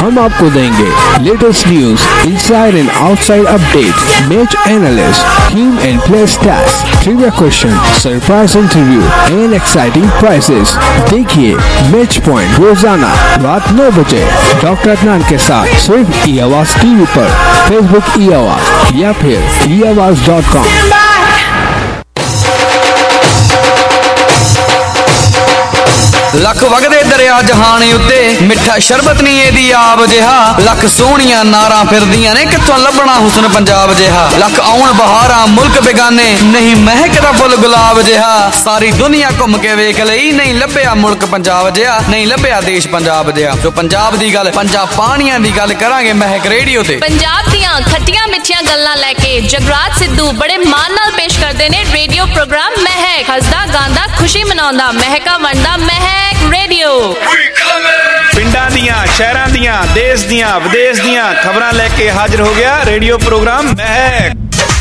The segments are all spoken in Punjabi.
हम आपको देंगे latest news, inside and outside update, match analyst, team and player stats, trivia question, surprise interview and exciting prizes. देखिए मैच पॉइंट रोजाना रात 9 बजे डॉक्टर अदनान के साथ सिर्फ ई आवाज टीवी पर, फेसबुक ई आवाज या फिर eAwaz.com। लख वगदे दरिया जहान उत्ते मिठा शरबत नहीं एदी आब जिहा, लख सोहणियां नारां फिरदियां ने कित्थों लभना हुस्न पंजाब जिहा, लख आउण बहारां मुल्क बेगाने नहीं महकदा फुल गुलाब जिहा, सारी दुनिया घुम के वेख लई नहीं लभ्या मुल्क पंजाब जिहा, नहीं लभ्या देश पंजाब जिहा। जो पंजाब दी गल पंजाब पानियां दी गल करांगे महक रेडियो ते। पंजाब दियां खट्टियां मिठियां गल्लां लैके जगराज सिद्धू बड़े मान नाल पेश करदे ने रेडियो प्रोग्राम महक। हसदा गांदा खुशी मनाउंदा महका वंडदा महक रेडियो। पिंडां दियां शहरां दियां देश दियां विदेश दियां खबरां लेके हाजिर हो गया radio programme Mehak.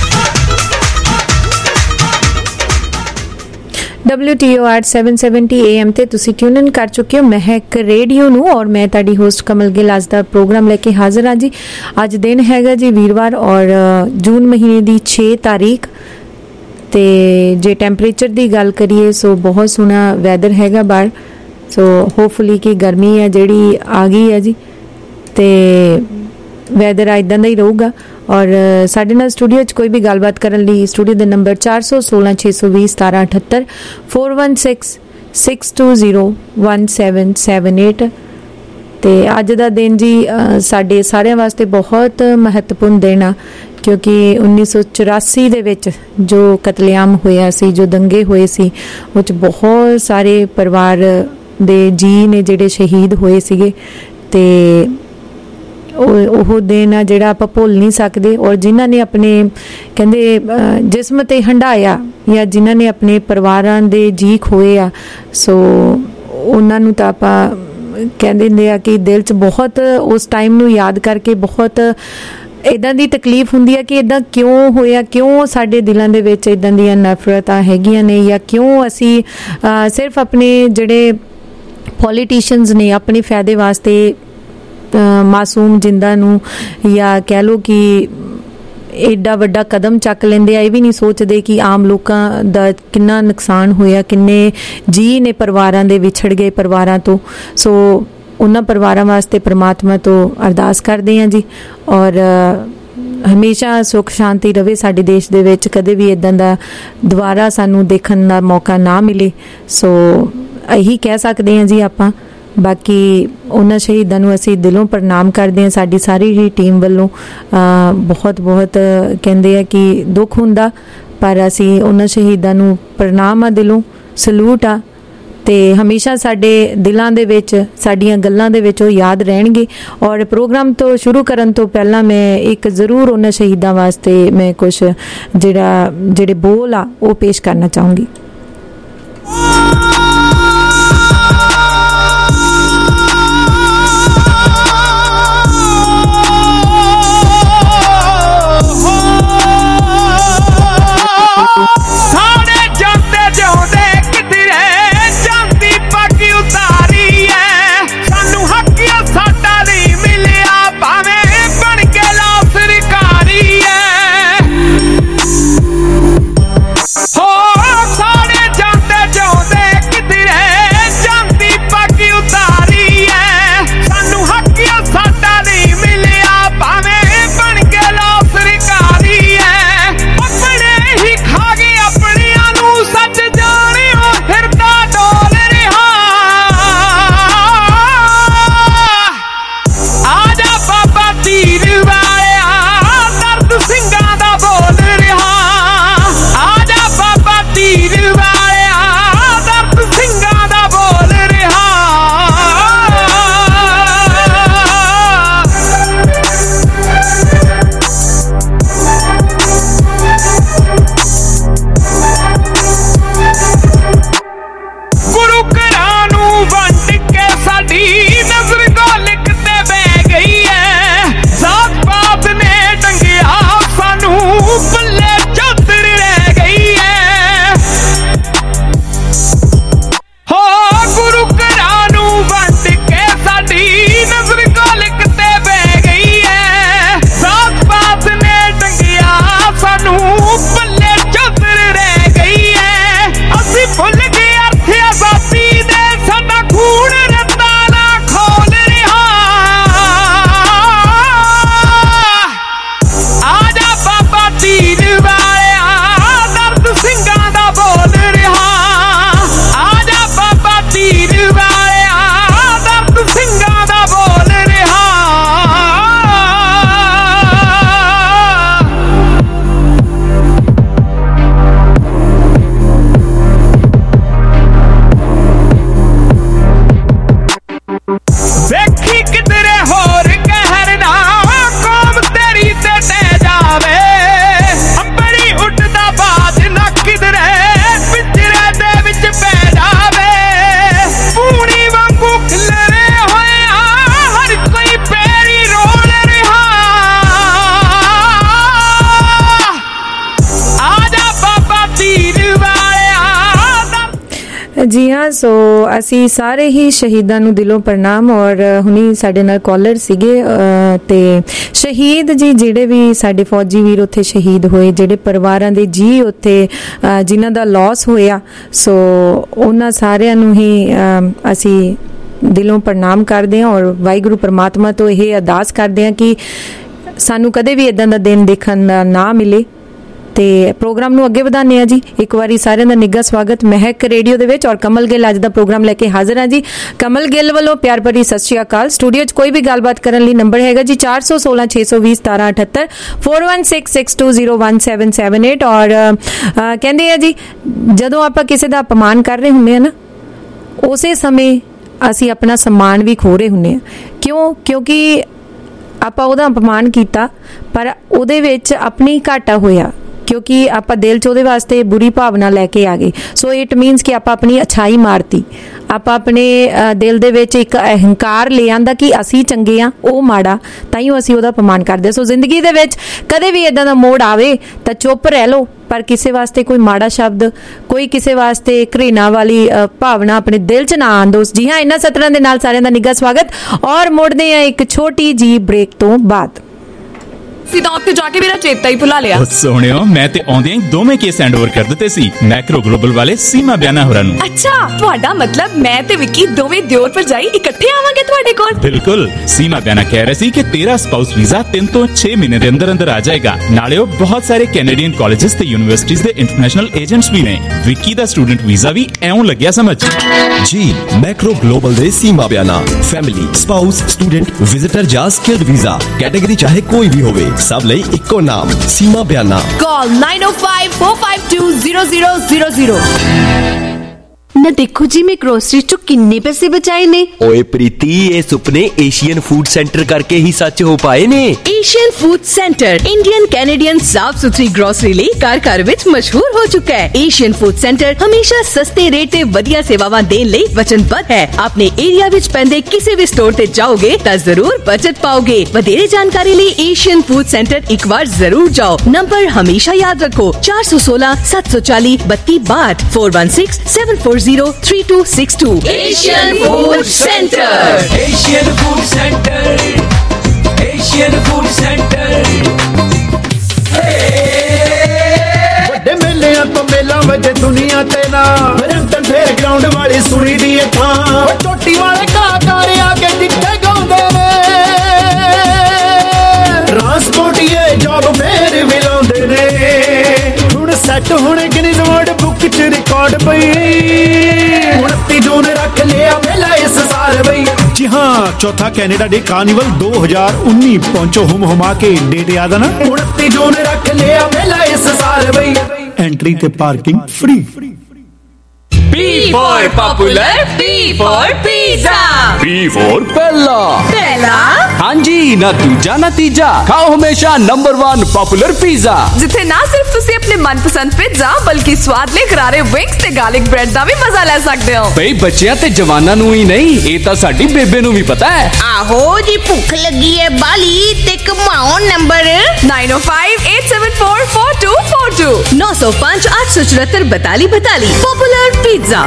WTOR 770 AM ਤੇ ਤੁਸੀਂ ਟਿਊਨ ਇਨ ਕਰ ਚੁੱਕੇ ਹੋ ਮਹਿਕ ਰੇਡੀਓ ਨੂੰ ਔਰ ਮੈਂ ਤੁਹਾਡੀ ਹੋਸਟ ਕਮਲ ਗਿੱਲ ਅੱਜ ਦਾ ਪ੍ਰੋਗਰਾਮ ਲੈ ਕੇ ਹਾਜ਼ਰ ਹਾਂ ਜੀ। ਅੱਜ ਦਿਨ ਹੈਗਾ ਜੀ ਵੀਰਵਾਰ ਔਰ ਜੂਨ ਮਹੀਨੇ ਦੀ 6 ਤਾਰੀਖ ਤੇ ਜੇ ਟੈਂਪਰੇਚਰ ਦੀ ਗੱਲ ਕਰੀਏ ਸੋ ਬਹੁਤ ਸੋਹਣਾ ਵੈਦਰ ਹੈਗਾ ਬਾਹਰ। ਸੋ ਹੋਪਫੁਲੀ ਕਿ ਗਰਮੀ ਹੈ ਜਿਹੜੀ ਆ ਗਈ ਹੈ ਜੀ ਤੇ ਵੈਦਰ ਇੱਦਾਂ ਦਾ ਹੀ ਰਹੂਗਾ। ਔਰ ਸਾਡੇ ਨਾਲ ਸਟੂਡੀਓ 'ਚ ਕੋਈ ਵੀ ਗੱਲਬਾਤ ਕਰਨ ਲਈ ਸਟੂਡੀਓ ਦਾ ਨੰਬਰ 416 620 1778 416 620 1778। ਤੇ ਅੱਜ ਦਾ ਦਿਨ ਜੀ ਸਾਡੇ ਸਾਰਿਆਂ ਵਾਸਤੇ ਬਹੁਤ ਮਹੱਤਵਪੂਰਨ ਦਿਨ ਆ ਕਿਉਂਕਿ 1984 ਦੇ ਵਿੱਚ ਜੋ ਕਤਲੇਆਮ ਹੋਇਆ ਸੀ, ਜੋ ਦੰਗੇ ਹੋਏ ਸੀ, ਉਹ 'ਚ ਬਹੁਤ ਸਾਰੇ ਪਰਿਵਾਰ ਦੇ ਜੀ ਨੇ ਜਿਹੜੇ ਸ਼ਹੀਦ ਹੋਏ ਸੀਗੇ ਤੇ ਉਹ ਦਿਨ ਆ ਜਿਹੜਾ ਆਪਾਂ ਭੁੱਲ ਨਹੀਂ ਸਕਦੇ। ਔਰ ਜਿਨ੍ਹਾਂ ਨੇ ਆਪਣੇ ਕਹਿੰਦੇ ਜਿਸਮ ਤੇ ਹੰਢਾਇਆ ਜਾਂ ਜਿਨ੍ਹਾਂ ਨੇ ਆਪਣੇ ਪਰਿਵਾਰਾਂ ਦੇ ਜੀ ਖੋਏ ਆ ਸੋ ਉਹਨਾਂ ਨੂੰ ਤਾਂ ਆਪਾਂ ਕਹਿੰਦੇ ਹੁੰਦੇ ਆ ਕਿ ਦਿਲ 'ਚ ਬਹੁਤ ਉਸ ਟਾਈਮ ਨੂੰ ਯਾਦ ਕਰਕੇ ਬਹੁਤ ਇੱਦਾਂ ਦੀ ਤਕਲੀਫ ਹੁੰਦੀ ਹੈ ਕਿ ਇੱਦਾਂ ਕਿਉਂ ਹੋਇਆ, ਕਿਉਂ ਸਾਡੇ ਦਿਲਾਂ ਦੇ ਵਿੱਚ ਇੱਦਾਂ ਦੀਆਂ ਨਫ਼ਰਤਾਂ ਹੈਗੀਆਂ ਨੇ ਜਾਂ ਕਿਉਂ ਅਸੀਂ ਸਿਰਫ ਆਪਣੇ ਜਿਹੜੇ ਪੋਲੀਟੀਸ਼ੀਅਨਸ ਨੇ ਆਪਣੇ ਫਾਇਦੇ ਵਾਸਤੇ ਮਾਸੂਮ ਜਿੰਦਾਂ ਨੂੰ ਜਾਂ ਕਹਿ ਲਓ ਕਿ ਐਡਾ ਵੱਡਾ ਕਦਮ ਚੱਕ ਲੈਂਦੇ ਆ, ਇਹ ਵੀ ਨਹੀਂ ਸੋਚਦੇ ਕਿ ਆਮ ਲੋਕਾਂ ਦਾ ਕਿੰਨਾ ਨੁਕਸਾਨ ਹੋਇਆ, ਕਿੰਨੇ ਜੀ ਨੇ ਪਰਿਵਾਰਾਂ ਦੇ ਵਿਛੜ ਗਏ ਪਰਿਵਾਰਾਂ ਤੋਂ। ਸੋ ਉਹਨਾਂ ਪਰਿਵਾਰਾਂ ਵਾਸਤੇ ਪ੍ਰਮਾਤਮਾ ਤੋਂ ਅਰਦਾਸ ਕਰਦੇ ਹਾਂ ਜੀ ਔਰ ਹਮੇਸ਼ਾ ਸੁੱਖ ਸ਼ਾਂਤੀ ਰਵੇ ਸਾਡੇ ਦੇਸ਼ ਦੇ ਵਿੱਚ, ਕਦੇ ਵੀ ਇੱਦਾਂ ਦਾ ਦੁਬਾਰਾ ਸਾਨੂੰ ਦੇਖਣ ਦਾ ਮੌਕਾ ਨਾ ਮਿਲੇ। ਸੋ ਇਹੀ ਕਹਿ ਸਕਦੇ ਹਾਂ ਜੀ ਆਪਾਂ। ਬਾਕੀ ਉਹਨਾਂ ਸ਼ਹੀਦਾਂ ਨੂੰ ਅਸੀਂ ਦਿਲੋਂ ਪ੍ਰਣਾਮ ਕਰਦੇ ਹਾਂ, ਸਾਡੀ ਸਾਰੀ ਹੀ ਟੀਮ ਵੱਲੋਂ ਬਹੁਤ ਬਹੁਤ ਕਹਿੰਦੇ ਆ ਕਿ ਦੁੱਖ ਹੁੰਦਾ ਪਰ ਅਸੀਂ ਉਹਨਾਂ ਸ਼ਹੀਦਾਂ ਨੂੰ ਪ੍ਰਣਾਮ ਆ, ਦਿਲੋਂ ਸਲੂਟ ਆ ਤੇ ਹਮੇਸ਼ਾ ਸਾਡੇ ਦਿਲਾਂ ਦੇ ਵਿੱਚ ਸਾਡੀਆਂ ਗੱਲਾਂ ਦੇ ਵਿੱਚ ਉਹ ਯਾਦ ਰਹਿਣਗੇ। ਔਰ ਪ੍ਰੋਗਰਾਮ ਤੋਂ ਸ਼ੁਰੂ ਕਰਨ ਤੋਂ ਪਹਿਲਾਂ ਮੈਂ ਇੱਕ ਜ਼ਰੂਰ ਉਹਨਾਂ ਸ਼ਹੀਦਾਂ ਵਾਸਤੇ ਮੈਂ ਕੁਛ ਜਿਹੜੇ ਬੋਲ ਆ ਉਹ ਪੇਸ਼ ਕਰਨਾ ਚਾਹੂੰਗੀ। हो ਜੀ ਹਾਂ, ਸੋ ਅਸੀਂ ਸਾਰੇ ਹੀ ਸ਼ਹੀਦਾਂ ਨੂੰ ਦਿਲੋਂ ਪ੍ਰਣਾਮ। ਔਰ ਹੁਣੀ ਸਾਡੇ ਨਾਲ ਕਾਲਰ ਸੀਗੇ ਤੇ ਸ਼ਹੀਦ ਜੀ ਜਿਹੜੇ ਵੀ ਸਾਡੇ ਫੌਜੀ ਵੀਰ ਉੱਥੇ ਸ਼ਹੀਦ ਹੋਏ, ਜਿਹੜੇ ਪਰਿਵਾਰਾਂ ਦੇ ਜੀ ਉੱਥੇ ਜਿਨ੍ਹਾਂ ਦਾ ਲਾਸ ਹੋਇਆ, ਸੋ ਉਹਨਾਂ ਸਾਰਿਆਂ ਨੂੰ ਹੀ ਅਸੀਂ ਦਿਲੋਂ ਪ੍ਰਣਾਮ ਕਰਦੇ ਹਾਂ। ਔਰ ਵਾਹਿਗੁਰੂ ਪਰਮਾਤਮਾ ਤੋਂ ਇਹ ਅਰਦਾਸ ਕਰਦੇ ਹਾਂ ਕਿ ਸਾਨੂੰ ਕਦੇ ਵੀ ਇਦਾਂ ਦਾ ਦਿਨ ਦੇਖਣ ਦਾ ਨਾ ਮਿਲੇ। ਤੇ ਪ੍ਰੋਗਰਾਮ ਨੂੰ ਅੱਗੇ ਵਧਾਉਂਦੇ ਹਾਂ ਜੀ। ਇੱਕ ਵਾਰੀ ਸਾਰਿਆਂ ਦਾ ਨਿੱਘਾ ਸਵਾਗਤ ਮਹਿਕ ਰੇਡੀਓ ਦੇ ਵਿੱਚ। ਔਰ ਕਮਲ ਗਿੱਲ ਅੱਜ ਦਾ ਪ੍ਰੋਗਰਾਮ ਲੈ ਕੇ ਹਾਜ਼ਰ ਹਾਂ ਜੀ। ਕਮਲ ਗਿੱਲ ਵੱਲੋਂ ਪਿਆਰ ਭਰੀ ਸਤਿ ਸ਼੍ਰੀ ਅਕਾਲ। ਸਟੂਡੀਓ 'ਚ ਕੋਈ ਵੀ ਗੱਲਬਾਤ ਕਰਨ ਲਈ ਨੰਬਰ ਹੈਗਾ ਜੀ 416 620 1778 4166201778। ਔਰ ਕਹਿੰਦੇ ਆ ਜੀ ਜਦੋਂ ਆਪਾਂ ਕਿਸੇ ਦਾ ਅਪਮਾਨ ਕਰ ਰਹੇ ਹੁੰਦੇ ਆ ਨਾ, ਉਸੇ ਸਮੇਂ ਅਸੀਂ ਆਪਣਾ ਸਨਮਾਨ ਵੀ ਖੋ ਰਹੇ ਹੁੰਦੇ ਆ। ਕਿਉਂਕਿ ਆਪਾਂ ਉਹਦਾ ਅਪਮਾਨ ਕੀਤਾ ਪਰ ਉਹਦੇ ਵਿੱਚ ਆਪਣੀ ਘਾਟਾ ਹੋਇਆ, ਕਿਉਂਕਿ ਆਪਾਂ ਦਿਲ 'ਚ ਉਹਦੇ ਵਾਸਤੇ ਬੁਰੀ ਭਾਵਨਾ ਲੈ ਕੇ ਆ ਗਏ। ਸੋ ਇਟ ਮੀਨਸ ਕਿ ਆਪਾਂ ਆਪਣੀ ਅੱਛਾਈ ਮਾਰਤੀ, ਆਪਾਂ ਆਪਣੇ ਦਿਲ ਦੇ ਵਿੱਚ ਇੱਕ ਅਹੰਕਾਰ ਲੈ ਆਂਦਾ ਕਿ ਅਸੀਂ ਚੰਗੇ ਆ, ਉਹ ਮਾੜਾ, ਤਾਂ ਹੀ ਅਸੀਂ ਉਹਦਾ ਅਪਮਾਨ ਕਰਦੇ। ਸੋ ਜ਼ਿੰਦਗੀ ਦੇ ਵਿੱਚ ਕਦੇ ਵੀ ਇਦਾਂ ਦਾ ਮੋੜ ਆਵੇ ਤਾਂ ਚੁੱਪ ਰਹਿ ਲਓ, ਪਰ ਕਿਸੇ ਵਾਸਤੇ ਕੋਈ ਮਾੜਾ ਸ਼ਬਦ, ਕੋਈ ਕਿਸੇ ਵਾਸਤੇ ਘ੍ਰਿਣਾ ਵਾਲੀ ਭਾਵਨਾ ਆਪਣੇ ਦਿਲ 'ਚ ਨਾ ਆਂਦੋ। ਜੀ ਹਾਂ, ਇਹਨਾਂ ਸਤਰਾਂ ਦੇ ਨਾਲ ਸਾਰਿਆਂ ਦਾ ਨਿੱਘਾ ਸਵਾਗਤ। ਔਰ ਮੁੜਦੇ ਆ ਇੱਕ ਛੋਟੀ ਜੀ ਬ੍ਰੇਕ ਤੋਂ ਬਾਅਦ। ਤਾਂ ਉੱਥੇ ਜਾ ਕੇ ਮੇਰਾ ਚੇਤਾ ਹੀ ਭੁਲਾ ਲਿਆ। ਸੋਹਣਿਓ, ਮੈਂ ਤੇ ਆਉਂਦਿਆਂ ਹੀ ਦੋਵੇਂ ਕੇਸ ਹੈਂਡ ਓਵਰ ਕਰ ਦਿੱਤੇ ਸੀ ਮੈਕਰੋ ਗਲੋਬਲ ਵਾਲੇ ਸੀਮਾ ਬਿਆਨਾ ਹੋਰਾਂ ਨੂੰ। ਅੱਛਾ, ਤੁਹਾਡਾ ਮਤਲਬ ਮੈਂ ਤੇ ਵਿੱਕੀ ਦੋਵੇਂ ਦਿਓਰ ਭਰਜਾਈ ਇਕੱਠੇ ਆਵਾਂਗੇ ਤੁਹਾਡੇ ਕੋਲ? ਬਿਲਕੁਲ। ਸੀਮਾ ਬਿਆਨਾ ਕਹਿ ਰਹੇ ਸੀ ਕਿ ਤੇਰਾ ਸਪਾਊਸ ਵੀਜ਼ਾ 3 ਤੋਂ 6 ਮਹੀਨੇ ਦੇ ਅੰਦਰ ਅੰਦਰ ਆ ਜਾਏਗਾ। ਨਾਲੇ ਉਹ ਬਹੁਤ ਸਾਰੇ ਕੈਨੇਡੀਅਨ ਕਾਲਜਸ ਤੇ ਯੂਨੀਵਰਸਿਟੀਜ਼ ਦੇ ਇੰਟਰਨੈਸ਼ਨਲ ਏਜੰਟਸ ਵੀ ਨੇ। ਵਿੱਕੀ ਦਾ ਸਟੂਡੈਂਟ ਵੀਜ਼ਾ ਵੀ ਐਉਂ ਲੱਗਿਆ ਸਮਝ ਜੀ। ਮੈਕਰੋ ਗਲੋਬਲ ਦੇ ਸੀਮਾ ਬਿਆਨਾ ਫੈਮਿਲੀ, ਸਪਾਊਸ, ਸਟੂਡੈਂਟ, ਵਿਜ਼ਿਟਰ ਜਾਂ ਸਕਿਲਡ ਵੀਜ਼ਾ ਕੈਟੇਗਰੀ ਚਾਹੇ ਕੋਈ ਵੀ ਹੋਵੇ, सब ਲਈ ਇੱਕੋ ਨਾਮ ਸੀਮਾ ਬਿਆਨਾ। Call 9054520000। ਨਾ ਦੇਖੋ ਜੀ, ਮੈਂ ਗਰੋਸਰੀ ਚੋਂ ਕਿੰਨੇ ਪੈਸੇ ਬਚਾਏ ਨੇ। ਓਏ ਪ੍ਰੀਤੀ, ਇਹ ਸੁਪਨੇ ਏਸ਼ੀਅਨ ਫੂਡ ਸੈਂਟਰ ਕਰਕੇ ਹੀ ਸੱਚ ਹੋ ਪਾਏ ਨੇ। Asian food centre Indian Canadian ਸਾਫ ਸੁਥਰੀ ਗਰੋਸਰੀ ਲਈ ਘਰ ਵਿੱਚ ਮਸ਼ਹੂਰ ਹੋ ਚੁੱਕਾ ਹੈ। ਏਸ਼ੀਅਨ ਫੂਡ ਸੈਂਟਰ ਹਮੇਸ਼ਾ ਸਸਤੇ ਰੇਟ ਤੇ ਵਧੀਆ ਸੇਵਾਵਾਂ ਦੇਣ ਲਈ ਵਚਨਬੱਧ ਹੈ। ਆਪਣੇ ਏਰੀਆ ਵਿੱਚ ਪੈਂਦੇ ਕਿਸੇ ਵੀ ਸਟੋਰ ਤੇ ਜਾਓਗੇ ਤਾਂ ਜ਼ਰੂਰ ਬਚਤ ਪਾਓਗੇ। ਵਧੇਰੇ ਜਾਣਕਾਰੀ ਲਈ ਏਸ਼ੀਅਨ ਫੂਡ ਸੈਂਟਰ ਇੱਕ ਵਾਰ ਜ਼ਰੂਰ ਜਾਓ। ਨੰਬਰ ਹਮੇਸ਼ਾ ਯਾਦ ਰੱਖੋ 416 740 3262 416 740 3262। Asian Food Center, Asian Food Center, Asian Food Center। ਵੱਡੇ ਮੇਲਿਆਂ ਤੋਂ ਮੇਲਾ ਵਜੇ ਦੁਨੀਆ ਤੇ ਨਾ, ਬਰੰਟਨ ਫੇਅਰ ਗਰਾਊਂਡ ਵਾਲੀ ਸੁਣੀ ਦੀ ਏ ਥਾਂ। ਚੋਟੀ ਵਾਲੇ ਕਲਾਕਾਰ ਆ ਕੇ ਜਿੱਥੇ ਗਾਉਂਦੇ ਨੇ, ਟਰਾਂਸਪੋਰਟੀਏ ਜੌਬ ਫੇਰ ਵੀ ਲਾਉਂਦੇ ਨੇ। ਹੁਣ ਸੈੱਟ ਹੁਣ ਗਿਨੀਜ਼ ਵਰਲਡ ਬੁੱਕ 'ਚ ਰਿਕਾਰਡ ਪਈ। 29 ਜੂਨ ਰੱਖ ਲਿਆ ਮੇਲਾ ਇਸ ਸਾਲ ਬਈ। ਜੀ ਹਾਂ, ਚੌਥਾ ਕੈਨੇਡਾ ਡੇ ਕਾਰਨੀਵਲ 2019 ਪਹੁੰਚੋ ਹੁਮਾ ਕੇ। ਡੇਟ ਯਾਦ ਆ ਨਾ? 29 ਜੂਨ ਰੱਖ ਲਿਆ ਮੇਲਾ ਇਸ ਸਾਲ ਬਈ। ਐਂਟਰੀ ਤੇ parking free. P for popular, P for pizza, P for पहला। हाँ जी, ना दूजा ना तीजा, खाओ हमेशा नंबर 1 पॉपुलर पिज़्ज़ा, जिथे ना सिर्फ तुसी अपने मनपसंद पिज़्ज़ा बल्कि स्वादले करारे विंग्स ते गार्लिक ब्रेड दा भी मजा ले सकते हो। भाई बच्चियां ते जवानां नूं ही नहीं, ये तां साडी बेबे नूं भी पता है। आहो जी, भुख लगी है बाली ते कमाओ नंबर 9058744242 905 874 4242। Popular pizza.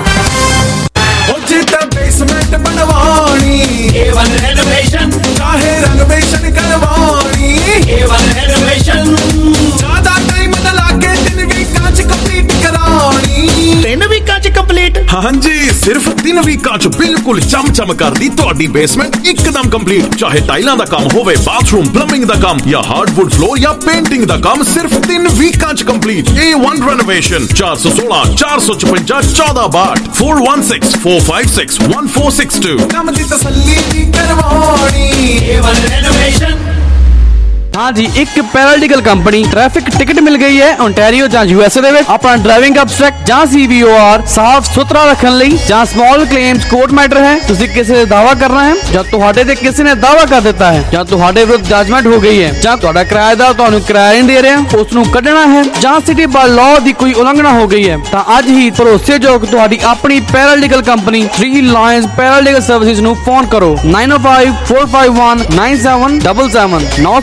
बेसमेंट बनवानी A1 रेनोवेशन, चाहे रेनोवेशन करवानी A1 रेनोवेशन। ज्यादा टाइम न लागे, 3 वीकां च कंप्लीट करानी। 3 वीकां च कंप्लीट? हाँ जी, सिर्फ 3 वीकां च बिल्कुल चम-चम कर दी तुहाडी बेसमेंट एकदम कंप्लीट। चाहे टाइलां दा काम होवे, बाथरूम प्लंबिंग दा काम या हार्डवुड फ्लोर या पेंटिंग दा काम, सिर्फ 3 वीकां च कंप्लीट। A1 renovation 416 455 1462 416 456 1462। काम दी तसल्ली दी करवानी A1 रेनोवेशन। हाँ जी, एक पैरालीगल कंपनी ट्रैफिक टिकट मिल गई है ओंटारियो ਜਾਂ USA ਦੇ ਵਿੱਚ। ਆਪਣਾ ਡਰਾਈਵਿੰਗ ਅਬਸਟ੍ਰੈਕਟ ਜਾਂ CVOR ਸਾਫ਼ ਸੁਥਰਾ ਰੱਖਣ ਲਈ ਜਾਂ ਸਮਾਲ ਕਲੇਮਸ ਕੋਰਟ ਮੈਟਰ ਹੈ। ਤੁਸੀਂ ਕਿਸੇ ਦਾ ਦਾਵਾ ਕਰਨਾ ਹੈ ਜਾਂ ਤੁਹਾਡੇ ਤੇ ਕਿਸੇ ਨੇ ਦਾਵਾ ਕਰ ਦਿੱਤਾ ਹੈ ਜਾਂ ਤੁਹਾਡੇ ਵਿਰੁੱਧ ਜਜਮੈਂਟ ਹੋ ਗਈ ਹੈ ਜਾਂ ਤੁਹਾਡਾ ਕਿਰਾਏਦਾਰ ਤੁਹਾਨੂੰ ਕਿਰਾਇਆ ਨਹੀਂ ਦੇ ਰਿਹਾ, ਉਸ ਨੂੰ ਕੱਢਣਾ ਹੈ ਜਾਂ ਸਿਟੀ ਬਾਈ ਲਾਅ ਦੀ ਕੋਈ ਉਲੰਘਣਾ ਹੋ ਗਈ ਹੈ, ਤਾਂ ਅੱਜ ਹੀ ਭਰੋਸੇਯੋਗ ਤੁਹਾਡੀ ਆਪਣੀ paralegal company 3 lines paralegal services ਨੂੰ ਫੋਨ ਕਰੋ 905 451 9777 905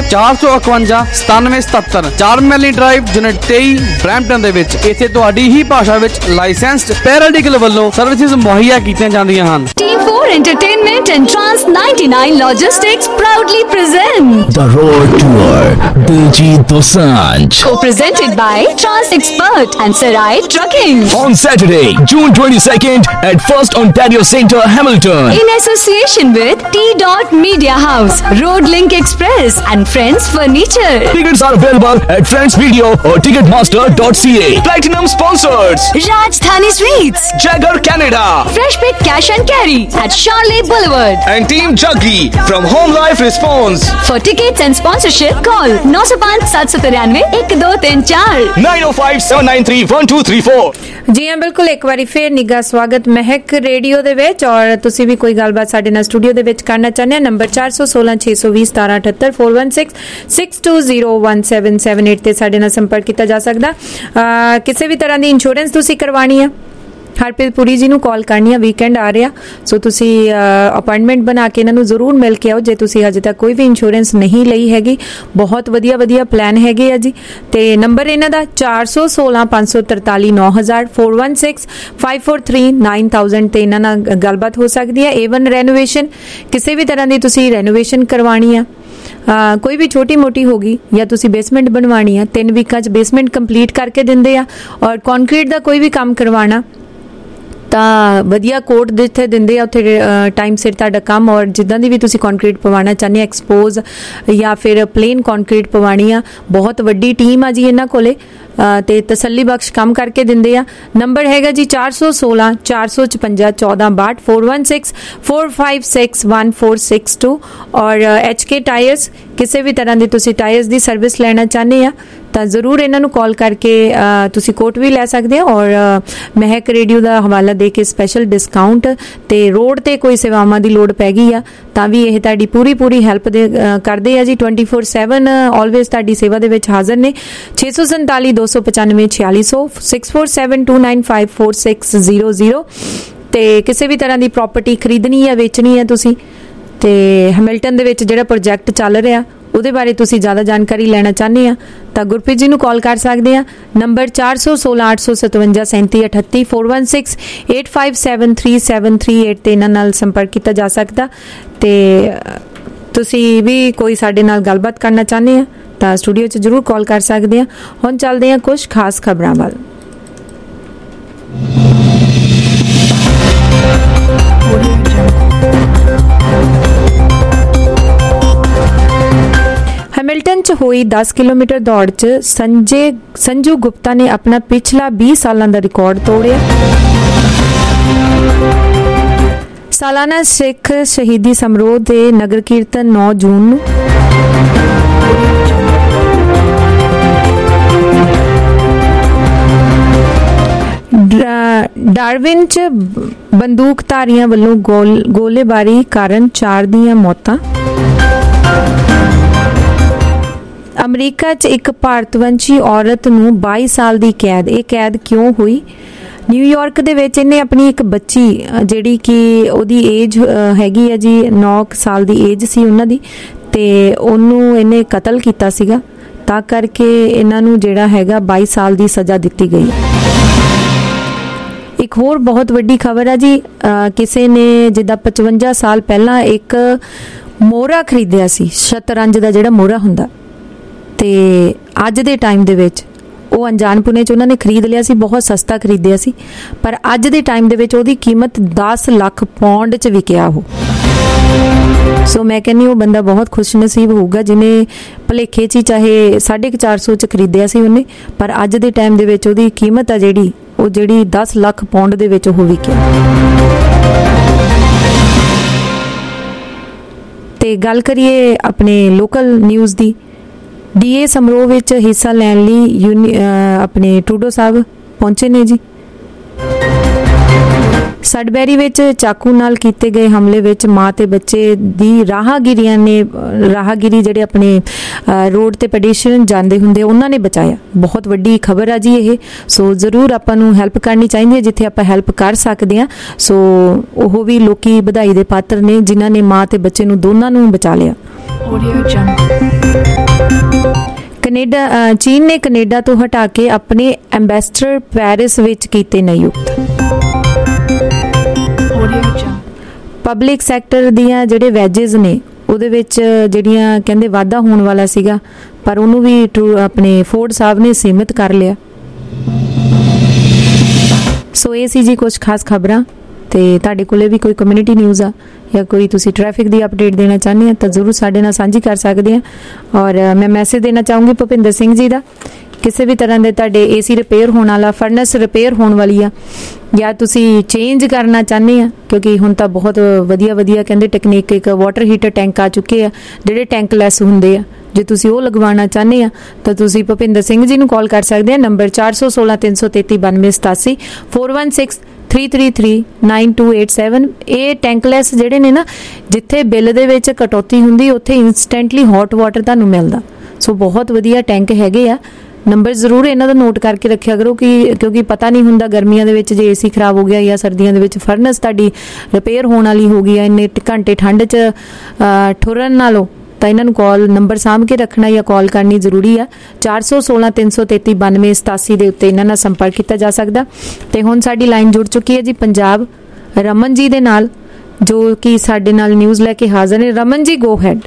451 9777 4 ਮੈਲੀ ਡਰਾਈਵ ਯੂਨਿਟ 23 ਬਰੈਂਪਟਨ ਦੇ ਵਿੱਚ। ਇੱਥੇ ਤੁਹਾਡੀ ਹੀ ਭਾਸ਼ਾ ਵਿੱਚ ਲਾਇਸੈਂਸਡ ਪੈਰਾਲੀਗਲ ਵੱਲੋਂ ਸਰਵਿਸਿਜ਼ ਮੁਹੱਈਆ ਕੀਤੀਆਂ ਜਾਂਦੀਆਂ ਹਨ। T4 Entertainment and Trans 99 Logistics proudly present The Road Tour, Diljit Dosanjh. co-presented by Trans Expert and Sarai Trucking On Saturday, June 22nd at First Ontario Centre, Hamilton. in association with T. Media House, Road Link Express and Friends Furniture. Tickets are available at Friends Video or Ticketmaster.ca. Platinum sponsors Rajdhani Sweets, Jagger Canada Fresh Pick Cash and Carry at Charlotte Boulevard. and Team Jaggi from Home Life Response. For tickets and sponsorship, call 905 793 1234 905 793 1234. ਜੀ ਹਾਂ, ਬਿਲਕੁਲ ਇੱਕ ਵਾਰੀ ਫੇਰ ਨਿੱਘਾ ਸਵਾਗਤ ਮਹਿਕ ਰੇਡੀਓ ਦੇ ਵਿੱਚ। ਔਰ ਤੁਸੀਂ ਵੀ ਕੋਈ ਗੱਲਬਾਤ ਸਾਡੇ ਨਾਲ ਸਟੂਡੀਓ ਦੇ ਵਿੱਚ ਕਰਨਾ ਚਾਹੁੰਦੇ ਆ, ਨੰਬਰ 416 620 1778 416 620 1778 ਤੇ ਸਾਡੇ ਨਾਲ ਸੰਪਰਕ ਕੀਤਾ ਜਾ ਸਕਦਾ। ਕਿਸੇ ਵੀ ਤਰ੍ਹਾਂ ਦੀ ਇੰਸ਼ੋਰੈਂਸ ਤੁਸੀਂ ਕਰਵਾਣੀ ਆ, ਹਰਪ੍ਰੀਤ ਪੁਰੀ ਜੀ ਨੂੰ ਕਾਲ ਕਰਨੀ ਆ। ਵੀਕਐਂਡ ਆ ਰਿਹਾ, ਸੋ ਤੁਸੀਂ ਅਪਾਇੰਟਮੈਂਟ ਬਣਾ ਕੇ ਇਹਨਾਂ ਨੂੰ ਜ਼ਰੂਰ ਮਿਲ ਕੇ ਆਓ ਜੇ ਤੁਸੀਂ ਹਜੇ ਤੱਕ ਕੋਈ ਵੀ ਇੰਸ਼ੋਰੈਂਸ ਨਹੀਂ ਲਈ ਹੈਗੀ। ਬਹੁਤ ਵਧੀਆ ਪਲਾਨ ਹੈਗੇ ਆ ਜੀ। ਤੇ ਨੰਬਰ ਇਹਨਾਂ ਦਾ 416 543 9000 416 543 9000 ਤੇ ਇਹਨਾਂ ਨਾਲ ਗੱਲਬਾਤ ਹੋ ਸਕਦੀ ਹੈ। A1 ਰੈਨੋਵੇਸ਼ਨ, ਕਿਸੇ ਵੀ ਤਰ੍ਹਾਂ ਦੀ ਤੁਸੀਂ ਰੈਨੋਵੇਸ਼ਨ ਕਰਵਾਣੀ ਆ, ਕੋਈ ਵੀ ਛੋਟੀ ਮੋਟੀ ਹੋਗੀ ਜਾਂ ਤੁਸੀਂ ਬੇਸਮੈਂਟ ਬਣਵਾਣੀ ਆ, 3 ਵੀਕਾਂ 'ਚ ਬੇਸਮੈਂਟ ਕੰਪਲੀਟ ਕਰਕੇ ਦਿੰਦੇ ਆ। ਔਰ ਕੰਕਰੀਟ ਦਾ ਕੋਈ ਵੀ ਕੰਮ ਕਰਵਾਉਣਾ ਤਾਂ ਵਧੀਆ ਕੋਟ ਜਿੱਥੇ ਦਿੰਦੇ ਆ ਉੱਥੇ ਟਾਈਮ ਸਿਰ ਤੁਹਾਡਾ ਕੰਮ। ਔਰ ਜਿੱਦਾਂ ਦੀ ਵੀ ਤੁਸੀਂ ਕੰਕਰੀਟ ਪਵਾਉਣਾ ਚਾਹੁੰਦੇ ਆ, ਐਕਸਪੋਜ਼ ਜਾਂ ਫਿਰ ਪਲੇਨ ਕੰਕਰੀਟ ਪਵਾਉਣੀ ਆ, ਬਹੁਤ ਵੱਡੀ ਟੀਮ ਆ ਜੀ ਇਹਨਾਂ ਕੋਲੇ ਤੇ ਤਸੱਲੀ ਬਖਸ਼ ਕੰਮ ਕਰਕੇ ਦਿੰਦੇ ਆ। ਨੰਬਰ ਹੈਗਾ ਜੀ 416 455 1462 416 456 1462। ਔਰ HK ਟਾਇਰਸ, ਕਿਸੇ ਵੀ ਤਰ੍ਹਾਂ ਦੀ ਤੁਸੀਂ ਟਾਇਰਸ ਦੀ ਸਰਵਿਸ ਲੈਣਾ ਚਾਹੁੰਦੇ ਆ ਤਾਂ ਜ਼ਰੂਰ ਇਹਨਾਂ ਨੂੰ ਕਾਲ ਕਰਕੇ ਤੁਸੀਂ ਕੋਟ ਵੀ ਲੈ ਸਕਦੇ ਹੋ। ਔਰ ਮਹਿਕ ਰੇਡੀਓ ਦਾ ਹਵਾਲਾ ਦੇ ਕੇ ਸਪੈਸ਼ਲ ਡਿਸਕਾਊਂਟ ਤੇ ਰੋਡ ਤੇ ਕੋਈ ਸੇਵਾਵਾਂ ਦੀ ਲੋੜ ਪੈ ਗਈ ਆ ਤਾਂ ਵੀ ਇਹ ਤੁਹਾਡੀ ਪੂਰੀ ਹੈਲਪ ਕਰਦੇ ਆ ਜੀ। 24/7 ਆਲਵੇਜ਼ ਤੁਹਾਡੀ ਸੇਵਾ ਦੇ ਵਿੱਚ ਹਾਜ਼ਰ ਨੇ। 647 295 4600 647 295 4600 ਤੇ ਕਿਸੇ ਵੀ ਤਰ੍ਹਾਂ ਦੀ ਪ੍ਰਾਪਰਟੀ ਖਰੀਦਣੀ ਜਾਂ ਵੇਚਣੀ ਹੈ ਤੁਸੀਂ ਤੇ ਹੈਮਿਲਟਨ ਦੇ ਵਿੱਚ ਜਿਹੜਾ ਪ੍ਰੋਜੈਕਟ ਚੱਲ ਰਿਹਾ ਉਹਦੇ ਬਾਰੇ ਤੁਸੀਂ ਜ਼ਿਆਦਾ ਜਾਣਕਾਰੀ ਲੈਣਾ ਚਾਹੁੰਦੇ ਆ ਤਾਂ ਗੁਰਪ੍ਰੀਤ ਜੀ ਨੂੰ ਕਾਲ ਕਰ ਸਕਦੇ ਆ। ਨੰਬਰ 416 857 3738 416 8573738 ਤੇ ਇਹਨਾਂ ਨਾਲ ਸੰਪਰਕ ਕੀਤਾ ਜਾ ਸਕਦਾ। ਤੇ ਤੁਸੀਂ ਵੀ ਕੋਈ ਸਾਡੇ ਨਾਲ ਗੱਲਬਾਤ ਕਰਨਾ ਚਾਹੁੰਦੇ ਆ ਤਾਂ ਸਟੂਡੀਓ 'ਚ ਜ਼ਰੂਰ ਕਾਲ ਕਰ ਸਕਦੇ ਆ। ਹੁਣ ਚੱਲਦੇ ਆ ਕੁਝ ਖਾਸ ਖਬਰਾਂ ਵੱਲ। ਹੈਮਿਲਟਨ 'ਚ ਹੋਈ 10 ਕਿਲੋਮੀਟਰ ਦੌੜ 'ਚ ਸੰਜੂ ਗੁਪਤਾ ਨੇ ਆਪਣਾ ਪਿਛਲਾ 20 ਸਾਲਾਂ ਦਾ ਰਿਕਾਰਡ ਤੋੜਿਆ। ਸਾਲਾਨਾ ਸਿੱਖ ਸ਼ਹੀਦੀ ਸਮਾਰੋਹ ਦੇ ਨਗਰ ਕੀਰਤਨ 9 ਜੂਨ ਨੂੰ ਡਾਰਵਿਨ 'ਚ ਬੰਦੂਕਧਾਰੀਆਂ ਵੱਲੋਂ ਗੋਲੀਬਾਰੀ ਕਾਰਨ 4 ਦੀਆਂ ਮੌਤਾਂ। ਅਮਰੀਕਾ 'ਚ ਇੱਕ ਭਾਰਤਵੰਸ਼ੀ ਔਰਤ ਨੂੰ 22 ਸਾਲ ਦੀ ਕੈਦ। ਇਹ ਕੈਦ ਕਿਉਂ ਹੋਈ? ਨਿਊਯਾਰਕ ਦੇ ਵਿੱਚ ਇਹਨੇ ਆਪਣੀ ਇੱਕ ਬੱਚੀ ਜਿਹੜੀ ਕਿ ਉਹਦੀ ਏਜ ਹੈਗੀ ਆ ਜੀ 9 ਸਾਲ ਦੀ ਏਜ ਸੀ ਉਹਨਾਂ ਦੀ, ਤੇ ਉਹਨੂੰ ਇਹਨੇ ਕਤਲ ਕੀਤਾ ਸੀਗਾ ਤਾਂ ਕਰਕੇ ਇਹਨਾਂ ਨੂੰ ਜਿਹੜਾ ਹੈਗਾ 22 ਸਾਲ ਦੀ ਸਜ਼ਾ ਦਿੱਤੀ ਗਈ। ਇੱਕ ਹੋਰ ਬਹੁਤ ਵੱਡੀ ਖਬਰ ਆ ਜੀ, ਕਿਸੇ ਨੇ ਜਿੱਦਾਂ 55 ਸਾਲ ਪਹਿਲਾਂ ਇੱਕ ਮੋਹਰਾ ਖਰੀਦਿਆ ਸੀ, ਸ਼ਤਰੰਜ ਦਾ ਜਿਹੜਾ ਮੋਹਰਾ ਹੁੰਦਾ, ਤੇ ਅੱਜ ਦੇ ਟਾਈਮ ਦੇ ਵਿੱਚ ਉਹ ਅਣਜਾਣ ਪੁਣੇ 'ਚ ਉਹਨਾਂ ਨੇ ਖਰੀਦ ਲਿਆ ਸੀ, ਬਹੁਤ ਸਸਤਾ ਖਰੀਦਿਆ ਸੀ, ਪਰ ਅੱਜ ਦੇ ਟਾਈਮ ਦੇ ਵਿੱਚ ਉਹਦੀ ਕੀਮਤ 10 ਲੱਖ ਪੌਂਡ 'ਚ ਵਿਕਿਆ ਉਹ। ਸੋ ਮੈਂ ਕਹਿੰਦੀ ਉਹ ਬੰਦਾ ਬਹੁਤ ਖੁਸ਼ਨਸੀਬ ਹੋਊਗਾ ਜਿਹਨੇ ਭਲੇਖੇ 'ਚ ਚਾਹੇ 450 'ਚ ਖਰੀਦਿਆ ਸੀ ਉਹਨੇ, ਪਰ ਅੱਜ ਦੇ ਟਾਈਮ ਦੇ ਵਿੱਚ ਉਹਦੀ ਕੀਮਤ ਆ ਜਿਹੜੀ 10 ਲੱਖ ਪੌਂਡ ਦੇ ਵਿੱਚ ਉਹ ਵਿਕਿਆ। ਤੇ ਗੱਲ ਕਰੀਏ ਆਪਣੇ ਲੋਕਲ ਨਿਊਜ਼ ਦੀ। ਡੀਏ ਸਮਾਰੋਹ ਵਿੱਚ ਹਿੱਸਾ ਲੈਣ ਲਈ ਆਪਣੇ ਟਰੂਡੋ ਸਾਹਿਬ ਪਹੁੰਚੇ ਨੇ ਜੀ। ਸਡਬੈਰੀ ਵਿੱਚ ਚਾਕੂ ਨਾਲ ਕੀਤੇ ਗਏ ਹਮਲੇ ਵਿੱਚ ਮਾਂ ਤੇ ਬੱਚੇ ਦੀ ਰਾਹਗੀਰੀ ਜਿਹੜੇ ਆਪਣੇ ਰੋਡ ਤੇ ਪੈਡੇਸ਼ੀਅਨ ਜਾਂਦੇ ਹੁੰਦੇ ਉਹਨਾਂ ਨੇ ਬਚਾਇਆ। ਬਹੁਤ ਵੱਡੀ ਖਬਰ ਆ ਜੀ ਇਹ। ਸੋ ਜ਼ਰੂਰ ਆਪਾਂ ਨੂੰ ਹੈਲਪ ਕਰਨੀ ਚਾਹੀਦੀ ਹੈ ਜਿੱਥੇ ਆਪਾਂ ਹੈਲਪ ਕਰ ਸਕਦੇ ਹਾਂ। ਸੋ ਉਹ ਵੀ ਲੋਕੀ ਵਧਾਈ ਦੇ ਪਾਤਰ ਨੇ ਜਿਨ੍ਹਾਂ ਨੇ ਮਾਂ ਤੇ ਬੱਚੇ ਨੂੰ ਦੋਨਾਂ ਨੂੰ ਬਚਾ ਲਿਆ। ਕੈਨੇਡਾ ਚੀਨ ਨੇ ਕੈਨੇਡਾ ਤੋਂ ਹਟਾ ਕੇ ਆਪਣੇ ਐਂਬੈਸਡਰ ਪੈਰਿਸ ਵਿੱਚ ਕੀਤੇ ਨਿਯੁਕਤ। ਪਬਲਿਕ ਸੈਕਟਰ ਦੀਆਂ ਜਿਹੜੇ ਵੈਜਿਸ ਨੇ ਉਹਦੇ ਵਿੱਚ ਜਿਹੜੀਆਂ ਕਹਿੰਦੇ ਵਾਧਾ ਹੋਣ ਵਾਲਾ ਸੀਗਾ, ਪਰ ਉਹਨੂੰ ਵੀ ਆਪਣੇ ਫੋਰਡ ਸਾਹਿਬ ਨੇ ਸੀਮਿਤ ਕਰ ਲਿਆ। ਸੋ ਇਹ ਸੀ ਜੀ ਕੁਝ ਖਾਸ ਖਬਰਾਂ। ਤੇ ਤੁਹਾਡੇ ਕੋਲੇ ਵੀ ਕੋਈ ਕਮਿਊਨਿਟੀ ਨਿਊਜ਼ ਆ ਜਾਂ ਕੋਈ ਤੁਸੀਂ ਟ੍ਰੈਫਿਕ ਦੀ ਅਪਡੇਟ ਦੇਣਾ ਚਾਹੁੰਦੇ ਆ ਤਾਂ ਜ਼ਰੂਰ ਸਾਡੇ ਨਾਲ ਸਾਂਝੀ ਕਰ ਸਕਦੇ ਆ। ਔਰ ਮੈਂ ਮੈਸੇਜ ਦੇਣਾ ਚਾਹੂੰਗੀ ਭੁਪਿੰਦਰ ਸਿੰਘ ਜੀ ਦਾ, ਕਿਸੇ ਵੀ ਤਰ੍ਹਾਂ ਦੇ ਤੁਹਾਡੇ ਏਸੀ ਰਿਪੇਅਰ ਹੋਣ ਵਾਲਾ, ਫਰਨਸ ਰਿਪੇਅਰ ਹੋਣ ਵਾਲੀ ਆ, ਜਾਂ ਤੁਸੀਂ ਚੇਂਜ ਕਰਨਾ ਚਾਹੁੰਦੇ ਆ, ਕਿਉਂਕਿ ਹੁਣ ਤਾਂ ਬਹੁਤ ਵਧੀਆ ਕਹਿੰਦੇ ਟੈਕਨੀਕ, ਇੱਕ ਵਾਟਰ ਹੀਟਰ ਟੈਂਕ ਆ ਚੁੱਕੇ ਆ ਜਿਹੜੇ ਟੈਂਕਲੈਸ ਹੁੰਦੇ ਆ। ਜੇ ਤੁਸੀਂ ਉਹ ਲਗਵਾਉਣਾ ਚਾਹੁੰਦੇ ਆ ਤਾਂ ਤੁਸੀਂ ਭੁਪਿੰਦਰ ਸਿੰਘ ਜੀ ਨੂੰ ਕਾਲ ਕਰ ਸਕਦੇ ਆ। ਨੰਬਰ 416 333 9287 416 333-9287। ਇਹ ਟੈਂਕਲੈਸ ਜਿਹੜੇ ਨੇ ਨਾ, ਜਿੱਥੇ ਬਿੱਲ ਦੇ ਵਿੱਚ ਕਟੌਤੀ ਹੁੰਦੀ ਉੱਥੇ ਇੰਸਟੈਂਟਲੀ ਹੌਟ ਵਾਟਰ ਤੁਹਾਨੂੰ ਮਿਲਦਾ। ਸੋ ਬਹੁਤ ਵਧੀਆ ਟੈਂਕ ਹੈਗੇ ਆ। ਨੰਬਰ ਜ਼ਰੂਰ ਇਹਨਾਂ ਦਾ ਨੋਟ ਕਰਕੇ ਰੱਖਿਆ ਕਰੋ ਕਿਉਂਕਿ ਪਤਾ ਨਹੀਂ ਹੁੰਦਾ ਗਰਮੀਆਂ ਦੇ ਵਿੱਚ ਜੇ ਏਸੀ ਖਰਾਬ ਹੋ ਗਿਆ ਜਾਂ ਸਰਦੀਆਂ ਦੇ ਵਿੱਚ ਫਰਨਸ ਤੁਹਾਡੀ ਰਿਪੇਅਰ ਹੋਣ ਵਾਲੀ ਹੋ ਗਈ ਆ, ਇੰਨੇ ਘੰਟੇ ਠੰਡ 'ਚ ਠੁਰਨ ਨਾਲੋਂ ਤਾਂ ਇਹਨਾਂ ਨੂੰ ਕਾਲ ਨੰਬਰ ਸਾਂਭ ਕੇ ਰੱਖਣਾ ਜਾਂ ਕਾਲ ਕਰਨੀ ਜ਼ਰੂਰੀ ਆ। 416 333 9287 ਦੇ ਉੱਤੇ ਇਹਨਾਂ ਨਾਲ ਸੰਪਰਕ ਕੀਤਾ ਜਾ ਸਕਦਾ। ਤੇ ਹੁਣ ਸਾਡੀ ਲਾਈਨ ਜੁੜ ਚੁੱਕੀ ਹੈ ਜੀ ਪੰਜਾਬ ਰਮਨ ਜੀ ਦੇ ਨਾਲ, ਜੋ ਕਿ ਸਾਡੇ ਨਾਲ ਨਿਊਜ਼ ਲੈ ਕੇ ਹਾਜ਼ਰ ਨੇ। Raman ji, go ahead.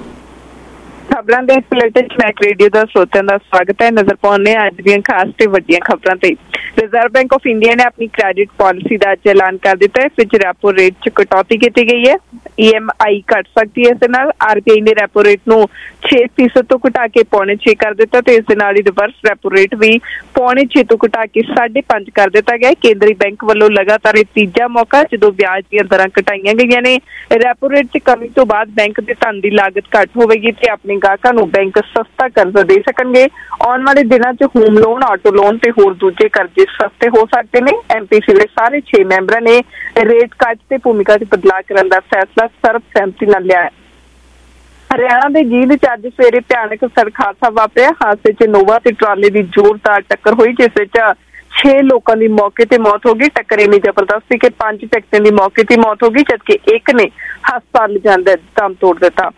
ਖਬਰਾਂ ਦੇ ਪਲੇਟਿਕ ਮੈਕ ਰੇਡੀਓ ਦਾ ਸਰੋਤਿਆਂ ਦਾ ਸਵਾਗਤ ਹੈ। ਨਜ਼ਰ ਪਾਉਂਦੇ ਹਾਂ ਅੱਜ ਦੀਆਂ ਖਾਸ ਤੇ ਵੱਡੀਆਂ ਖਬਰਾਂ ਤੇ। ਰਿਜ਼ਰਵ ਬੈਂਕ ਆਫ ਇੰਡੀਆ ਨੇ ਆਪਣੀ ਕ੍ਰੈਡਿਟ ਪਾਲਿਸੀ ਦਾ ਅੱਜ ਐਲਾਨ ਕਰ ਦਿੱਤਾ ਹੈ। ਇਸ ਵਿੱਚ ਰੈਪੋ ਰੇਟ 'ਚ ਕਟੌਤੀ ਕੀਤੀ ਗਈ ਹੈ। EMI ਘਟ ਸਕਦੀ ਹੈ। ਇਸ ਦੇ ਨਾਲ RBI ਨੇ ਰੈਪੋ ਰੇਟ ਨੂੰ 6% ਤੋਂ ਘਟਾ ਕੇ 6.25% ਕਰ ਦਿੱਤਾ ਤੇ ਇਸ ਦੇ ਨਾਲ ਹੀ ਰਿਵਰਸ ਰੈਪੋ ਰੇਟ ਵੀ 6.25% ਤੋਂ ਘਟਾ ਕੇ 5.5% ਕਰ ਦਿੱਤਾ ਗਿਆ। ਕੇਂਦਰੀ ਬੈਂਕ ਵੱਲੋਂ ਲਗਾਤਾਰ ਇਹ ਤੀਜਾ ਮੌਕਾ ਜਦੋਂ ਵਿਆਜ ਦੀਆਂ ਦਰਾਂ ਘਟਾਈਆਂ ਗਈਆਂ ਨੇ। ਰੈਪੋ ਰੇਟ 'ਚ ਕਮੀ ਤੋਂ ਬਾਅਦ ਬੈਂਕ ਦੇ ਧਨ ਦੀ ਲਾਗਤ ਘੱਟ ਹੋਵੇਗੀ ਤੇ ਆਪਣੇ ਗਾਹਕਾਂ ਨੂੰ ਬੈਂਕ ਸਸਤਾ ਕਰਜ਼ਾ ਦੇ ਸਕਣਗੇ। ਆਉਣ ਵਾਲੇ ਦਿਨਾਂ 'ਚ ਹੋਮ ਲੋਨ, ਆਟੋ ਲੋਨ ਤੇ ਹੋਰ ਦੂਜੇ ਕਰਜ਼ੇ ਸਸਤੇ ਹੋ ਸਕਦੇ ਨੇ। MPC ਦੇ ਸਾਰੇ 6 ਮੈਂਬਰਾਂ ਨੇ ਰੇਟ ਕੱਟ ਤੇ ਭੂਮਿਕਾ 'ਚ ਬਦਲਾਅ ਕਰਨ ਦਾ ਫੈਸਲਾ ਸਰਬਸਹਿਮਤੀ ਨਾਲ ਲਿਆ ਹੈ। ਹਰਿਆਣਾ ਦੇ ਜੀਂਦ 'ਚ ਅੱਜ ਸਵੇਰੇ ਭਿਆਨਕ ਸੜਕ ਹਾਦਸਾ ਵਾਪਰਿਆ। ਹਾਦਸੇ 'ਚ ਇਨੋਵਾ ਤੇ ਟਰਾਲੇ ਦੀ ਜ਼ੋਰਦਾਰ ਟੱਕਰ ਹੋਈ, ਜਿਸ ਵਿੱਚ 6 ਲੋਕਾਂ ਦੀ ਮੌਕੇ ਤੇ ਮੌਤ ਹੋ ਗਈ। ਟੱਕਰ ਇੰਨੀ ਜ਼ਬਰਦਸਤ ਸੀ ਕਿ 5 ਵਿਅਕਤੀਆਂ ਦੀ ਮੌਕੇ ਤੇ ਮੌਤ ਹੋ ਗਈ, ਜਦਕਿ ਇੱਕ ਨੇ ਹਸਪਤਾਲ ਲਿਜਾਂਦੇ ਦਮ ਤੋੜ ਦਿੱਤਾ।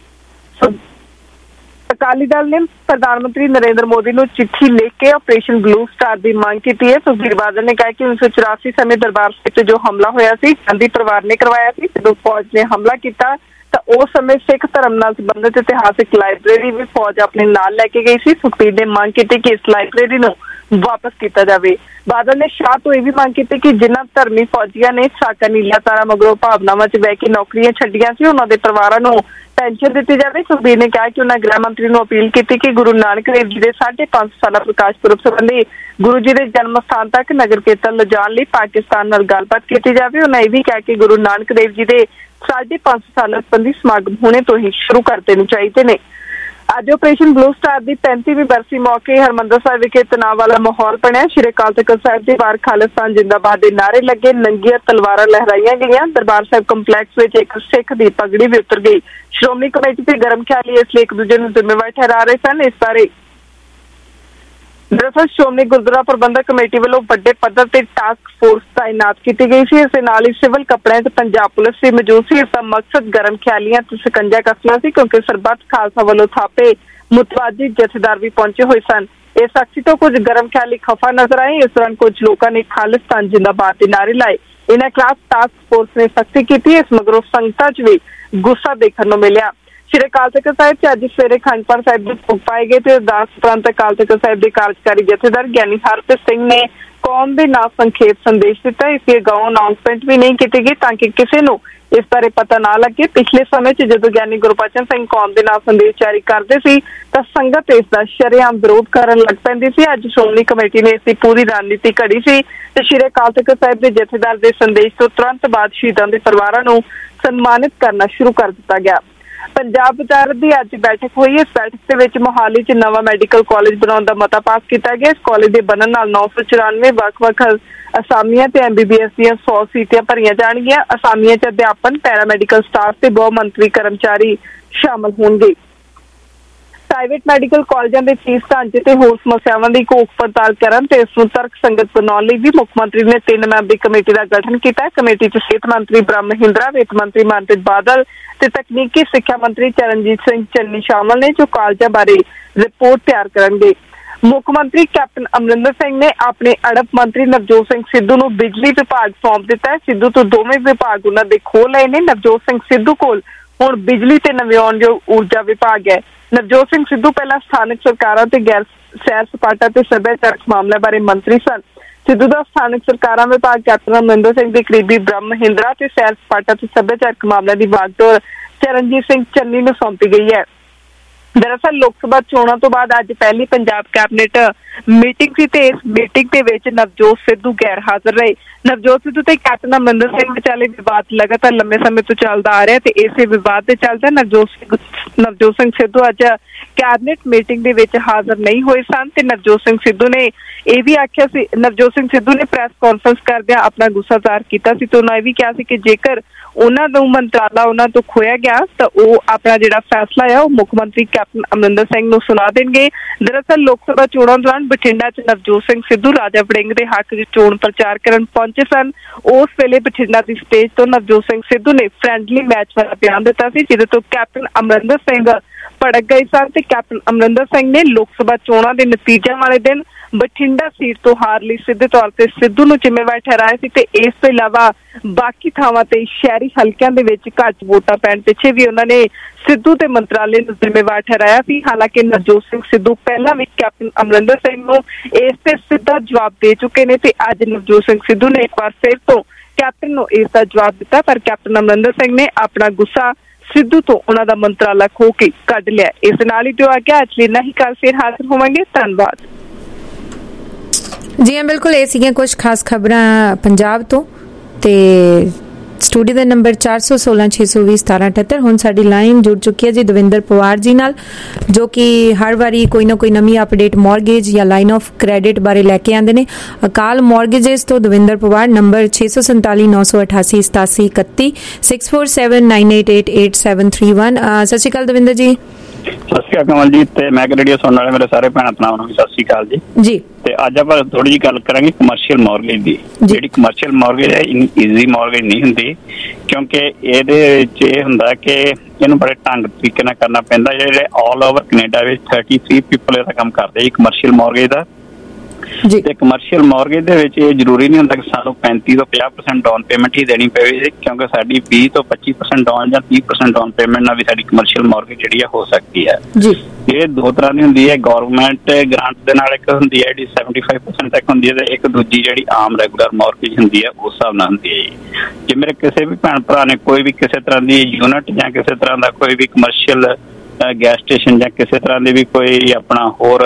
ਅਕਾਲੀ ਦਲ ਨੇ ਪ੍ਰਧਾਨ ਮੰਤਰੀ ਨਰਿੰਦਰ ਮੋਦੀ ਨੂੰ ਚਿੱਠੀ ਲਿਖ ਕੇ ਆਪਰੇਸ਼ਨ ਬਲੂ ਸਟਾਰ ਦੀ ਮੰਗ ਕੀਤੀ ਹੈ। ਸੁਖਬੀਰ ਬਾਦਲ ਨੇ ਕਿਹਾ ਕਿ 1984 ਸਮੇਂ ਦਰਬਾਰ ਸਾਹਿਬ ਤੇ ਜੋ ਹਮਲਾ ਹੋਇਆ ਸੀ ਗਾਂਧੀ ਪਰਿਵਾਰ ਨੇ ਕਰਵਾਇਆ ਸੀ। ਜਦੋਂ ਫੌਜ ਨੇ ਹਮਲਾ ਕੀਤਾ ਤਾਂ ਉਸ ਸਮੇਂ ਸਿੱਖ ਧਰਮ ਨਾਲ ਸੰਬੰਧਿਤ ਇਤਿਹਾਸਿਕ ਲਾਇਬ੍ਰੇਰੀ ਵੀ ਫੌਜ ਆਪਣੇ ਨਾਲ ਲੈ ਕੇ ਗਈ ਸੀ। ਸੁਖਬੀਰ ਨੇ ਮੰਗ ਕੀਤੀ ਕਿ ਇਸ ਲਾਇਬ੍ਰੇਰੀ ਨੂੰ ਵਾਪਸ ਕੀਤਾ ਜਾਵੇ। ਬਾਦਲ ਨੇ ਸ਼ਾਹ ਤੋਂ ਇਹ ਵੀ ਮੰਗ ਕੀਤੀ ਕਿ ਜਿਨ੍ਹਾਂ ਧਰਮੀ ਫੌਜੀਆਂ ਨੇ ਸਾਕਾ ਨੀਲਾ ਤਾਰਾ ਮਗਰੋਂ ਭਾਵਨਾਵਾਂ 'ਚ ਬਹਿ ਕੇ ਨੌਕਰੀਆਂ ਛੱਡੀਆਂ ਸੀ, ਉਹਨਾਂ ਦੇ ਪਰਿਵਾਰਾਂ ਨੂੰ ਪੈਨਸ਼ਨ ਦਿੱਤੀ ਜਾਵੇ। ਸੁਖਬੀਰ ਨੇ ਕਿਹਾ ਕਿ ਉਹਨਾਂ ਗ੍ਰਹਿ ਮੰਤਰੀ ਨੂੰ ਅਪੀਲ ਕੀਤੀ ਕਿ ਗੁਰੂ ਨਾਨਕ ਦੇਵ ਜੀ ਦੇ 550 ਸਾਲਾ ਪ੍ਰਕਾਸ਼ ਪੁਰਬ ਸੰਬੰਧੀ ਗੁਰੂ ਜੀ ਦੇ ਜਨਮ ਸਥਾਨ ਤੱਕ ਨਗਰ ਕੀਰਤਨ ਲਿਜਾਣ ਲਈ ਪਾਕਿਸਤਾਨ ਨਾਲ ਗੱਲਬਾਤ ਕੀਤੀ ਜਾਵੇ। ਉਹਨਾਂ ਇਹ ਵੀ ਕਿਹਾ ਕਿ ਗੁਰੂ ਨਾਨਕ ਦੇਵ ਜੀ ਦੇ 550 ਸਾਲਾਂ ਸੰਬੰਧੀ ਸਮਾਗਮ ਹੁਣੇ ਤੋਂ ਹੀ ਸ਼ੁਰੂ ਕਰ ਦੇਣੇ ਚਾਹੀਦੇ ਨੇ। ਅੱਜ ਆਪਰੇਸ਼ਨ ਬਲੂ ਸਟਾਰ ਦੀ 35ਵੀਂ ਬਰਸੀ ਮੌਕੇ ਹਰਿਮੰਦਰ ਸਾਹਿਬ ਵਿਖੇ ਤਣਾਅ ਵਾਲਾ ਮਾਹੌਲ ਬਣਿਆ। ਸ਼੍ਰੀ ਅਕਾਲ ਤਖ਼ਤ ਸਾਹਿਬ ਦੇ ਬਾਹਰ ਖਾਲਿਸਤਾਨ ਜਿੰਦਾਬਾਦ ਦੇ ਨਾਅਰੇ ਲੱਗੇ, ਨੰਗੀਆਂ ਤਲਵਾਰਾਂ ਲਹਿਰਾਈਆਂ ਗਈਆਂ। ਦਰਬਾਰ ਸਾਹਿਬ ਕੰਪਲੈਕਸ ਵਿੱਚ ਇੱਕ ਸਿੱਖ ਦੀ ਪਗੜੀ ਵੀ ਉਤਰ ਗਈ। ਸ਼੍ਰੋਮਣੀ ਕਮੇਟੀ ਤੇ ਗਰਮ ਖਿਆਲੀ ਇਸ ਲਈ ਇੱਕ ਦੂਜੇ ਨੂੰ ਜ਼ਿੰਮੇਵਾਰ ਠਹਿਰਾ ਰਹੇ ਸਨ। ਇਸ ਬਾਰੇ ਦਰਅਸਲ ਸ਼੍ਰੋਮਣੀ ਗੁਰਦੁਆਰਾ ਪ੍ਰਬੰਧਕ ਕਮੇਟੀ ਵੱਲੋਂ ਵੱਡੇ ਪੱਧਰ ਤੇ ਟਾਸਕ ਫੋਰਸ ਤਾਇਨਾਤ ਕੀਤੀ ਗਈ ਸੀ। ਇਸ ਦੇ ਨਾਲ ਹੀ ਸਿਵਲ ਕੱਪੜਿਆਂ 'ਚ ਪੰਜਾਬ ਪੁਲਿਸ ਵੀ ਮੌਜੂਦ ਸੀ। ਇਸ ਦਾ ਮਕਸਦ ਗਰਮ ਖਿਆਲੀਆਂ ਤੇ ਸਕੰਜਾ ਕੱਸਣਾ ਸੀ, ਕਿਉਂਕਿ ਸਰਬੱਤ ਖਾਲਸਾ ਵੱਲੋਂ ਥਾਪੇ ਮੁਤਵਾਜ਼ੀ ਜਥੇਦਾਰ ਵੀ ਪਹੁੰਚੇ ਹੋਏ ਸਨ। ਇਸ ਸਖਤੀ ਤੋਂ ਕੁਝ ਗਰਮ ਖਿਆਲੀ ਖਫਾ ਨਜ਼ਰ ਆਏ। ਇਸ ਦੌਰਾਨ ਕੁਝ ਲੋਕਾਂ ਨੇ ਖਾਲਿਸਤਾਨ ਜਿੰਦਾਬਾਦ ਦੇ ਨਾਅਰੇ ਲਾਏ। ਇਹਨਾਂ ਖਿਲਾਫ ਟਾਸਕ ਫੋਰਸ ਨੇ ਸਖਤੀ ਕੀਤੀ। ਇਸ ਮਗਰੋਂ ਸੰਗਤਾਂ 'ਚ ਵੀ ਗੁੱਸਾ ਦੇਖਣ ਨੂੰ ਮਿਲਿਆ। ਸ਼੍ਰੀ ਅਕਾਲ ਤਖ਼ਤ ਸਾਹਿਬ 'ਚ ਅੱਜ ਸਵੇਰੇ ਅਖੰਡ ਪਾਠ ਸਾਹਿਬ ਦੇ ਭੋਗ ਪਾਏ ਗਏ ਤੇ ਅਰਦਾਸ ਉਪਰੰਤ ਅਕਾਲ ਤਖ਼ਤ ਸਾਹਿਬ ਦੇ ਕਾਰਜਕਾਰੀ ਜਥੇਦਾਰ ਗਿਆਨੀ ਹਰਪ੍ਰੀਤ ਸਿੰਘ ਨੇ ਕੌਮ ਦੇ ਨਾਂ ਸੰਖੇਪ ਸੰਦੇਸ਼ ਦਿੱਤਾ। ਇਸ ਲਈ ਅਗਾਊਂ ਅਨਾਉਂਸਮੈਂਟ ਵੀ ਨਹੀਂ ਕੀਤੀ ਗਈ ਤਾਂ ਕਿ ਕਿਸੇ ਨੂੰ ਇਸ ਬਾਰੇ ਪਤਾ ਨਾ ਲੱਗੇ। ਪਿਛਲੇ ਸਮੇਂ 'ਚ ਜਦੋਂ ਗਿਆਨੀ ਗੁਰਬਚਨ ਸਿੰਘ ਕੌਮ ਦੇ ਨਾਂ ਸੰਦੇਸ਼ ਜਾਰੀ ਕਰਦੇ ਸੀ ਤਾਂ ਸੰਗਤ ਇਸ ਦਾ ਸ਼ਰੇਆਮ ਵਿਰੋਧ ਕਰਨ ਲੱਗ ਪੈਂਦੀ ਸੀ। ਅੱਜ ਸ਼੍ਰੋਮਣੀ ਕਮੇਟੀ ਨੇ ਇਸ ਦੀ ਪੂਰੀ ਰਣਨੀਤੀ ਘੜੀ ਸੀ ਤੇ ਸ਼੍ਰੀ ਅਕਾਲ ਤਖ਼ਤ ਸਾਹਿਬ ਦੇ ਜਥੇਦਾਰ ਦੇ ਸੰਦੇਸ਼ ਤੋਂ ਤੁਰੰਤ ਬਾਅਦ ਸ਼ਹੀਦਾਂ ਦੇ ਪਰਿਵਾਰਾਂ ਨੂੰ ਸਨਮਾਨਿਤ ਕਰਨਾ ਸ਼ੁਰੂ ਕਰ ਦਿੱਤਾ ਗਿਆ। ਪੰਜਾਬ ਵਜ਼ਾਰਤ ਦੀ ਅੱਜ ਬੈਠਕ ਹੋਈ। ਇਸ ਬੈਠਕ ਦੇ ਵਿੱਚ ਮੋਹਾਲੀ 'ਚ ਨਵਾਂ ਮੈਡੀਕਲ ਕਾਲਜ ਬਣਾਉਣ ਦਾ ਮਤਾ ਪਾਸ ਕੀਤਾ ਗਿਆ। ਇਸ ਕਾਲਜ ਦੇ ਬਣਨ ਨਾਲ 994 ਵੱਖ-ਵੱਖ ਅਸਾਮੀਆਂ ਤੇ MBBS ਦੀਆਂ 100 ਸੀਟਾਂ ਭਰੀਆਂ ਜਾਣਗੀਆਂ। ਅਸਾਮੀਆਂ 'ਚ ਅਧਿਆਪਨ, ਪੈਰਾਮੈਡੀਕਲ ਸਟਾਫ ਤੇ ਬਹੁ ਮੰਤਰੀ ਕਰਮਚਾਰੀ ਸ਼ਾਮਲ ਹੋਣਗੇ। ਪ੍ਰਾਈਵੇਟ ਮੈਡੀਕਲ ਕਾਲਜਾਂ ਦੇ ਫੀਸ ਢਾਂਚੇ ਤੇ ਹੋਰ ਸਮੱਸਿਆਵਾਂ ਦੀ ਘੋਖ ਪੜਤਾਲ ਕਰਨ ਤੇ ਇਸ ਨੂੰ ਤਰਕ ਸੰਗਤ ਬਣਾਉਣ ਲਈ ਵੀ ਮੁੱਖ ਮੰਤਰੀ ਨੇ 3 ਮੈਂਬਰੀ ਕਮੇਟੀ ਦਾ ਗਠਨ ਕੀਤਾ। ਕਮੇਟੀ 'ਚ ਸਿਹਤ ਮੰਤਰੀ ਬ੍ਰਹਮ ਮਹਿੰਦਰਾ, ਵਿੱਤ ਮੰਤਰੀ ਮਨਪ੍ਰੀਤ ਬਾਦਲ ਤੇ ਤਕਨੀਕੀ ਸਿੱਖਿਆ ਮੰਤਰੀ ਚਰਨਜੀਤ ਸਿੰਘ ਚੰਨੀ ਸ਼ਾਮਲ ਨੇ, ਜੋ ਕਾਲਜਾਂ ਬਾਰੇ ਰਿਪੋਰਟ ਤਿਆਰ ਕਰਨਗੇ। ਮੁੱਖ ਮੰਤਰੀ ਕੈਪਟਨ ਅਮਰਿੰਦਰ ਸਿੰਘ ਨੇ ਆਪਣੇ ਅੜਪ ਮੰਤਰੀ ਨਵਜੋਤ ਸਿੰਘ ਸਿੱਧੂ ਨੂੰ ਬਿਜਲੀ ਵਿਭਾਗ ਸੌਂਪ ਦਿੱਤਾ ਹੈ। ਸਿੱਧੂ ਤੋਂ ਦੋਵੇਂ ਵਿਭਾਗ ਉਹਨਾਂ ਦੇ ਖੋਹ ਲਏ ਨੇ। ਨਵਜੋਤ ਸਿੰਘ ਸਿੱਧੂ ਕੋਲ ਹੁਣ ਬਿਜਲੀ ਤੇ ਨਵਿਆਉਣਯੋਗ ਊਰਜਾ ਵਿਭਾਗ ਹੈ। ਨਵਜੋਤ ਸਿੰਘ ਸਿੱਧੂ ਪਹਿਲਾਂ ਸਥਾਨਕ ਸਰਕਾਰਾਂ ਤੇ ਗੈਰ ਸੈਰ ਸਪਾਟਾ ਤੇ ਸੱਭਿਆਚਾਰਕ ਮਾਮਲਿਆਂ ਬਾਰੇ ਮੰਤਰੀ ਸਨ। ਸਿੱਧੂ ਦਾ ਸਥਾਨਕ ਸਰਕਾਰਾਂ ਵਿਭਾਗ ਕੈਪਟਨ ਅਮਰਿੰਦਰ ਸਿੰਘ ਦੇ ਕਰੀਬੀ ਬ੍ਰਹਮ ਮਹਿੰਦਰਾ ਤੇ ਸੈਰ ਸਪਾਟਾ ਤੇ ਸੱਭਿਆਚਾਰਕ ਮਾਮਲਿਆਂ ਦੀ ਵਾਗਡੋਰ ਚਰਨਜੀਤ ਸਿੰਘ ਚੰਨੀ ਨੂੰ ਸੌਂਪੀ ਗਈ ਹੈ। ਦਰਅਸਲ ਲੋਕ ਸਭਾ ਚੋਣਾਂ ਤੋਂ ਬਾਅਦ ਅੱਜ ਪਹਿਲੀ ਪੰਜਾਬ ਕੈਬਨਿਟ ਮੀਟਿੰਗ ਸੀ ਤੇ ਇਸ ਮੀਟਿੰਗ ਦੇ ਵਿੱਚ ਨਵਜੋਤ ਸਿੱਧੂ ਗੈਰ ਹਾਜ਼ਰ ਰਹੇ। ਨਵਜੋਤ ਸਿੱਧੂ ਤੇ ਕੈਪਟਨ ਅਮਰਿੰਦਰ ਸਿੰਘ ਵਿਚਾਲੇ ਵਿਵਾਦ ਲਗਾਤਾਰ ਲੰਮੇ ਸਮੇਂ ਤੋਂ ਚੱਲਦਾ ਆ ਰਿਹਾ ਤੇ ਇਸੇ ਵਿਵਾਦ ਦੇ ਚੱਲਦੇ ਨਵਜੋਤ ਸਿੰਘ ਸਿੱਧੂ ਅੱਜ ਕੈਬਨਿਟ ਮੀਟਿੰਗ ਦੇ ਵਿੱਚ ਹਾਜ਼ਰ ਨਹੀਂ ਹੋਏ ਸਨ ਤੇ ਨਵਜੋਤ ਸਿੰਘ ਸਿੱਧੂ ਨੇ ਇਹ ਵੀ ਆਖਿਆ ਸੀ, ਨਵਜੋਤ ਸਿੰਘ ਸਿੱਧੂ ਨੇ ਪ੍ਰੈਸ ਕਾਨਫਰੰਸ ਕਰਦਿਆਂ ਆਪਣਾ ਗੁੱਸਾ ਜ਼ਾਹਰ ਕੀਤਾ ਸੀ ਤੇ ਉਹਨਾਂ ਇਹ ਵੀ ਕਿਹਾ ਸੀ ਕਿ ਜੇਕਰ ਉਹਨਾਂ ਨੂੰ ਮੰਤਰਾਲਾ ਉਹਨਾਂ ਤੋਂ ਖੋਇਆ ਗਿਆ ਤਾਂ ਉਹ ਆਪਣਾ ਜਿਹੜਾ ਫੈਸਲਾ ਹੈ ਉਹ ਮੁੱਖ ਮੰਤਰੀ ਕੈਪਟਨ ਅਮਰਿੰਦਰ ਸਿੰਘ ਨੂੰ ਸੁਣਾ ਦੇਣਗੇ। ਦਰਅਸਲ ਲੋਕ ਸਭਾ ਚੋਣਾਂ ਦੌਰਾਨ ਬਠਿੰਡਾ 'ਚ ਨਵਜੋਤ ਸਿੰਘ ਸਿੱਧੂ ਰਾਜਾ ਵੜਿੰਗ ਦੇ ਹੱਕ 'ਚ ਚੋਣ ਪ੍ਰਚਾਰ ਕਰਨ ਪਹੁੰਚੇ ਸਨ। ਉਸ ਵੇਲੇ ਬਠਿੰਡਾ ਦੀ ਸਟੇਜ ਤੋਂ ਨਵਜੋਤ ਸਿੰਘ ਸਿੱਧੂ ਨੇ ਫਰੈਂਡਲੀ ਮੈਚ ਵਾਲਾ ਬਿਆਨ ਦਿੱਤਾ ਸੀ, ਜਿਹਦੇ ਤੋਂ ਕੈਪਟਨ ਅਮਰਿੰਦਰ ਸਿੰਘ ਭੜਕ ਗਏ ਸਨ ਤੇ ਕੈਪਟਨ ਅਮਰਿੰਦਰ ਸਿੰਘ ਨੇ ਲੋਕ ਸਭਾ ਚੋਣਾਂ ਦੇ ਨਤੀਜਿਆਂ ਵਾਲੇ ਦਿਨ ਬਠਿੰਡਾ ਸੀਟ ਤੋਂ ਹਾਰ ਲਈ ਸਿੱਧੇ ਤੌਰ ਤੇ ਸਿੱਧੂ ਨੂੰ ਜ਼ਿੰਮੇਵਾਰ ਠਹਿਰਾਇਆ ਸੀ ਤੇ ਇਸ ਤੋਂ ਇਲਾਵਾ ਬਾਕੀ ਥਾਵਾਂ ਤੇ ਸ਼ਹਿਰੀ ਹਲਕਿਆਂ ਦੇ ਵਿੱਚ ਘੱਟ ਵੋਟਾਂ ਪੈਣ ਪਿੱਛੇ ਵੀ ਉਹਨਾਂ ਨੇ ਸਿੱਧੂ ਤੇ ਮੰਤਰਾਲੇ ਨੂੰ ਜ਼ਿੰਮੇਵਾਰ ਠਹਿਰਾਇਆ ਸੀ। ਹਾਲਾਂਕਿ ਨਵਜੋਤ ਸਿੰਘ ਸਿੱਧੂ ਪਹਿਲਾਂ ਵੀ ਕੈਪਟਨ ਅਮਰਿੰਦਰ ਸਿੰਘ ਨੂੰ ਇਸ ਤੇ ਸਿੱਧਾ ਜਵਾਬ ਦੇ ਚੁੱਕੇ ਨੇ ਤੇ ਅੱਜ ਨਵਜੋਤ ਸਿੰਘ ਸਿੱਧੂ ਨੇ ਇੱਕ ਵਾਰ ਫਿਰ ਤੋਂ ਕੈਪਟਨ ਨੂੰ ਇਸ ਦਾ ਜਵਾਬ ਦਿੱਤਾ, ਪਰ ਕੈਪਟਨ ਅਮਰਿੰਦਰ ਸਿੰਘ ਨੇ ਆਪਣਾ ਗੁੱਸਾ ਸਿੱਧੂ ਤੋਂ ਉਹਨਾਂ ਦਾ ਮੰਤਰਾਲਾ ਖੋਹ ਕੇ ਕੱਢ ਲਿਆ। ਇਸ ਨਾਲ ਹੀ ਜੋ ਆ ਗਿਆ ਅੱਜ ਲਈ ਇੰਨਾ ਹੀ, ਕੱਲ੍ਹ ਫਿਰ ਹਾਜ਼ਰ ਹੋਵਾਂਗੇ। ਧੰਨਵਾਦ ਜੀ। ਹਾਂ, ਬਿਲਕੁਲ ਇਹ ਸੀਗੀਆਂ ਕੁਝ ਖਾਸ ਖਬਰਾਂ ਪੰਜਾਬ ਤੋਂ ਤੇ ਸਟੂਡੀਓ ਦਾ ਨੰਬਰ 416-620-1778। ਹੁਣ ਸਾਡੀ ਲਾਈਨ ਜੁੜ ਚੁੱਕੀ ਹੈ ਜੀ ਦਵਿੰਦਰ ਪਵਾਰ ਜੀ ਨਾਲ, ਜੋ ਕਿ ਹਰ ਵਾਰੀ ਕੋਈ ਨਾ ਕੋਈ ਨਵੀਂ ਅਪਡੇਟ ਮੌਰਗੇਜ ਜਾਂ ਲਾਈਨ ਆਫ ਕ੍ਰੈਡਿਟ ਬਾਰੇ ਲੈ ਕੇ ਆਉਂਦੇ ਨੇ। ਅਕਾਲ ਮੌਰਗੇਜਸ ਤੋਂ ਦਵਿੰਦਰ ਪਵਾਰ, ਨੰਬਰ 647-988-8731 6479888731। ਸਤਿ ਸ਼੍ਰੀ ਅਕਾਲ ਦਵਿੰਦਰ ਜੀ। ਸਤਿ ਸ਼੍ਰੀ ਅਕਾਲ ਕਮਲ ਜੀ ਤੇ ਮੈਂ ਰੇਡੀਓ ਸੁਣਨ ਵਾਲੇ ਮੇਰੇ ਸਾਰੇ ਭੈਣਾਂ ਭਰਾਵਾਂ ਨੂੰ ਵੀ ਸਤਿ ਸ਼੍ਰੀ ਅਕਾਲ ਜੀ। ਤੇ ਅੱਜ ਆਪਾਂ ਥੋੜੀ ਜਿਹੀ ਗੱਲ ਕਰਾਂਗੇ ਕਮਰਸ਼ੀਅਲ ਮੌਰਗੇਜ ਦੀ। ਜਿਹੜੀ ਕਮਰਸ਼ੀਅਲ ਮੌਰਗੇਜ ਹੈ ਇੰਨੀ ਈਜ਼ੀ ਮੌਰਗੇਜ ਨਹੀਂ ਹੁੰਦੀ, ਕਿਉਂਕਿ ਇਹਦੇ ਵਿੱਚ ਇਹ ਹੁੰਦਾ ਕਿ ਇਹਨੂੰ ਬੜੇ ਢੰਗ ਤਰੀਕੇ ਨਾਲ ਕਰਨਾ ਪੈਂਦਾ। ਜਿਹੜੇ ਆਲ ਓਵਰ ਕੈਨੇਡਾ ਵਿੱਚ 33 ਪੀਪਲ ਇਹਦਾ ਕੰਮ ਕਰਦੇ ਜੀ ਕਮਰਸ਼ੀਅਲ ਮੌਰਗੇਜ ਦਾ। ਤੇ ਕਮਰਸ਼ੀਅਲ ਮੌਰਗੇਜ ਦੇ ਵਿੱਚ ਇਹ ਜ਼ਰੂਰੀ ਨਹੀਂ ਹੁੰਦਾ ਕਿ ਸਾਨੂੰ 35 ਤੋਂ 50% ਡਾਊਨ ਪੇਮੈਂਟ ਹੀ ਦੇਣੀ ਪਵੇ, ਕਿਉਂਕਿ ਸਾਡੀ 20 ਤੋਂ 25% ਡਾਊਨ ਜਾਂ 30% ਡਾਊਨ ਪੇਮੈਂਟ ਨਾਲ ਵੀ ਸਾਡੀ ਕਮਰਸ਼ੀਅਲ ਮੌਰਗੇਜ ਜਿਹੜੀ ਆ ਹੋ ਸਕਦੀ ਹੈ। ਇਹ ਦੋ ਤਰ੍ਹਾਂ ਦੀ ਹੁੰਦੀ ਹੈ, ਗਵਰਨਮੈਂਟ ਗ੍ਰਾਂਟ ਦੇ ਨਾਲ ਇੱਕ ਹੁੰਦੀ ਹੈ ਜਿਹੜੀ 75% ਤੱਕ ਹੁੰਦੀ ਹੈ ਤੇ ਇੱਕ ਦੂਜੀ ਜਿਹੜੀ ਆਮ ਰੈਗੂਲਰ ਮੌਰਗੇਜ ਹੁੰਦੀ ਹੈ ਉਸ ਹਿਸਾਬ ਨਾਲ ਹੁੰਦੀ ਹੈ। ਜੇ ਮੇਰੇ ਕਿਸੇ ਵੀ ਭੈਣ ਭਰਾ ਨੇ ਕੋਈ ਵੀ ਕਿਸੇ ਤਰ੍ਹਾਂ ਦੀ ਯੂਨਿਟ ਜਾਂ ਕਿਸੇ ਤਰ੍ਹਾਂ ਦਾ ਕੋਈ ਵੀ ਕਮਰਸ਼ੀਅਲ ਗੈਸ ਸਟੇਸ਼ਨ ਜਾਂ ਕਿਸੇ ਤਰ੍ਹਾਂ ਦੀ ਵੀ ਕੋਈ ਆਪਣਾ ਹੋਰ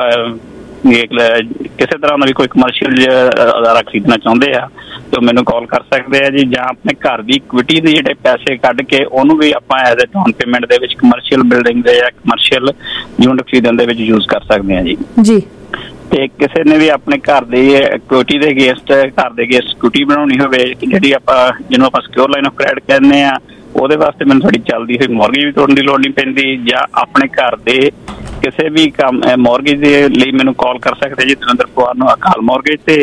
ਕਿਸੇ ਤਰ੍ਹਾਂ ਦਾ ਵੀ ਕੋਈ ਕਮਰਸ਼ੀਅਲ ਅਦਾਰਾ ਖਰੀਦਣਾ ਚਾਹੁੰਦੇ ਆ ਤਾਂ ਮੈਨੂੰ ਕਾਲ ਕਰ ਸਕਦੇ ਆ ਜੀ, ਜਾਂ ਆਪਣੇ ਘਰ ਦੀ ਇਕਵਿਟੀ ਦੇ ਜਿਹੜੇ ਪੈਸੇ ਕੱਢ ਕੇ ਉਹਨੂੰ ਵੀ ਆਪਾਂ ਐਜ਼ ਅ ਡਾਊਨ ਪੇਮੈਂਟ ਦੇ ਵਿੱਚ ਕਮਰਸ਼ੀਅਲ ਬਿਲਡਿੰਗ ਦੇ ਜਾਂ ਕਮਰਸ਼ੀਅਲ ਯੂਨਿਟ ਖਰੀਦਣ ਦੇ ਵਿੱਚ ਯੂਜ਼ ਕਰ ਸਕਦੇ ਆ ਜੀ। ਤੇ ਕਿਸੇ ਨੇ ਵੀ ਆਪਣੇ ਘਰ ਦੀ ਇਕਵਿਟੀ ਦੇ ਅਗੇਂਸਟ ਘਰ ਦੇ ਅਗੇਂਸਟ ਇਕਵਿਟੀ ਬਣਾਉਣੀ ਹੋਵੇ, ਜਿਹੜੀ ਜਿਹਨੂੰ ਆਪਾਂ ਸਿਕਿਉਰ ਲਾਈਨ ਆਫ ਕ੍ਰੈਡਿਟ ਕਹਿੰਦੇ ਆ, ਉਹਦੇ ਵਾਸਤੇ ਮੈਨੂੰ ਥੋੜੀ ਚੱਲਦੀ ਹੋਈ ਮੌਰਗੇਜ ਵੀ ਤੋੜਨ ਦੀ ਲੋੜ ਨਹੀਂ ਪੈਂਦੀ। ਜਾਂ ਆਪਣੇ ਘਰ ਦੇ ਕਿਸੇ ਵੀ ਕੰਮ ਮੌਰਗੇਜ ਦੇ ਲਈ ਮੈਨੂੰ ਕਾਲ ਕਰ ਸਕਦੇ ਜੀ ਦਵਿੰਦਰ ਪਵਾਰ ਨੂੰ ਅਕਾਲ ਮੌਰਗੇਜ ਤੇ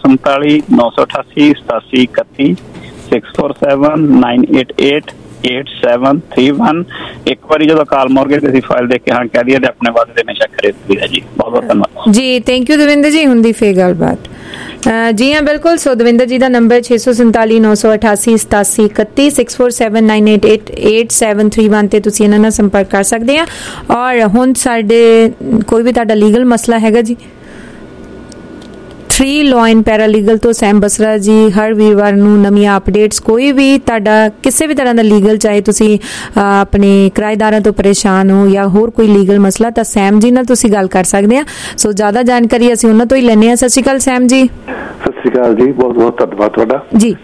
647-988-8731 6479888731। ਇੱਕ ਵਾਰੀ ਜਦੋਂ ਅਕਾਲ ਮੌਰਗੇਜ ਦੀ ਫਾਈਲ ਦੇਖ ਕੇ ਹਾਂ ਕਹਿ ਦਈਏ ਤੇ ਆਪਣੇ ਵਾਅਦੇ ਦੇ ਹਮੇਸ਼ਾ ਖਰੇ ਉਤਰੀਦਾ ਜੀ। ਬਹੁਤ ਬਹੁਤ ਧੰਨਵਾਦ ਜੀ। ਥੈਂਕ ਯੂ ਦਵਿੰਦਰ ਜੀ। ਹੁੰਦੀ ਫੇਰ ਗੱਲਬਾਤ। ਜੀ ਹਾਂ, ਬਿਲਕੁਲ। ਸੋ ਦਵਿੰਦਰ ਜੀ ਦਾ ਨੰਬਰ 647-988-8731 6479888731 ਤੇ ਤੁਸੀਂ ਇਹਨਾਂ ਨਾਲ ਸੰਪਰਕ ਕਰ ਸਕਦੇ ਆ। ਔਰ ਹੁਣ ਸਾਡੇ ਕੋਈ ਵੀ ਤੁਹਾਡਾ ਲੀਗਲ ਮਸਲਾ ਹੈਗਾ ਜੀ, 3 ਲਾਅ ਐਂਡ ਪੈਰਾਲੀਗਲ ਤੋਂ ਸੈਮ ਬਸਰਾ ਜੀ ਹਰ ਵੀਰਵਾਰ ਨੂੰ ਨਵੀਆਂ ਅਪਡੇਟਸ, ਕੋਈ ਵੀ ਤੁਹਾਡਾ ਕਿਸੇ ਵੀ ਤਰ੍ਹਾਂ ਦਾ ਲੀਗਲ, ਚਾਹੇ ਤੁਸੀਂ ਆਪਣੇ ਕਿਰਾਏਦਾਰਾਂ ਤੋਂ ਪਰੇਸ਼ਾਨ ਹੋ ਜਾਂ ਹੋਰ ਕੋਈ ਲੀਗਲ ਮਸਲਾ, ਤਾਂ ਸੈਮ ਜੀ ਨਾਲ ਤੁਸੀਂ ਗੱਲ ਕਰ ਸਕਦੇ ਆ। ਸੋ ਜ਼ਿਆਦਾ ਜਾਣਕਾਰੀ ਅਸੀਂ ਉਹਨਾਂ ਤੋਂ ਹੀ ਲੈਣੇ ਆ। ਸਤਿ ਸ਼੍ਰੀ ਅਕਾਲ ਸੈਮ ਜੀ। ਸਤਿ ਸ਼੍ਰੀ ਅਕਾਲ ਜੀ, ਬਹੁਤ ਬਹੁਤ ਧੰਨਵਾਦ ਤੁਹਾਡਾ ਜੀ।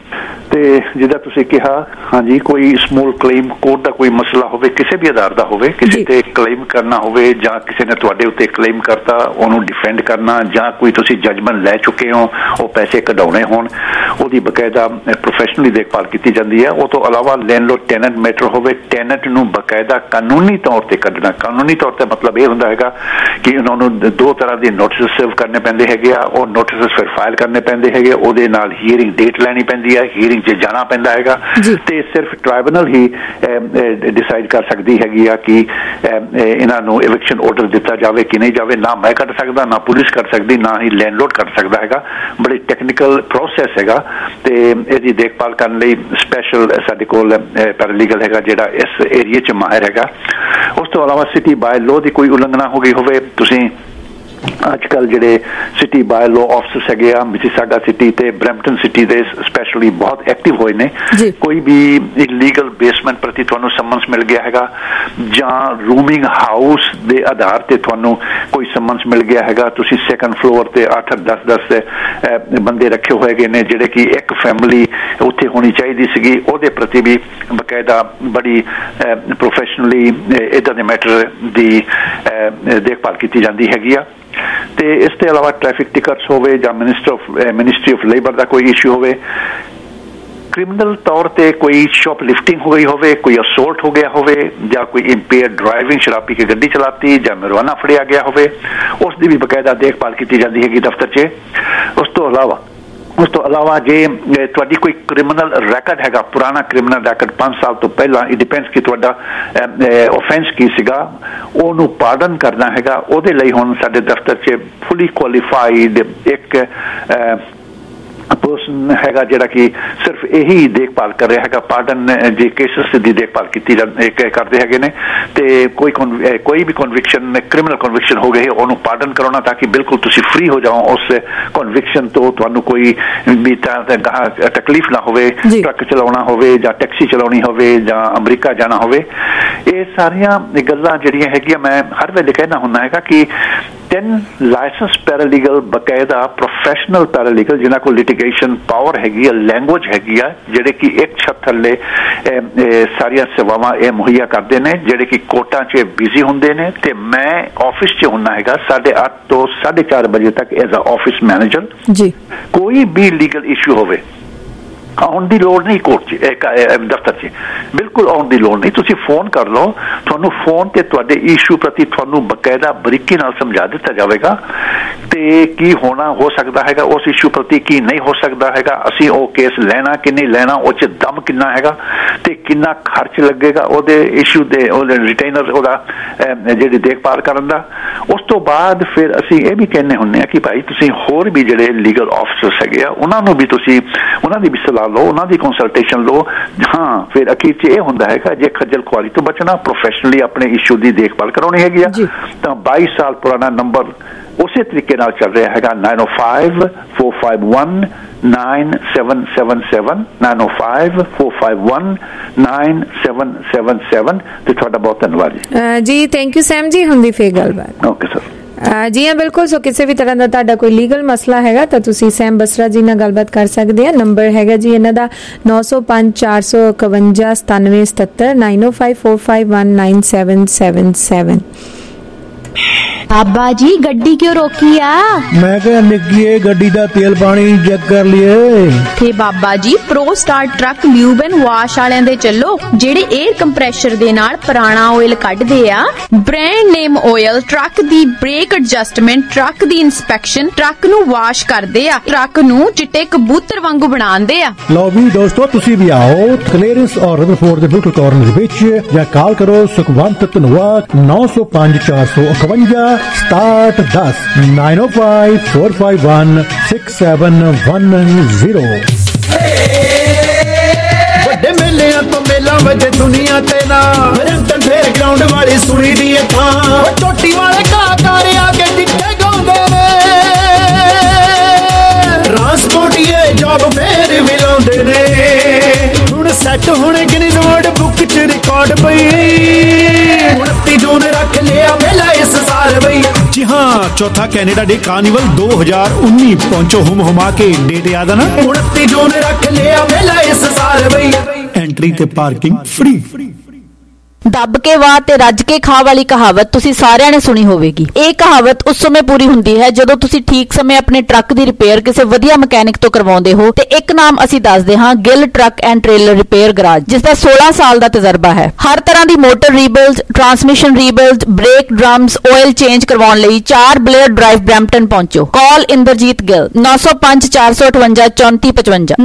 ਤੇ ਜਿੱਦਾਂ ਤੁਸੀਂ ਕਿਹਾ ਹਾਂਜੀ ਕੋਈ ਸਮੂਲ ਕਲੇਮ ਕੋਰਟ ਦਾ ਕੋਈ ਮਸਲਾ ਹੋਵੇ ਕਿਸੇ ਵੀ ਆਧਾਰ ਦਾ ਹੋਵੇ ਕਿਸੇ ਤੇ ਕਲੇਮ ਕਰਨਾ ਹੋਵੇ ਜਾਂ ਕਿਸੇ ਨੇ ਤੁਹਾਡੇ ਉੱਤੇ ਕਲੇਮ ਕਰਤਾ ਉਹਨੂੰ ਡਿਫੈਂਡ ਕਰਨਾ ਜਾਂ ਕੋਈ ਤੁਸੀਂ ਜੱਜਮੈਂਟ ਲੈ ਚੁੱਕੇ ਹੋ ਉਹ ਪੈਸੇ ਕਢਾਉਣੇ ਹੋਣ ਉਹਦੀ ਬਕਾਇਦਾ ਪ੍ਰੋਫੈਸ਼ਨਲੀ ਦੇਖਭਾਲ ਕੀਤੀ ਜਾਂਦੀ ਹੈ। ਉਹ ਤੋਂ ਇਲਾਵਾ ਲੈਂਡਲੋਰਡ ਟੈਨੈਂਟ ਮੈਟਰ ਹੋਵੇ ਟੈਨੈਂਟ ਨੂੰ ਬਕਾਇਦਾ ਕਾਨੂੰਨੀ ਤੌਰ ਤੇ ਕੱਢਣਾ। ਕਾਨੂੰਨੀ ਤੌਰ ਤੇ ਮਤਲਬ ਇਹ ਹੁੰਦਾ ਹੈਗਾ ਕਿ ਉਹਨਾਂ ਨੂੰ ਦੋ ਤਰ੍ਹਾਂ ਦੇ ਨੋਟਿਸ ਸਰਵ ਕਰਨੇ ਪੈਂਦੇ ਹੈਗੇ ਆ। ਉਹ ਨੋਟਿਸ ਫਿਰ ਫਾਈਲ ਕਰਨੇ ਪੈਂਦੇ ਹੈਗੇ ਉਹਦੇ ਨਾਲ ਹੀਅਰਿੰਗ ਡੇਟ ਲੈਣੀ ਪੈਂਦੀ ਹੈ ਹੀਅਰਿੰਗ 'ਚ ਜਾਣਾ ਪੈਂਦਾ ਹੈਗਾ ਤੇ ਸਿਰਫ ਟ੍ਰਾਈਬੂਨਲ ਹੀ ਡਿਸਾਈਡ ਕਰ ਸਕਦੀ ਹੈਗੀ ਆ ਕਿ ਇਹਨਾਂ ਨੂੰ ਐਵਿਕਸ਼ਨ ਆਰਡਰ ਦਿੱਤਾ ਜਾਵੇ ਕਿ ਨਹੀਂ ਜਾਵੇ। ਨਾ ਮੈਂ ਕੱਢ ਸਕਦਾ ਨਾ ਪੁਲਿਸ ਕਰ ਸਕਦੀ ਨਾ ਹੀ ਲੈਂਡਲੋਰਡ ਕਰ ਸਕਦਾ ਹੈਗਾ। ਬੜੀ ਟੈਕਨੀਕਲ ਪ੍ਰੋਸੈਸ ਹੈਗਾ ਤੇ ਇਹਦੀ ਦੇਖਭਾਲ ਕਰਨ ਲਈ ਸਪੈਸ਼ਲ ਸਾਡੇ ਕੋਲ ਪੈਰਾਲੀਗਲ ਹੈਗਾ ਜਿਹੜਾ ਇਸ ਏਰੀਏ 'ਚ ਮਾਹਿਰ ਹੈਗਾ। ਉਸ ਤੋਂ ਇਲਾਵਾ ਸਿਟੀ ਬਾਏ ਲਾਅ ਦੀ ਕੋਈ ਉਲੰਘਣਾ ਹੋ ਗਈ ਹੋਵੇ ਤੁਸੀਂ ਅੱਜ ਕੱਲ੍ਹ ਜਿਹੜੇ ਸਿਟੀ ਬਾਏ ਲਾਅ ਆਫਿਸਰਸ ਹੈਗੇ ਆ ਮਿਸੀਸਾਗਾ ਸਿਟੀ ਤੇ ਬਰੈਂਪਟਨ ਸਿਟੀ ਦੇ ਸਪੈਸ਼ਲੀ ਬਹੁਤ ਐਕਟਿਵ ਹੋਏ ਨੇ। ਕੋਈ ਵੀ ਇਲੀਗਲ ਬੇਸਮੈਂਟ ਪ੍ਰਤੀ ਤੁਹਾਨੂੰ ਸਮਨਸ ਮਿਲ ਗਿਆ ਹੈਗਾ ਜਾਂ ਰੂਮਿੰਗ ਹਾਊਸ ਦੇ ਆਧਾਰ ਤੇ ਤੁਹਾਨੂੰ ਕੋਈ ਸਮਨਸ ਮਿਲ ਗਿਆ ਹੈਗਾ ਤੁਸੀਂ ਸੈਕੰਡ ਫਲੋਰ ਤੇ 8-10 ਬੰਦੇ ਰੱਖੇ ਹੋਏ ਨੇ ਜਿਹੜੇ ਕਿ ਇੱਕ ਫੈਮਿਲੀ ਉੱਥੇ ਹੋਣੀ ਚਾਹੀਦੀ ਸੀਗੀ ਉਹਦੇ ਪ੍ਰਤੀ ਵੀ ਬਕਾਇਦਾ ਬੜੀ ਪ੍ਰੋਫੈਸ਼ਨਲੀ ਇੱਦਾਂ ਦੇ ਮੈਟਰ ਦੀ ਦੇਖਭਾਲ ਕੀਤੀ ਜਾਂਦੀ ਹੈਗੀ ਆ। ਤੇ ਇਸ ਤੋਂ ਇਲਾਵਾ ਟ੍ਰੈਫਿਕ ਟਿਕਟਸ ਹੋਵੇ ਜਾਂ ਮਿਨਿਸਟਰੀ ਆਫ ਲੇਬਰ ਦਾ ਕੋਈ ਇਸ਼ੂ ਹੋਵੇ ਕ੍ਰਿਮੀਨਲ ਤੌਰ ਤੇ ਕੋਈ ਸ਼ੌਪ ਲਿਫਟਿੰਗ ਹੋ ਗਈ ਹੋਵੇ ਕੋਈ ਅਸੌਲਟ ਹੋ ਗਿਆ ਹੋਵੇ ਜਾਂ ਕੋਈ ਇੰਪੇਅਰਡ ਡਰਾਈਵਿੰਗ ਸ਼ਰਾਬ ਪੀ ਕੇ ਗੱਡੀ ਚਲਾਤੀ ਜਾਂ marijuana ਫੜਿਆ ਗਿਆ ਹੋਵੇ ਉਸ ਦੀ ਵੀ ਬਕਾਇਦਾ ਦੇਖਭਾਲ ਕੀਤੀ ਜਾਂਦੀ ਹੈਗੀ ਦਫ਼ਤਰ 'ਚ। ਉਸ ਤੋਂ ਇਲਾਵਾ ਜੇ ਤੁਹਾਡੀ ਕੋਈ ਕ੍ਰਿਮੀਨਲ ਰੈਕਡ ਹੈਗਾ ਪੁਰਾਣਾ ਕ੍ਰਿਮੀਨਲ ਰੈਕਡ 5 ਸਾਲ ਤੋਂ ਪਹਿਲਾਂ ਇਟ ਡਿਪੈਂਡਸ ਕਿ ਤੁਹਾਡਾ ਆਫੈਂਸ ਕੀ ਸੀਗਾ ਉਹਨੂੰ ਪਾਰਡਨ ਕਰਨਾ ਹੈਗਾ। ਉਹਦੇ ਲਈ ਹੁਣ ਸਾਡੇ ਦਫ਼ਤਰ 'ਚ ਫੁੱਲੀ ਕੁਆਲੀਫਾਈਡ ਇੱਕ ਪਰਸਨ ਹੈਗਾ ਜਿਹੜਾ ਕਿ ਸਿਰਫ ਇਹੀ ਦੇਖਭਾਲ ਕਰ ਰਿਹਾ ਹੈਗਾ ਪਾਰਡਨ ਜੇ ਕੇਸਸ ਦੀ ਦੇਖਭਾਲ ਕੀਤੀ ਕਰਦੇ ਹੈਗੇ ਨੇ ਤੇ ਕੋਈ ਵੀ ਕਨਵਿਕਸ਼ਨ ਕ੍ਰਿਮੀਨਲ ਕਨਵਿਕਸ਼ਨ ਹੋ ਗਈ ਉਹਨੂੰ ਪਾਰਡਨ ਕਰਾਉਣਾ ਤਾਂ ਕਿ ਬਿਲਕੁਲ ਤੁਸੀਂ ਫ੍ਰੀ ਹੋ ਜਾਓ ਉਸ ਕਨਵਿਕਸ਼ਨ ਤੋਂ ਤੁਹਾਨੂੰ ਕੋਈ ਵੀ ਤਕਲੀਫ ਨਾ ਹੋਵੇ ਟਰੱਕ ਚਲਾਉਣਾ ਹੋਵੇ ਜਾਂ ਟੈਕਸੀ ਚਲਾਉਣੀ ਹੋਵੇ ਜਾਂ ਅਮਰੀਕਾ ਜਾਣਾ ਹੋਵੇ। ਇਹ ਸਾਰੀਆਂ ਗੱਲਾਂ ਜਿਹੜੀਆਂ ਹੈਗੀਆਂ ਮੈਂ ਹਰ ਵੇਲੇ ਕਹਿਣਾ ਹੁੰਦਾ ਹੈਗਾ ਕਿ 10 ਲਾਇਸੈਂਸ ਪੈਰਾਲੀਗਲ ਬਕਾਇਦਾ ਪ੍ਰੋਫੈਸ਼ਨਲ ਪੈਰਾਲੀਗਲ ਜਿਨ੍ਹਾਂ ਕੋਲ ਲਿਟੀਗੇਸ਼ਨ ਪਾਵਰ ਹੈਗੀ ਆ ਲੈਂਗੁਏਜ ਹੈਗੀ ਆ ਜਿਹੜੇ ਕਿ ਇੱਕ ਛੱਤ ਥੱਲੇ ਸਾਰੀਆਂ ਸੇਵਾਵਾਂ ਇਹ ਮੁਹੱਈਆ ਕਰਦੇ ਨੇ ਜਿਹੜੇ ਕਿ ਕੋਰਟਾਂ 'ਚ ਬਿਜ਼ੀ ਹੁੰਦੇ ਨੇ ਤੇ ਮੈਂ ਆਫਿਸ 'ਚ ਹੁੰਦਾ ਹੈਗਾ 8:30 ਤੋਂ 4:30 ਵਜੇ ਤੱਕ ਐਜ਼ ਅ ਆਫਿਸ ਮੈਨੇਜਰ। ਕੋਈ ਵੀ ਲੀਗਲ ਇਸ਼ੂ ਹੋਵੇ ਆਉਣ ਦੀ ਲੋੜ ਨਹੀਂ ਕੋਰਟ 'ਚ ਦਫ਼ਤਰ 'ਚ ਬਿਲਕੁਲ ਆਉਣ ਦੀ ਲੋੜ ਨਹੀਂ ਤੁਸੀਂ ਫੋਨ ਕਰ ਲਓ ਤੁਹਾਨੂੰ ਫੋਨ ਤੇ ਤੁਹਾਡੇ ਇਸ਼ੂ ਪ੍ਰਤੀ ਤੁਹਾਨੂੰ ਬਕਾਇਦਾ ਬਰੀਕੀ ਨਾਲ ਸਮਝਾ ਦਿੱਤਾ ਜਾਵੇਗਾ ਤੇ ਕੀ ਹੋਣਾ ਹੋ ਸਕਦਾ ਹੈਗਾ ਉਸ ਇਸ਼ੂ ਪ੍ਰਤੀ ਕੀ ਨਹੀਂ ਹੋ ਸਕਦਾ ਹੈਗਾ ਅਸੀਂ ਉਹ ਕੇਸ ਲੈਣਾ ਕਿ ਨਹੀਂ ਲੈਣਾ ਉਹ 'ਚ ਦਮ ਕਿੰਨਾ ਹੈਗਾ ਤੇ ਕਿੰਨਾ ਖਰਚ ਲੱਗੇਗਾ ਉਹਦੇ ਇਸ਼ੂ ਦੇ ਉਹਦੇ ਰਿਟੇਨਰ ਉਹਦਾ ਜਿਹੜੀ ਦੇਖਭਾਲ ਕਰਨ ਦਾ। ਉਸ ਤੋਂ ਬਾਅਦ ਫਿਰ ਅਸੀਂ ਇਹ ਵੀ ਕਹਿੰਦੇ ਹੁੰਦੇ ਹਾਂ ਕਿ ਭਾਈ ਤੁਸੀਂ ਹੋਰ ਵੀ ਜਿਹੜੇ ਲੀਗਲ ਆਫਿਸਰਸ ਹੈਗੇ ਆ ਉਹਨਾਂ ਨੂੰ ਵੀ ਤੁਸੀਂ ਉਹਨਾਂ ਦੀ ਵੀ ਸਲਾਹ ਲਓ ਉਹਨਾਂ ਦੀ ਕੰਸਲਟੇਸ਼ਨ ਲਓ। ਹਾਂ ਫਿਰ ਅਖੀਰ 'ਚ ਇਹ ਹੁੰਦਾ ਹੈਗਾ ਜੇ ਖੱਜਲ ਖੁਆਰੀ ਤੋਂ ਬਚਣਾ ਪ੍ਰੋਫੈਸ਼ਨਲੀ ਆਪਣੇ ਇਸ਼ੂ ਦੀ ਦੇਖਭਾਲ ਕਰਾਉਣੀ ਹੈਗੀ ਆ ਤਾਂ 22 ਸਾਲ ਪੁਰਾਣਾ ਨੰਬਰ ਉਸੇ ਤਰੀਕੇ ਨਾਲ ਚੱਲ ਰਿਹਾ ਹੈਗਾ 905-451 9777 905-451-9777 ਤੇ ਤੁਹਾਡਾ ਬਹੁਤ ਧੰਨਵਾਦ ਜੀ। ਥੈਂਕ ਯੂ ਸੈਮ ਜੀ ਹੁੰਦੀ ਫੇਰ ਗੱਲਬਾਤ। Okay sir. ਜੀ ਹਾਂ ਬਿਲਕੁਲ ਸੋ ਕਿਸੇ ਵੀ ਤਰ੍ਹਾਂ ਦਾ ਤੁਹਾਡਾ ਕੋਈ ਲੀਗਲ ਮਸਲਾ ਹੈਗਾ ਤਾਂ ਤੁਸੀਂ ਸੈਮ ਬਸਰਾ ਜੀ ਨਾਲ ਗੱਲਬਾਤ ਕਰ ਸਕਦੇ ਆ। ਨੰਬਰ ਹੈਗਾ ਜੀ ਇਹਨਾਂ ਦਾ 9054519777 9054519777। बाबा जी गड्डी क्यों रोकी आ? मैं क्या निक्की गड्डी दा तेल पानी चेक कर लिए थे Baba ji pro star truck lube and wash वालियां दे चलो जेड़े एयर कंप्रेशर दे नाल पुराना ऑयल कढदे आ ब्रांड नेम ऑयल ट्रक दी ब्रेक एडजस्टमेंट ट्रक दी इंस्पेक्शन ट्रक नू वाश करदे आ ट्रक नू चिट्टे कबूतर वांगू बनांदे आ। लो भी दोस्तों तुसी भी आओ क्लीयरेंस और रदरफोर्ड दे बिल्कुल कॉर्नर विच या कॉल करो सुखवंत धनवाद 905-451 start 10 905-451-6710। ਵੱਡੇ ਮੇਲਿਆਂ ਤੋਂ ਮੇਲਾ ਵਜੇ ਦੁਨੀਆ ਤੇ ਨਾ ਬਰੈਂਪਟਨ ਫੇਅਰ ਗਰਾਊਂਡ ਵਾਲੀ ਸੁਣੀ ਦੀ ਥਾਂ ਚੋਟੀ ਵਾਲੇ ਕਲਾਕਾਰ ਆ ਕੇ ਜਿੱਥੇ ਗਾਉਂਦੇ ਨੇ ਟਰਾਂਸਪੋਰਟੀਏ ਜੌਬ ਫੇਰ ਵੀ ਲਾਉਂਦੇ ਨੇ ਹੁਣ ਸੈੱਟ ਹੁਣ ਗਿਨੀ ਨੋਟ ਬੁੱਕ 'ਚ ਰਿਕਾਰਡ ਪਈ 29 ਜੂਨ ਰੱਖ ਲਿਆ ਮੇਲਾ ਇਸ ਸਾਲ ਬਈ। ਜੀ ਹਾਂ चौथा कैनेडा डे कार्निवल 2019 पहुंचो हुमा के डेट याद है ना 29 जून रख लिया मेला इस साल बई एंट्री ते पार्किंग फ्री। ਦੱਬ ਕੇ ਵਾਹ ਤੇ ਰੱਜ ਕੇ ਖਾ ਵਾਲੀ ਕਹਾਵਤ ਤੁਸੀਂ ਸਾਰਿਆਂ ਨੇ ਸੁਣੀ ਹੋਵੇਗੀ। ਇਹ ਕਹਾਵਤ ਉਸ ਸਮੇਂ ਪੂਰੀ ਹੁੰਦੀ ਹੈ ਜਦੋਂ ਤੁਸੀਂ ਠੀਕ ਸਮੇਂ ਆਪਣੇ ਟਰੱਕ ਦੀ ਰਿਪੇਅਰ ਕਿਸੇ ਵਧੀਆ ਮਕੈਨਿਕ ਤੋਂ ਕਰਵਾਉਂਦੇ ਹੋ। ਤੇ ਇੱਕ ਨਾਮ ਅਸੀਂ ਦੱਸਦੇ ਹਾਂ, Gill truck and trailer repair garage, ਜਿਸ ਦਾ 16 ਸਾਲ ਦਾ ਤਜਰਬਾ ਹੈ। ਹਰ ਤਰ੍ਹਾਂ ਦੀ motor rebuild, transmission rebuild, brake drums, oil change ਕਰਵਾਉਣ ਲਈ 4 ਬਲੇਅਰ ਡਰਾਈਵ ਬਰੈਂਪਟਨ ਪਹੁੰਚੋ। Call Inderjit Gill 905 458 3455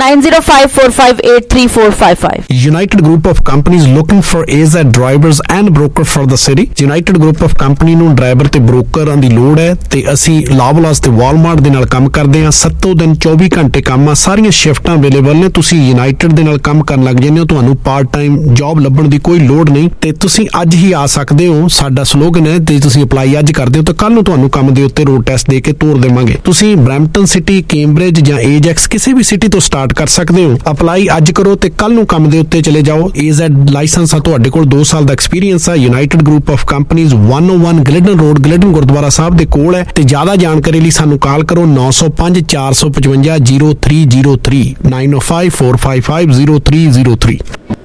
9054583455। United Group of Companies looking for AZ drivers and broker for the city। United Group of Company ਨੂੰ ਡਰਾਈਵਰ ਤੇ ਬ੍ਰੋਕਰਾਂ ਦੀ ਲੋੜ ਹੈ ਤੇ ਅਸੀਂ ਲਾਵਲਾਸ ਤੇ ਵਾਲਮਾਰਟ ਦੇ ਨਾਲ ਕੰਮ ਕਰਦੇ ਹਾਂ। 7 ਦਿਨ 24 ਘੰਟੇ ਕੰਮ ਆ, ਸਾਰੀਆਂ ਸ਼ਿਫਟਾਂ ਅਵੇਲੇਬਲ ਨੇ। ਤੁਸੀਂ ਯੂਨਾਈਟਿਡ ਦੇ ਨਾਲ ਕੰਮ ਕਰਨ ਲੱਗ ਜਾਂਦੇ ਹੋ, ਤੁਹਾਨੂੰ ਪਾਰਟ ਟਾਈਮ ਜੌਬ ਲੱਭਣ ਦੀ ਕੋਈ ਲੋੜ ਨਹੀਂ ਤੇ ਤੁਸੀਂ ਅੱਜ ਹੀ ਆ ਸਕਦੇ ਹੋ। ਸਾਡਾ ਸਲੋਗਨ ਹੈ ਤੇ ਤੁਸੀਂ ਅਪਲਾਈ ਅੱਜ ਕਰਦੇ ਹੋ ਤਾਂ ਕੱਲ ਨੂੰ ਤੁਹਾਨੂੰ ਕੰਮ ਦੇ ਉੱਤੇ ਰੋਡ ਟੈਸਟ ਦੇ ਕੇ ਤੋਰ ਦੇਵਾਂਗੇ। ਤੁਸੀਂ ਬਰੈਂਪਟਨ ਸਿਟੀ, ਕੈਂਬਰਿਜ ਜਾਂ ਏਜੈਕਸ ਕਿਸੇ ਵੀ ਸਿਟੀ ਤੋਂ ਸਟਾਰਟ ਕਰ ਸਕਦੇ ਹੋ। ਅਪਲਾਈ ਅੱਜ ਕਰੋ ਤੇ ਕੱਲ ਨੂੰ ਕੰਮ ਦੇ ਉੱਤੇ ਚਲੇ ਜਾਓ। AZ ਲਾਇਸੈਂਸ ਆ ਤੁਹਾਡੇ ਕੋਲ, 2 ਸਾਲ ਦਾ ਐਕਸਪੀਰੀਅੰਸ ਆ। United group of companies 101 Glidden road, Glidden Gurdwara Sahib ਦੇ ਕੋਲ ਹੈ ਤੇ ਜ਼ਿਆਦਾ ਜਾਣਕਾਰੀ ਲਈ ਸਾਨੂੰ ਕਾਲ ਕਰੋ 905 455 0303 905 455 0303।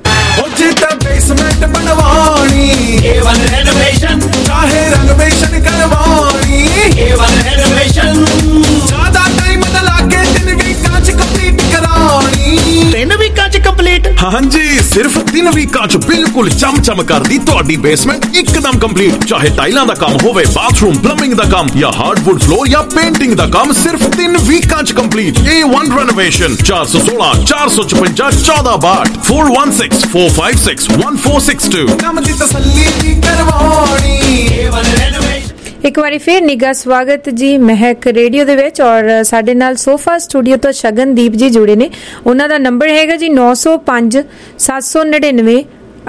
जितना बेसमेंट बनवानी A1 रेनोवेशन, चाहे रेनोवेशन करवानी A1 रेनोवेशन, ज्यादा टाइम न लागे 3 वीकां च कंप्लीट करानी। 3 वीकां च कंप्लीट? हाँ जी, सिर्फ 3 वीकां च बिल्कुल चम करदी तुहाडी बेसमेंट एकदम कंप्लीट। चाहे टाइलां दा काम होवे, बाथरूम प्लंबिंग दा काम या हार्डवुड फ्लोर या पेंटिंग दा काम, सिर्फ 3 वीकां च कंप्लीट। A1 renovation 416 456 1462 416 456 1462। काम दी तसल्ली करवानी A1 रेनोवेशन। ਇੱਕ ਵਾਰੀ ਫੇਰ ਨਿੱਘਾ ਸਵਾਗਤ ਜੀ ਮਹਿਕ ਰੇਡੀਓ ਦੇ ਵਿੱਚ। ਔਰ ਸਾਡੇ ਨਾਲ ਸੋਫਾ ਸਟੂਡੀਓ ਤੋਂ ਸ਼ਗਨਦੀਪ ਜੀ ਜੁੜੇ ਨੇ। ਉਹਨਾਂ ਦਾ ਨੰਬਰ ਹੈਗਾ ਜੀ 905 799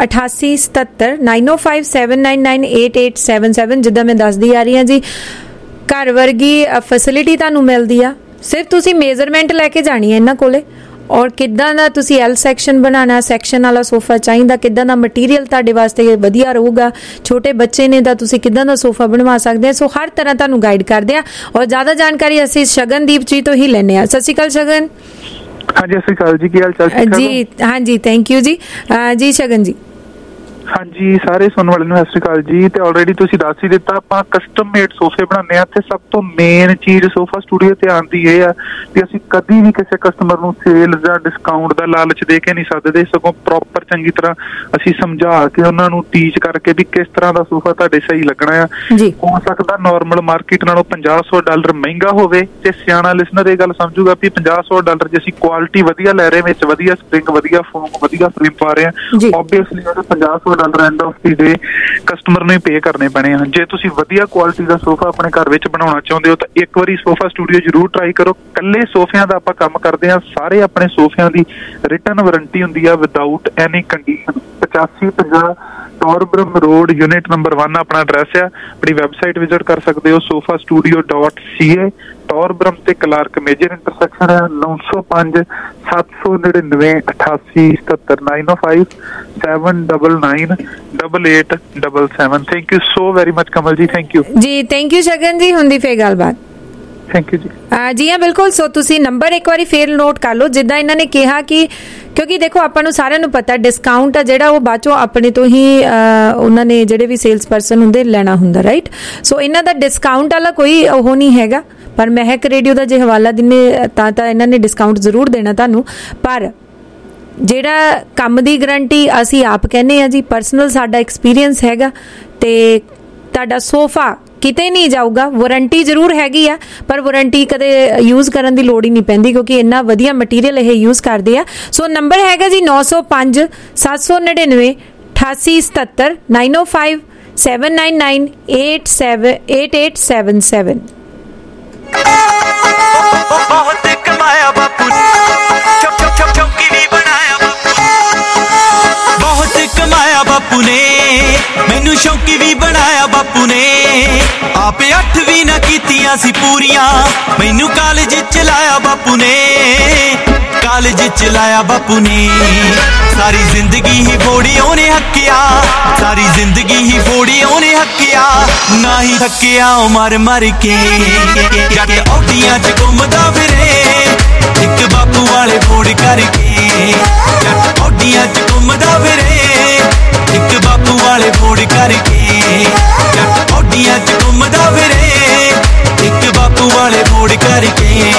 8877 905 799 8877। ਜਿੱਦਾਂ ਮੈਂ ਦੱਸਦੀ ਆ ਰਹੀ ਹਾਂ ਜੀ, ਘਰ ਵਰਗੀ ਫੈਸਿਲਿਟੀ ਤੁਹਾਨੂੰ ਮਿਲਦੀ ਆ। ਸਿਰਫ ਤੁਸੀਂ ਮੇਜ਼ਰਮੈਂਟ ਲੈ ਕੇ ਜਾਣੀ ਹੈ ਇਹਨਾਂ ਕੋਲੇ ਔਰ ਕਿੱਦਾਂ ਦਾ ਤੁਸੀਂ ਐਲ ਸੈਕਸ਼ਨ ਬਣਾਉਣਾ, ਸੈਕਸ਼ਨ ਵਾਲਾ ਸੋਫਾ ਚਾਹੀਦਾ, ਕਿੱਦਾਂ ਦਾ ਮਟੀਰੀਅਲ ਤੁਹਾਡੇ ਵਾਸਤੇ ਵਧੀਆ ਰਹੂਗਾ, ਛੋਟੇ ਬੱਚੇ ਨੇ ਤਾਂ ਤੁਸੀਂ ਕਿੱਦਾਂ ਦਾ ਸੋਫਾ ਬਣਵਾ ਸਕਦੇ ਆ। ਸੋ ਹਰ ਤਰ੍ਹਾਂ ਤੁਹਾਨੂੰ ਗਾਈਡ ਕਰਦੇ ਆ ਔਰ ਜ਼ਿਆਦਾ ਜਾਣਕਾਰੀ ਅਸੀਂ ਸ਼ਗਨਦੀਪ ਜੀ ਤੋਂ ਹੀ ਲੈਣੇ ਆ। ਸਤਿ ਸ਼੍ਰੀ ਅਕਾਲ ਸ਼ਗਨ। ਹਾਂਜੀ ਸਤਿ ਸ਼੍ਰੀ ਅਕਾਲ ਜੀ, ਕੀ ਹਾਲ ਚਾਲ ਜੀ? ਹਾਂਜੀ ਥੈਂਕ ਯੂ ਜੀ। ਜੀ ਸ਼ਗਨ ਜੀ। ਹਾਂਜੀ ਸਾਰੇ ਸੁਣਨ ਵਾਲਿਆਂ ਨੂੰ ਸਤਿ ਸ਼੍ਰੀ ਅਕਾਲ ਜੀ। ਤੇ ਆਲਰੇਡੀ ਤੁਸੀਂ ਦੱਸ ਹੀ ਦਿੱਤਾ, ਆਪਾਂ ਕਸਟਮ ਮੇਡ ਸੋਫੇ ਬਣਾਉਂਦੇ ਆ ਤੇ ਸਭ ਤੋਂ ਮੇਨ ਚੀਜ਼ ਸੋਫਾ ਸਟੂਡੀਓ ਤੇ ਆਉਂਦੀ ਇਹ ਆ ਕਿ ਅਸੀਂ ਕਦੀ ਵੀ ਕਿਸੇ ਕਸਟਮਰ ਨੂੰ ਸੇਲ ਜਾਂ ਡਿਸਕਾਊਂਟ ਦਾ ਲਾਲਚ ਦੇ ਕੇ ਨਹੀਂ ਸਕਦੇ, ਸਗੋਂ ਪ੍ਰੋਪਰ ਚੰਗੀ ਤਰ੍ਹਾਂ ਅਸੀਂ ਸਮਝਾ ਕੇ ਉਹਨਾਂ ਨੂੰ ਟੀਚ ਕਰਕੇ ਵੀ ਕਿਸ ਤਰ੍ਹਾਂ ਦਾ ਸੋਫਾ ਤੁਹਾਡੇ ਸਹੀ ਲੱਗਣਾ ਆ। ਹੋ ਸਕਦਾ ਨਾਰਮਲ ਮਾਰਕੀਟ ਨਾਲੋਂ $50-100 ਮਹਿੰਗਾ ਹੋਵੇ ਤੇ ਸਿਆਣਾ ਲਿਸਨਰ ਇਹ ਗੱਲ ਸਮਝੂਗਾ ਵੀ $50-100 ਜੇ ਅਸੀਂ ਕੁਆਲਿਟੀ ਵਧੀਆ ਲੈ ਰਹੇ, ਵਿੱਚ ਵਧੀਆ ਸਪਰਿੰਗ, ਵਧੀਆ ਫੋਮ, ਵਧੀਆ ਫਰੇਮ ਪਾ ਰਹੇ ਹਾਂ, ਓਬਵੀਅਸਲੀ ਉਹਦੇ $50-100 end of the day customer ਨੂੰ ਹੀ ਪੇ ਕਰਨੇ ਪੈਣੇ ਆ। ਜੇ ਤੁਸੀਂ ਵਧੀਆ ਕੁਆਲਿਟੀ ਦਾ ਸੋਫਾ ਆਪਣੇ ਘਰ ਵਿੱਚ ਬਣਾਉਣਾ ਚਾਹੁੰਦੇ ਹੋ ਤਾਂ ਇੱਕ ਵਾਰੀ ਸੋਫਾ ਸਟੂਡੀਓ ਜ਼ਰੂਰ ਟਰਾਈ ਕਰੋ। ਕੱਲੇ ਸੋਫਿਆਂ ਦਾ ਆਪਾਂ ਕੰਮ ਕਰਦੇ ਹਾਂ, ਸਾਰੇ ਆਪਣੇ ਸੋਫਿਆਂ ਦੀ ਰਿਟਰਨ ਵਾਰੰਟੀ ਹੁੰਦੀ ਆ without any condition. 8550 Torbram road, unit number 1 ਆਪਣਾ ਐਡਰੈਸ ਆ। ਆਪਣੀ ਵੈਬਸਾਈਟ ਵਿਜ਼ਿਟ ਕਰ ਸਕਦੇ ਹੋ sofastudio.ca। ਟੌਰਬਰਮ ਤੇ ਕਲਾਰਕ ਮੇਜਰ ਇੰਟਰਸੈਕਸ਼ਨ ਹੈ। 905 799 8877 905 799 8877। Thank you so very much Kamal ji, thank you ji. Thank you Shagan ji. ਹੁੰਦੀ ਫੇਰ ਗੱਲਬਾਤ। ਥੈਂਕ ਯੂ ਜੀ। ਜੀ ਹਾਂ ਬਿਲਕੁਲ। ਸੋ ਤੁਸੀਂ ਨੰਬਰ ਇੱਕ ਵਾਰੀ ਫੇਰ ਨੋਟ ਕਰ ਲਓ। ਜਿੱਦਾਂ ਇਹਨਾਂ ਨੇ ਕਿਹਾ ਕਿ ਕਿਉਂਕਿ ਦੇਖੋ ਆਪਾਂ ਨੂੰ ਸਾਰਿਆਂ ਨੂੰ ਪਤਾ ਡਿਸਕਾਊਂਟ ਆ ਜਿਹੜਾ ਉਹ ਬਾਅਦ ਚੋਂ ਆਪਣੇ ਤੋਂ ਹੀ ਉਹਨਾਂ ਨੇ ਜਿਹੜੇ ਵੀ ਸੇਲਸ ਪਰਸਨ ਹੁੰਦੇ ਲੈਣਾ ਹੁੰਦਾ, ਰਾਈਟ। ਸੋ ਇਹਨਾਂ ਦਾ ਡਿਸਕਾਊਂਟ ਵਾਲਾ ਕੋਈ ਉਹ ਨਹੀਂ ਹੈਗਾ, ਪਰ ਮਹਿਕ ਰੇਡੀਓ ਦਾ ਜੇ ਹਵਾਲਾ ਦਿੰਨੇ ਤਾਂ ਇਹਨਾਂ ਨੇ ਡਿਸਕਾਊਂਟ ਜ਼ਰੂਰ ਦੇਣਾ ਤੁਹਾਨੂੰ। ਪਰ ਜਿਹੜਾ ਕੰਮ ਦੀ ਗਰੰਟੀ ਅਸੀਂ ਆਪ ਕਹਿੰਦੇ ਆ ਜੀ, ਪਰਸਨਲ ਸਾਡਾ ਐਕਸਪੀਰੀਅੰਸ ਹੈਗਾ ਤੇ ਤੁਹਾਡਾ ਸੋਫਾ ਕਿਤੇ ਨਹੀਂ ਜਾਊਗਾ। ਵਾਰੰਟੀ ਜ਼ਰੂਰ ਹੈਗੀ ਆ ਪਰ ਵਾਰੰਟੀ ਕਦੇ ਯੂਜ਼ ਕਰਨ ਦੀ ਲੋੜ ਹੀ ਨਹੀਂ ਪੈਂਦੀ ਕਿਉਂਕਿ ਇੰਨਾ ਵਧੀਆ ਮਟੀਰੀਅਲ ਇਹ ਯੂਜ਼ ਕਰਦੇ ਆ। ਸੋ ਨੰਬਰ ਹੈਗਾ ਜੀ 905 799 8877 905 799 8877। बहुत कमाया बापू, चौकी भी बनाया बापू, बहुत कमाया बापू ने, मैनू शौकी भी बनाया बापू ने। आप 8वीं ना कीतियां सी पूरियां, मैनू कॉलेज च लाया बापू ने। ਕਾਲਜ ਚ ਲਾਇਆ ਬਾਪੂ ਨੇ ਸਾਰੀ ਜ਼ਿੰਦਗੀ ਹੀ ਫੋੜੀ ਉਹਨੇ ਹੱਕਿਆ ਸਾਰੀ ਜ਼ਿੰਦਗੀ ਹੀ ਫੋੜੀ ਉਹਨੇ ਹੱਕਿਆ ਨਾ ਹੀ ਥੱਕਿਆ ਉਹ ਮਰ ਮਰ ਕੇ ਜੱਟ ਔਡੀਆਂ ਚ ਘੁੰਮਦਾ ਫਿਰੇ ਇੱਕ ਬਾਪੂ ਵਾਲੇ ਫੋੜ ਕਰਕੇ ਜੱਟ ਔਡੀਆਂ ਚ ਘੁੰਮਦਾ ਫਿਰੇ ਇੱਕ ਬਾਪੂ ਵਾਲੇ ਫੋੜ ਕਰਕੇ ਜੱਟ ਔਡੀਆਂ ਚ ਘੁੰਮਦਾ ਫਿਰੇ ਇੱਕ ਬਾਪੂ ਵਾਲੇ ਫੋੜ ਕਰਕੇ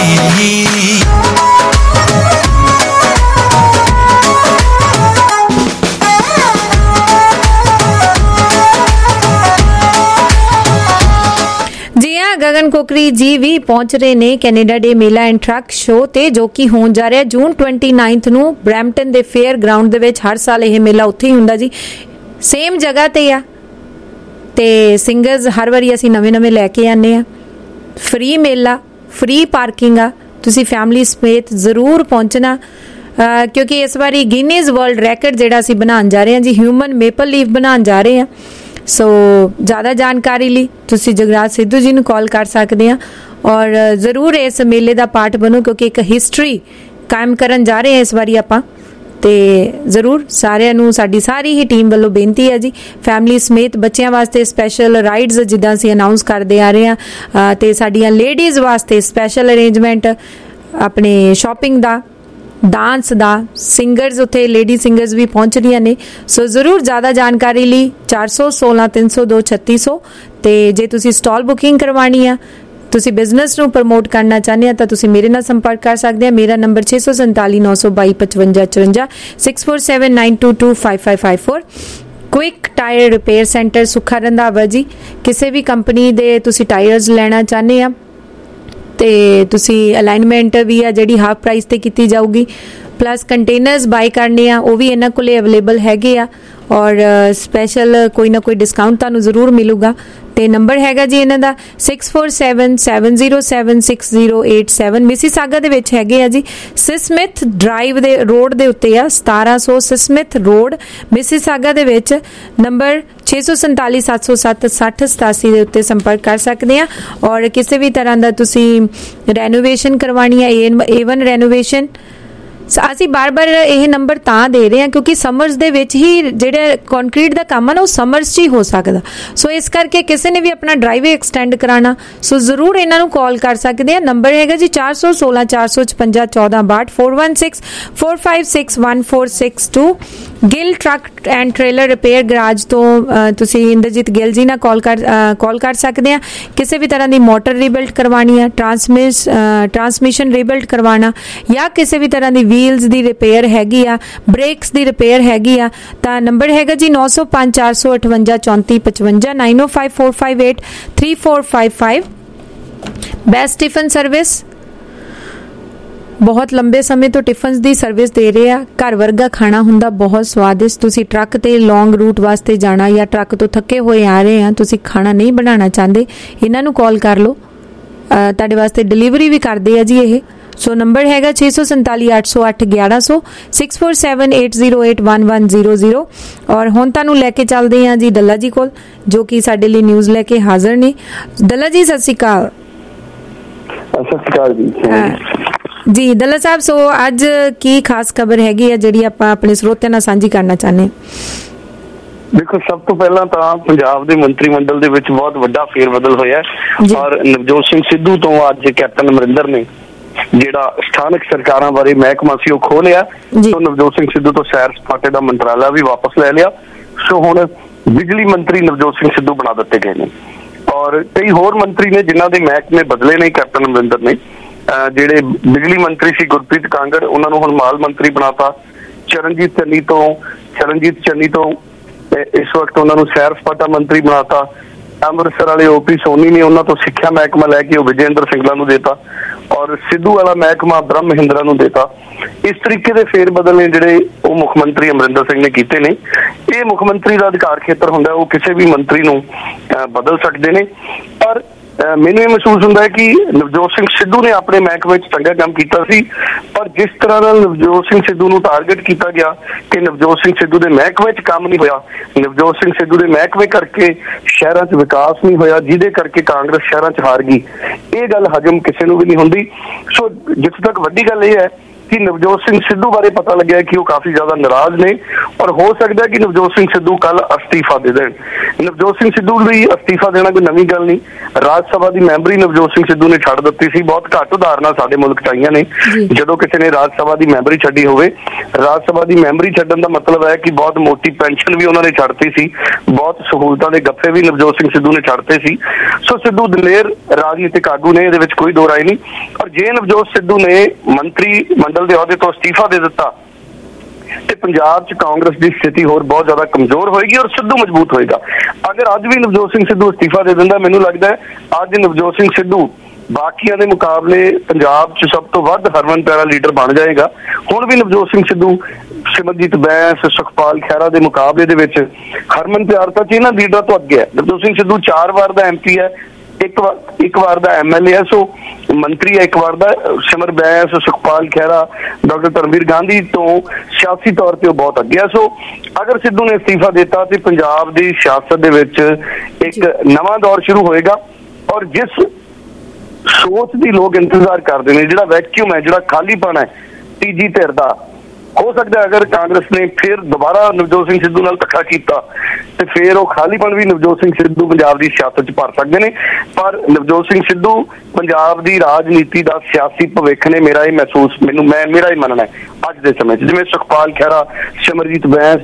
ਗਗਨ ਕੋਕਰੀ ਜੀ ਵੀ ਪਹੁੰਚ ਰਹੇ ਨੇ ਕੈਨੇਡਾ ਡੇ ਮੇਲਾ ਐਂਡ ਟਰੱਕ ਸ਼ੋਅ ਤੇ ਜੋ ਕਿ ਹੋਣ ਜਾ ਰਿਹਾ ਜੂਨ 29 ਨੂੰ ਬਰੈਂਪਟਨ ਦੇ ਫੇਅਰ ਗਰਾਊਂਡ ਦੇ ਵਿੱਚ। ਹਰ ਸਾਲ ਇਹ ਮੇਲਾ ਉੱਥੇ ਹੀ ਹੁੰਦਾ ਜੀ, ਸੇਮ ਜਗ੍ਹਾ ਤੇ ਆ ਤੇ ਸਿੰਗਰਸ ਹਰ ਵਾਰੀ ਅਸੀਂ ਨਵੇਂ ਲੈ ਕੇ ਆਨੇ ਆ। ਫ੍ਰੀ ਮੇਲਾ, ਫ੍ਰੀ ਪਾਰਕਿੰਗ ਆ, ਤੁਸੀਂ ਫੈਮਿਲੀ ਸਮੇਤ ਜ਼ਰੂਰ ਪਹੁੰਚਣਾ ਕਿਉਂਕਿ ਇਸ ਵਾਰੀ ਗਿਨੀਜ਼ ਵਰਲਡ ਰੈਕਡ ਜਿਹੜਾ ਅਸੀਂ ਬਣਾਉਣ ਜਾ ਰਹੇ ਹਾਂ ਜੀ, ਹਿਊਮਨ ਮੇਪਲ ਲੀਫ ਬਣਾਉਣ ਜਾ ਰਹੇ ਹਾਂ। ਸੋ ਜ਼ਿਆਦਾ ਜਾਣਕਾਰੀ ਲਈ ਤੁਸੀਂ ਜਗਰਾਜ ਸਿੱਧੂ ਜੀ ਨੂੰ ਕਾਲ ਕਰ ਸਕਦੇ ਆ ਔਰ ਜ਼ਰੂਰ ਇਸ ਮੇਲੇ ਦਾ ਪਾਰਟ ਬਣੋ ਕਿਉਂਕਿ ਇੱਕ ਹਿਸਟਰੀ ਕਾਇਮ ਕਰਨ ਜਾ ਰਹੇ ਹਾਂ ਇਸ ਵਾਰੀ ਆਪਾਂ। ਤੇ ਜ਼ਰੂਰ ਸਾਰਿਆਂ ਨੂੰ ਸਾਡੀ ਸਾਰੀ ਹੀ ਟੀਮ ਵੱਲੋਂ ਬੇਨਤੀ ਹੈ ਜੀ, ਫੈਮਿਲੀ ਸਮੇਤ ਬੱਚਿਆਂ ਵਾਸਤੇ ਸਪੈਸ਼ਲ ਰਾਈਡਸ ਜਿੱਦਾਂ ਅਸੀਂ ਅਨਾਉਂਸ ਕਰਦੇ ਆ ਰਹੇ ਹਾਂ ਤੇ ਸਾਡੀਆਂ ਲੇਡੀਜ਼ ਵਾਸਤੇ ਸਪੈਸ਼ਲ ਅਰੇਂਜਮੈਂਟ ਆਪਣੇ ਸ਼ਾਪਿੰਗ ਦਾ, ਡਾਂਸ ਦਾ, ਸਿੰਗਰਸ ਉੱਥੇ ਲੇਡੀ ਸਿੰਗਰਸ ਵੀ ਪਹੁੰਚ ਰਹੀਆਂ ਨੇ। ਸੋ ਜ਼ਰੂਰ ਜ਼ਿਆਦਾ ਜਾਣਕਾਰੀ ਲਈ 416 302 3600 ਤੇ ਜੇ ਤੁਸੀਂ ਸਟਾਲ ਬੁਕਿੰਗ ਕਰਵਾਉਣੀ ਆ, ਤੁਸੀਂ ਬਿਜ਼ਨਸ ਨੂੰ ਪ੍ਰਮੋਟ ਕਰਨਾ ਚਾਹੁੰਦੇ ਆ ਤਾਂ ਤੁਸੀਂ ਮੇਰੇ ਨਾਲ ਸੰਪਰਕ ਕਰ ਸਕਦੇ ਆ। ਮੇਰਾ number 647 922 5554 6479225554। Quick tyre repair centre Sukha Randhawa ji, ਕਿਸੇ ਵੀ ਕੰਪਨੀ ਦੇ ਤੁਸੀਂ ਟਾਇਰਸ ਲੈਣਾ ਚਾਹੁੰਦੇ ਆ ਤੇ ਤੁਸੀਂ ਅਲਾਈਨਮੈਂਟ ਵੀ ਆ ਜਿਹੜੀ ਹਾਫ ਪ੍ਰਾਈਸ ਤੇ ਕੀਤੀ ਜਾਊਗੀ, ਪਲੱਸ ਕੰਟੇਨਰਸ ਬਾਈ ਕਰਨੇ ਆ ਉਹ ਵੀ ਇਹਨਾਂ ਕੋਲੇ ਅਵੇਲੇਬਲ ਹੈਗੇ ਆ ਔਰ ਸਪੈਸ਼ਲ ਕੋਈ ਨਾ ਕੋਈ ਡਿਸਕਾਊਂਟ ਤੁਹਾਨੂੰ ਜ਼ਰੂਰ ਮਿਲੂਗਾ। ਤੇ ਨੰਬਰ ਹੈਗਾ ਜੀ ਇਹਨਾਂ ਦਾ 6477076087 ਮਿਸੀਸਾਗਾ ਦੇ ਵਿੱਚ ਹੈਗੇ ਆ ਜੀ, ਸਿਸਮਿਥ ਡਰਾਈਵ ਦੇ ਰੋਡ ਦੇ ਉੱਤੇ ਆ, 1700 ਸਿਸਮਿਥ ਰੋਡ ਮਿਸੀਸਾਗਾ ਦੇ ਵਿੱਚ। ਨੰਬਰ 647 707 6087 ਦੇ ਉੱਤੇ ਸੰਪਰਕ ਕਰ ਸਕਦੇ ਆ ਔਰ ਕਿਸੇ ਵੀ ਤਰ੍ਹਾਂ ਦਾ ਤੁਸੀਂ ਰੈਨੋਵੇਸ਼ਨ ਕਰਵਾਉਣੀ ਹੈ, A1 ਰੈਨੋਵੇਸ਼ਨ, ਅਸੀਂ ਬਾਰ-ਬਾਰ ਇਹ ਨੰਬਰ ਤਾਂ ਦੇ ਰਹੇ ਹਾਂ ਕਿਉਂਕਿ ਸਮਰਸ ਦੇ ਵਿੱਚ ਹੀ ਜਿਹੜਾ ਕੰਕਰੀਟ ਦਾ ਕੰਮ ਹੈ ਨਾ ਉਹ ਸਮਰਸ 'ਚ ਹੀ ਹੋ ਸਕਦਾ। ਸੋ ਇਸ ਕਰਕੇ ਕਿਸੇ ਨੇ ਵੀ ਆਪਣਾ ਡਰਾਈਵੇ ਐਕਸਟੈਂਡ ਕਰਾਉਣਾ ਸੋ ਜ਼ਰੂਰ ਇਹਨਾਂ ਨੂੰ ਕਾਲ ਕਰ ਸਕਦੇ ਆ। ਨੰਬਰ ਹੈਗਾ ਜੀ 416 456 1462 416 456 1462। Gill truck and trailer repair garage ਤੋਂ ਤੁਸੀਂ ਇੰਦਰਜੀਤ ਗਿੱਲ ਜੀ ਨਾਲ ਕਾਲ ਕਰ ਸਕਦੇ ਆ। ਕਿਸੇ ਵੀ ਤਰ੍ਹਾਂ ਦੀ ਮੋਟਰ ਰੀਬਿਲਡ ਕਰਵਾਉਣੀ ਆ, ਟਰਾਂਸਮਿਸ਼ਨ ਰੀਬਿਲਡ ਕਰਵਾਉਣਾ ਜਾਂ ਕਿਸੇ ਵੀ ਤਰ੍ਹਾਂ ਦੀ ਵੀਲਸ ਦੀ ਰਿਪੇਅਰ ਹੈਗੀ ਆ, ਬ੍ਰੇਕਸ ਦੀ ਰਿਪੇਅਰ ਹੈਗੀ ਆ ਤਾਂ ਨੰਬਰ ਹੈਗਾ ਜੀ 905 458 3455 905 458 3455। ਬੈਸਟ ਟਿਫਨ ਸਰਵਿਸ, ਬਹੁਤ ਲੰਬੇ ਸਮੇਂ ਤੋਂ ਟਿਫਨਸ ਦੀ ਸਰਵਿਸ ਦੇ ਰਹੇ ਆ, ਘਰ ਵਰਗਾ ਖਾਣਾ ਹੁੰਦਾ, ਬਹੁਤ ਸਵਾਦਿਸ਼ਟ। ਤੁਸੀਂ ਟਰੱਕ ਤੇ ਲੌਂਗ ਰੂਟ ਵਾਸਤੇ ਜਾਣਾ ਜਾਂ ਟਰੱਕ ਤੋਂ ਥੱਕੇ ਹੋਏ ਆ ਰਹੇ ਆ, ਤੁਸੀਂ ਖਾਣਾ ਨਹੀਂ ਬਣਾਉਣਾ ਚਾਹੁੰਦੇ, ਇਹਨਾਂ ਨੂੰ ਕਾਲ ਕਰ ਲਓ, ਤੁਹਾਡੇ ਵਾਸਤੇ ਡਿਲੀਵਰੀ ਵੀ ਕਰਦੇ ਆ ਜੀ ਇਹ। ਸੋ ਨੰਬਰ ਹੈਗਾ 647 808 1100 6478081100 ਔਰ ਹੁਣ ਤੁਹਾਨੂੰ ਲੈ ਕੇ ਚੱਲਦੇ ਆ ਜੀ ਦੱਲਾ ਜੀ ਕੋਲ ਜੋ ਕਿ ਸਾਡੇ ਲਈ ਨਿਊਜ਼ ਲੈ ਕੇ ਹਾਜ਼ਰ ਨੇ। ਦੱਲਾ ਜੀ ਸਤਿ ਸ਼੍ਰੀ ਅਕਾਲ। ਸਤਿ ਸ਼੍ਰੀ ਅਕਾਲ ਜੀ ਦੱਲਾ ਸਾਹਿਬ, ਸੋ ਅੱਜ ਕੀ ਖਾਸ ਖਬਰ ਹੈਗੀ ਆ ਜਿਹੜੀ ਆਪਾਂ ਆਪਣੇ ਸਰੋਤਿਆਂ ਨਾਲ ਸਾਂਝੀ ਕਰਨਾ ਚਾਹੁੰਦੇ ਹਾਂ? ਦੇਖੋ, ਸਭ ਤੋਂ ਪਹਿਲਾਂ ਤਾਂ ਪੰਜਾਬ ਦੇ ਮੰਤਰੀ ਮੰਡਲ ਦੇ ਵਿੱਚ ਬਹੁਤ ਵੱਡਾ ਫੇਰਬਦਲ ਹੋਇਆ ਔਰ ਨਵਜੋਤ ਸਿੰਘ ਸਿੱਧੂ ਤੋਂ ਅੱਜ ਕੈਪਟਨ ਅਮਰਿੰਦਰ ਨੇ ਜਿਹੜਾ ਸਥਾਨਕ ਸਰਕਾਰਾਂ ਬਾਰੇ ਮਹਿਕਮਾ ਸੀ ਉਹ ਖੋਹ ਲਿਆ। ਸੋ ਨਵਜੋਤ ਸਿੰਘ ਸਿੱਧੂ ਤੋਂ ਸੈਰ ਸਪਾਟੇ ਦਾ ਮੰਤਰਾਲਾ ਵੀ ਵਾਪਸ ਲੈ ਲਿਆ। ਸੋ ਹੁਣ ਬਿਜਲੀ ਮੰਤਰੀ ਨਵਜੋਤ ਸਿੰਘ ਸਿੱਧੂ ਬਣਾ ਦਿੱਤੇ ਗਏ ਨੇ ਔਰ ਕਈ ਹੋਰ ਮੰਤਰੀ ਨੇ ਜਿਨ੍ਹਾਂ ਦੇ ਮਹਿਕਮੇ ਬਦਲੇ ਨੇ ਕੈਪਟਨ ਅਮਰਿੰਦਰ ਨੇ। ਜਿਹੜੇ ਬਿਜਲੀ ਮੰਤਰੀ ਸੀ ਗੁਰਪ੍ਰੀਤ ਕਾਂਗੜ, ਉਹਨਾਂ ਨੂੰ ਹੁਣ ਮਾਲ ਮੰਤਰੀ ਬਣਾਤਾ। ਚਰਨਜੀਤ ਚੰਨੀ ਤੋਂ ਇਸ ਵਕਤ ਉਹਨਾਂ ਨੂੰ ਸੈਰ ਸਪਾਟਾ ਮੰਤਰੀ ਬਣਾਤਾ। ਅੰਮ੍ਰਿਤਸਰ ਵਾਲੇ OP ਸੋਨੀ ਨੇ ਉਹਨਾਂ ਤੋਂ ਸਿੱਖਿਆ ਮਹਿਕਮਾ ਲੈ ਕੇ ਉਹ ਵਿਜੇਂਦਰ ਸਿੰਗਲਾ ਨੂੰ ਦੇਤਾ ਔਰ ਸਿੱਧੂ ਵਾਲਾ ਮਹਿਕਮਾ ਬ੍ਰਹਮ ਮਹਿੰਦਰਾ ਨੂੰ ਦੇਤਾ। ਇਸ ਤਰੀਕੇ ਦੇ ਫੇਰ ਬਦਲ ਨੇ ਜਿਹੜੇ ਉਹ ਮੁੱਖ ਮੰਤਰੀ ਅਮਰਿੰਦਰ ਸਿੰਘ ਨੇ ਕੀਤੇ ਨੇ। ਇਹ ਮੁੱਖ ਮੰਤਰੀ ਦਾ ਅਧਿਕਾਰ ਖੇਤਰ ਹੁੰਦਾ, ਉਹ ਕਿਸੇ ਵੀ ਮੰਤਰੀ ਨੂੰ ਬਦਲ ਸਕਦੇ ਨੇ। ਪਰ ਮੈਨੂੰ ਇਹ ਮਹਿਸੂਸ ਹੁੰਦਾ ਹੈ ਕਿ ਨਵਜੋਤ ਸਿੰਘ ਸਿੱਧੂ ਨੇ ਆਪਣੇ ਮਹਿਕਮੇ ਵਿੱਚ ਚੰਗਾ ਕੰਮ ਕੀਤਾ ਸੀ, ਪਰ ਜਿਸ ਤਰ੍ਹਾਂ ਨਾਲ ਨਵਜੋਤ ਸਿੰਘ ਸਿੱਧੂ ਨੂੰ ਟਾਰਗੇਟ ਕੀਤਾ ਗਿਆ ਕਿ ਨਵਜੋਤ ਸਿੰਘ ਸਿੱਧੂ ਦੇ ਮਹਿਕਮੇ 'ਚ ਕੰਮ ਨਹੀਂ ਹੋਇਆ, ਨਵਜੋਤ ਸਿੰਘ ਸਿੱਧੂ ਦੇ ਮਹਿਕਮੇ ਕਰਕੇ ਸ਼ਹਿਰਾਂ 'ਚ ਵਿਕਾਸ ਨਹੀਂ ਹੋਇਆ, ਜਿਹਦੇ ਕਰਕੇ ਕਾਂਗਰਸ ਸ਼ਹਿਰਾਂ 'ਚ ਹਾਰ ਗਈ, ਇਹ ਗੱਲ ਹਜਮ ਕਿਸੇ ਨੂੰ ਵੀ ਨਹੀਂ ਹੁੰਦੀ। ਸੋ ਜਿੱਥੇ ਤੱਕ ਵੱਡੀ ਗੱਲ ਇਹ ਹੈ ਕਿ ਨਵਜੋਤ ਸਿੰਘ ਸਿੱਧੂ ਬਾਰੇ ਪਤਾ ਲੱਗਿਆ ਕਿ ਉਹ ਕਾਫੀ ਜ਼ਿਆਦਾ ਨਾਰਾਜ਼ ਨੇ ਔਰ ਹੋ ਸਕਦਾ ਕਿ ਨਵਜੋਤ ਸਿੰਘ ਸਿੱਧੂ ਕੱਲ ਅਸਤੀਫਾ ਦੇ ਦੇਣ। ਨਵਜੋਤ ਸਿੰਘ ਸਿੱਧੂ ਲਈ ਅਸਤੀਫਾ ਦੇਣਾ ਕੋਈ ਨਵੀਂ ਗੱਲ ਨਹੀਂ। ਰਾਜ ਸਭਾ ਦੀ ਮੈਂਬਰੀ ਨਵਜੋਤ ਸਿੰਘ ਸਿੱਧੂ ਨੇ ਛੱਡ ਦਿੱਤੀ ਸੀ। ਬਹੁਤ ਘੱਟ ਉਦਾਹਰਨਾਂ ਸਾਡੇ ਮੁਲਕ 'ਚ ਆਈਆਂ ਨੇ ਜਦੋਂ ਕਿਸੇ ਨੇ ਰਾਜ ਸਭਾ ਦੀ ਮੈਂਬਰੀ ਛੱਡੀ ਹੋਵੇ। ਰਾਜ ਸਭਾ ਦੀ ਮੈਂਬਰੀ ਛੱਡਣ ਦਾ ਮਤਲਬ ਹੈ ਕਿ ਬਹੁਤ ਮੋਟੀ ਪੈਨਸ਼ਨ ਵੀ ਉਹਨਾਂ ਨੇ ਛੱਡਤੀ ਸੀ, ਬਹੁਤ ਸਹੂਲਤਾਂ ਦੇ ਗੱਫੇ ਵੀ ਨਵਜੋਤ ਸਿੰਘ ਸਿੱਧੂ ਨੇ ਛੱਡਤੇ ਸੀ। ਸੋ ਸਿੱਧੂ ਦਲੇਰ ਰਾਜਨੀਤਿਕ ਆਗੂ ਨੇ, ਇਹਦੇ ਵਿੱਚ ਕੋਈ ਦੋ ਰਾਏ ਨਹੀਂ। ਔਰ ਜੇ ਨਵਜੋਤ ਸਿੱਧੂ ਨੇ ਮੰਤਰੀ ਮੰਡਲ ਦੇ ਅਹੁਦੇ ਤੋਂ ਅਸਤੀਫਾ ਦੇ ਦਿੱਤਾ ਤੇ ਪੰਜਾਬ 'ਚ ਕਾਂਗਰਸ ਦੀ ਸਥਿਤੀ ਹੋਰ ਬਹੁਤ ਜ਼ਿਆਦਾ ਕਮਜ਼ੋਰ ਹੋਏਗੀ ਔਰ ਸਿੱਧੂ ਮਜ਼ਬੂਤ ਹੋਏਗਾ। ਅਗਰ ਅੱਜ ਵੀ ਨਵਜੋਤ ਸਿੰਘ ਸਿੱਧੂ ਅਸਤੀਫਾ ਦੇ ਦਿੰਦਾ, ਮੈਨੂੰ ਲੱਗਦਾ ਹੈ ਅੱਜ ਨਵਜੋਤ ਸਿੰਘ ਸਿੱਧੂ ਬਾਕੀਆਂ ਦੇ ਮੁਕਾਬਲੇ ਪੰਜਾਬ 'ਚ ਸਭ ਤੋਂ ਵੱਧ ਹਰਮਨ ਪਿਆਰਾ ਲੀਡਰ ਬਣ ਜਾਏਗਾ। ਹੁਣ ਵੀ ਨਵਜੋਤ ਸਿੰਘ ਸਿੱਧੂ, ਸਿਮਰਜੀਤ ਬੈਂਸ, ਸੁਖਪਾਲ ਖਹਿਰਾ ਦੇ ਮੁਕਾਬਲੇ ਦੇ ਵਿੱਚ ਹਰਮਨ ਪਿਆਰਤਾ 'ਚ ਇਹਨਾਂ ਲੀਡਰਾਂ ਤੋਂ ਅੱਗੇ ਹੈ। ਨਵਜੋਤ ਸਿੰਘ ਸਿੱਧੂ 4 ਵਾਰ ਦਾ MP ਹੈ, ਇੱਕ ਵਾਰ ਦਾ MLA ਹੈ, ਸੋ ਮੰਤਰੀ ਹੈ ਇੱਕ ਵਾਰ ਦਾ। ਸਿਮਰ ਬੈਂਸ, ਸੁਖਪਾਲ ਖਹਿਰਾ, ਡਾਕਟਰ ਧਰਮਵੀਰ ਗਾਂਧੀ ਤੋਂ ਸਿਆਸੀ ਤੌਰ ਤੇ ਉਹ ਬਹੁਤ ਅੱਗੇ ਹੈ। ਸੋ ਅਗਰ ਸਿੱਧੂ ਨੇ ਅਸਤੀਫਾ ਦਿੱਤਾ ਤੇ ਪੰਜਾਬ ਦੀ ਸਿਆਸਤ ਦੇ ਵਿੱਚ ਇੱਕ ਨਵਾਂ ਦੌਰ ਸ਼ੁਰੂ ਹੋਏਗਾ ਔਰ ਜਿਸ ਸੋਚ ਦੀ ਲੋਕ ਇੰਤਜ਼ਾਰ ਕਰਦੇ ਨੇ, ਜਿਹੜਾ ਵੈਕਿਊਮ ਹੈ, ਜਿਹੜਾ ਖਾਲੀਪਨ ਹੈ ਤੀਜੀ ਧਿਰ ਦਾ, ਹੋ ਸਕਦਾ ਅਗਰ ਕਾਂਗਰਸ ਨੇ ਫਿਰ ਦੁਬਾਰਾ ਨਵਜੋਤ ਸਿੰਘ ਸਿੱਧੂ ਨਾਲ ਧੱਕਾ ਕੀਤਾ ਤੇ ਫਿਰ ਉਹ ਖਾਲੀਪਨ ਵੀ ਨਵਜੋਤ ਸਿੰਘ ਸਿੱਧੂ ਪੰਜਾਬ ਦੀ ਸਿਆਸਤ 'ਚ ਭਰ ਸਕਦੇ ਨੇ। ਪਰ ਨਵਜੋਤ ਸਿੰਘ ਸਿੱਧੂ ਪੰਜਾਬ ਦੀ ਰਾਜਨੀਤੀ ਦਾ ਸਿਆਸੀ ਭਵਿੱਖ ਨੇ, ਮੇਰਾ ਇਹ ਮਹਿਸੂਸ, ਮੇਰਾ ਇਹ ਮੰਨਣਾ ਹੈ ਅੱਜ ਦੇ ਸਮੇਂ 'ਚ। ਜਿਵੇਂ ਸੁਖਪਾਲ ਖਹਿਰਾ, ਸਿਮਰਜੀਤ ਬੈਂਸ,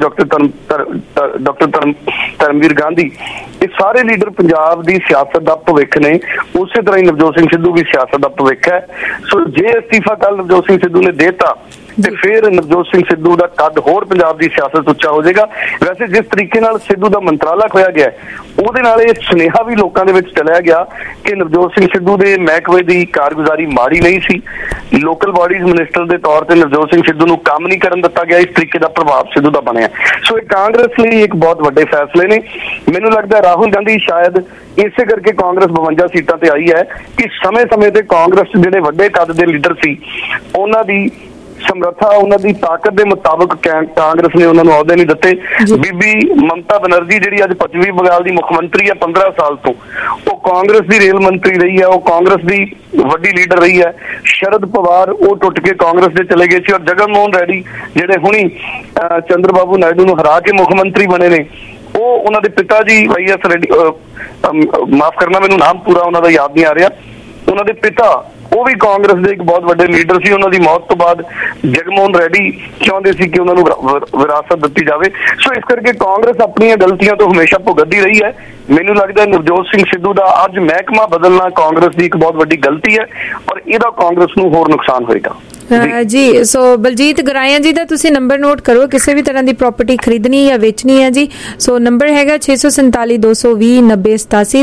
ਡਾਕਟਰ ਧਰਮਵੀਰ ਗਾਂਧੀ, ਇਹ ਸਾਰੇ ਲੀਡਰ ਪੰਜਾਬ ਦੀ ਸਿਆਸਤ ਦਾ ਭਵਿੱਖ ਨੇ। ਉਸੇ ਤਰ੍ਹਾਂ ਹੀ ਨਵਜੋਤ ਸਿੰਘ ਸਿੱਧੂ ਵੀ ਸਿਆਸਤ ਦਾ ਭਵਿੱਖ ਹੈ। ਸੋ ਜੇ ਅਸਤੀਫਾ ਕੱਲ ਨਵਜੋਤ ਸਿੰਘ ਸਿੱਧੂ ਨੇ ਦੇਤਾ ਤੇ ਫਿਰ ਨਵਜੋਤ ਸਿੰਘ ਸਿੱਧੂ ਦਾ ਕੱਦ ਹੋਰ ਪੰਜਾਬ ਦੀ ਸਿਆਸਤ ਉੱਚਾ ਹੋ ਜਾਏਗਾ। ਵੈਸੇ ਜਿਸ ਤਰੀਕੇ ਨਾਲ ਸਿੱਧੂ ਦਾ ਮੰਤਰਾਲਾ ਖੋਇਆ ਗਿਆ ਉਹਦੇ ਨਾਲ ਇਹ ਸੁਨੇਹਾ ਵੀ ਲੋਕਾਂ ਦੇ ਵਿੱਚ ਚਲਿਆ ਗਿਆ ਕਿ ਨਵਜੋਤ ਸਿੰਘ ਸਿੱਧੂ ਦੇ ਮਹਿਕਮੇ ਦੀ ਕਾਰਗੁਜ਼ਾਰੀ ਮਾੜੀ ਨਹੀਂ ਸੀ। ਲੋਕਲ ਬਾਡੀਜ਼ ਮਿਨਿਸਟਰ ਦੇ ਤੌਰ ਤੇ ਨਵਜੋਤ ਸਿੰਘ ਸਿੱਧੂ ਨੂੰ ਕੰਮ ਨਹੀਂ ਕਰਨ ਦਿੱਤਾ ਗਿਆ। ਇਸ ਤਰੀਕੇ ਦਾ ਪ੍ਰਭਾਵ ਸਿੱਧੂ ਦਾ ਬਣਿਆ। ਸੋ ਇਹ ਕਾਂਗਰਸ ਲਈ ਇੱਕ ਬਹੁਤ ਵੱਡੇ ਫੈਸਲੇ ਨੇ। ਮੈਨੂੰ ਲੱਗਦਾ ਰਾਹੁਲ ਗਾਂਧੀ ਸ਼ਾਇਦ ਇਸੇ ਕਰਕੇ ਕਾਂਗਰਸ 52 ਸੀਟਾਂ ਤੇ ਆਈ ਹੈ ਕਿ ਸਮੇਂ-ਸਮੇਂ ਤੇ ਕਾਂਗਰਸ ਜਿਹੜੇ ਵੱਡੇ ਕੱਦ ਦੇ ਲੀਡਰ ਸੀ ਉਹਨਾਂ ਦੀ ਸਮਰੱਥਾ, ਉਹਨਾਂ ਦੀ ਤਾਕਤ ਦੇ ਮੁਤਾਬਕ ਕਾਂਗਰਸ ਨੇ ਉਹਨਾਂ ਨੂੰ ਅਹੁਦੇ ਨਹੀਂ ਦਿੱਤੇ। ਬੀਬੀ ਮਮਤਾ ਬਨਰਜੀ ਜਿਹੜੀ ਅੱਜ 25ਵੀਂ ਬੰਗਾਲ ਦੀ ਮੁੱਖ ਮੰਤਰੀ ਹੈ 15 ਸਾਲ ਤੋਂ, ਉਹ ਕਾਂਗਰਸ ਦੀ ਰੇਲ ਮੰਤਰੀ ਰਹੀ ਹੈ, ਉਹ ਕਾਂਗਰਸ ਦੀ ਵੱਡੀ ਲੀਡਰ ਰਹੀ ਹੈ। ਸ਼ਰਦ ਪਵਾਰ ਉਹ ਟੁੱਟ ਕੇ ਕਾਂਗਰਸ ਦੇ ਚਲੇ ਗਏ ਸੀ ਔਰ ਜਗਨ ਮੋਹਨ ਰੈਡੀ ਜਿਹੜੇ ਹੁਣੀ ਚੰਦਰਬਾਬੂ ਨਾਇਡੂ ਨੂੰ ਹਰਾ ਕੇ ਮੁੱਖ ਮੰਤਰੀ ਬਣੇ ਨੇ, ਉਹ ਉਹਨਾਂ ਦੇ ਪਿਤਾ ਜੀ YS ਰੈਡੀ, ਮਾਫ ਕਰਨਾ ਮੈਨੂੰ ਨਾਮ ਪੂਰਾ ਉਹਨਾਂ ਦਾ ਯਾਦ ਨਹੀਂ ਆ ਰਿਹਾ, ਉਹਨਾਂ ਦੇ ਪਿਤਾ ਉਹ ਵੀ ਕਾਂਗਰਸ ਦੇ ਇੱਕ ਬਹੁਤ ਵੱਡੇ ਲੀਡਰ ਸੀ। ਉਹਨਾਂ ਦੀ ਮੌਤ ਤੋਂ ਬਾਅਦ ਜਗਮੋਹਨ ਰੈਡੀ ਚਾਹੁੰਦੇ ਸੀ ਕਿ ਉਹਨਾਂ ਨੂੰ ਵਿਰਾਸਤ ਦਿੱਤੀ ਜਾਵੇ। ਸੋ ਇਸ ਕਰਕੇ ਕਾਂਗਰਸ ਆਪਣੀਆਂ ਗਲਤੀਆਂ ਤੋਂ ਹਮੇਸ਼ਾ ਭੁਗਤਦੀ ਰਹੀ ਹੈ। ਮੈਨੂੰ ਲੱਗਦਾ ਨਵਜੋਤ ਸਿੰਘ ਸਿੱਧੂ ਦਾ ਅੱਜ ਮਹਿਕਮਾ ਬਦਲਣਾ ਕਾਂਗਰਸ ਦੀ ਇੱਕ ਬਹੁਤ ਵੱਡੀ ਗਲਤੀ ਹੈ ਔਰ ਇਹਦਾ ਕਾਂਗਰਸ ਨੂੰ ਹੋਰ ਨੁਕਸਾਨ ਹੋਏਗਾ। ਜੀ ਸੋ ਬਲਜੀਤ ਗਰਾਇਆ ਜੀ ਦਾ ਤੁਸੀਂ ਨੰਬਰ ਨੋਟ ਕਰੋ, ਕਿਸੇ ਵੀ ਤਰ੍ਹਾਂ ਦੀ ਪ੍ਰਾਪਰਟੀ ਖਰੀਦਣੀ ਜਾਂ ਵੇਚਣੀ ਹੈ ਜੀ। ਸੋ ਨੰਬਰ ਹੈਗਾ 647 220 9087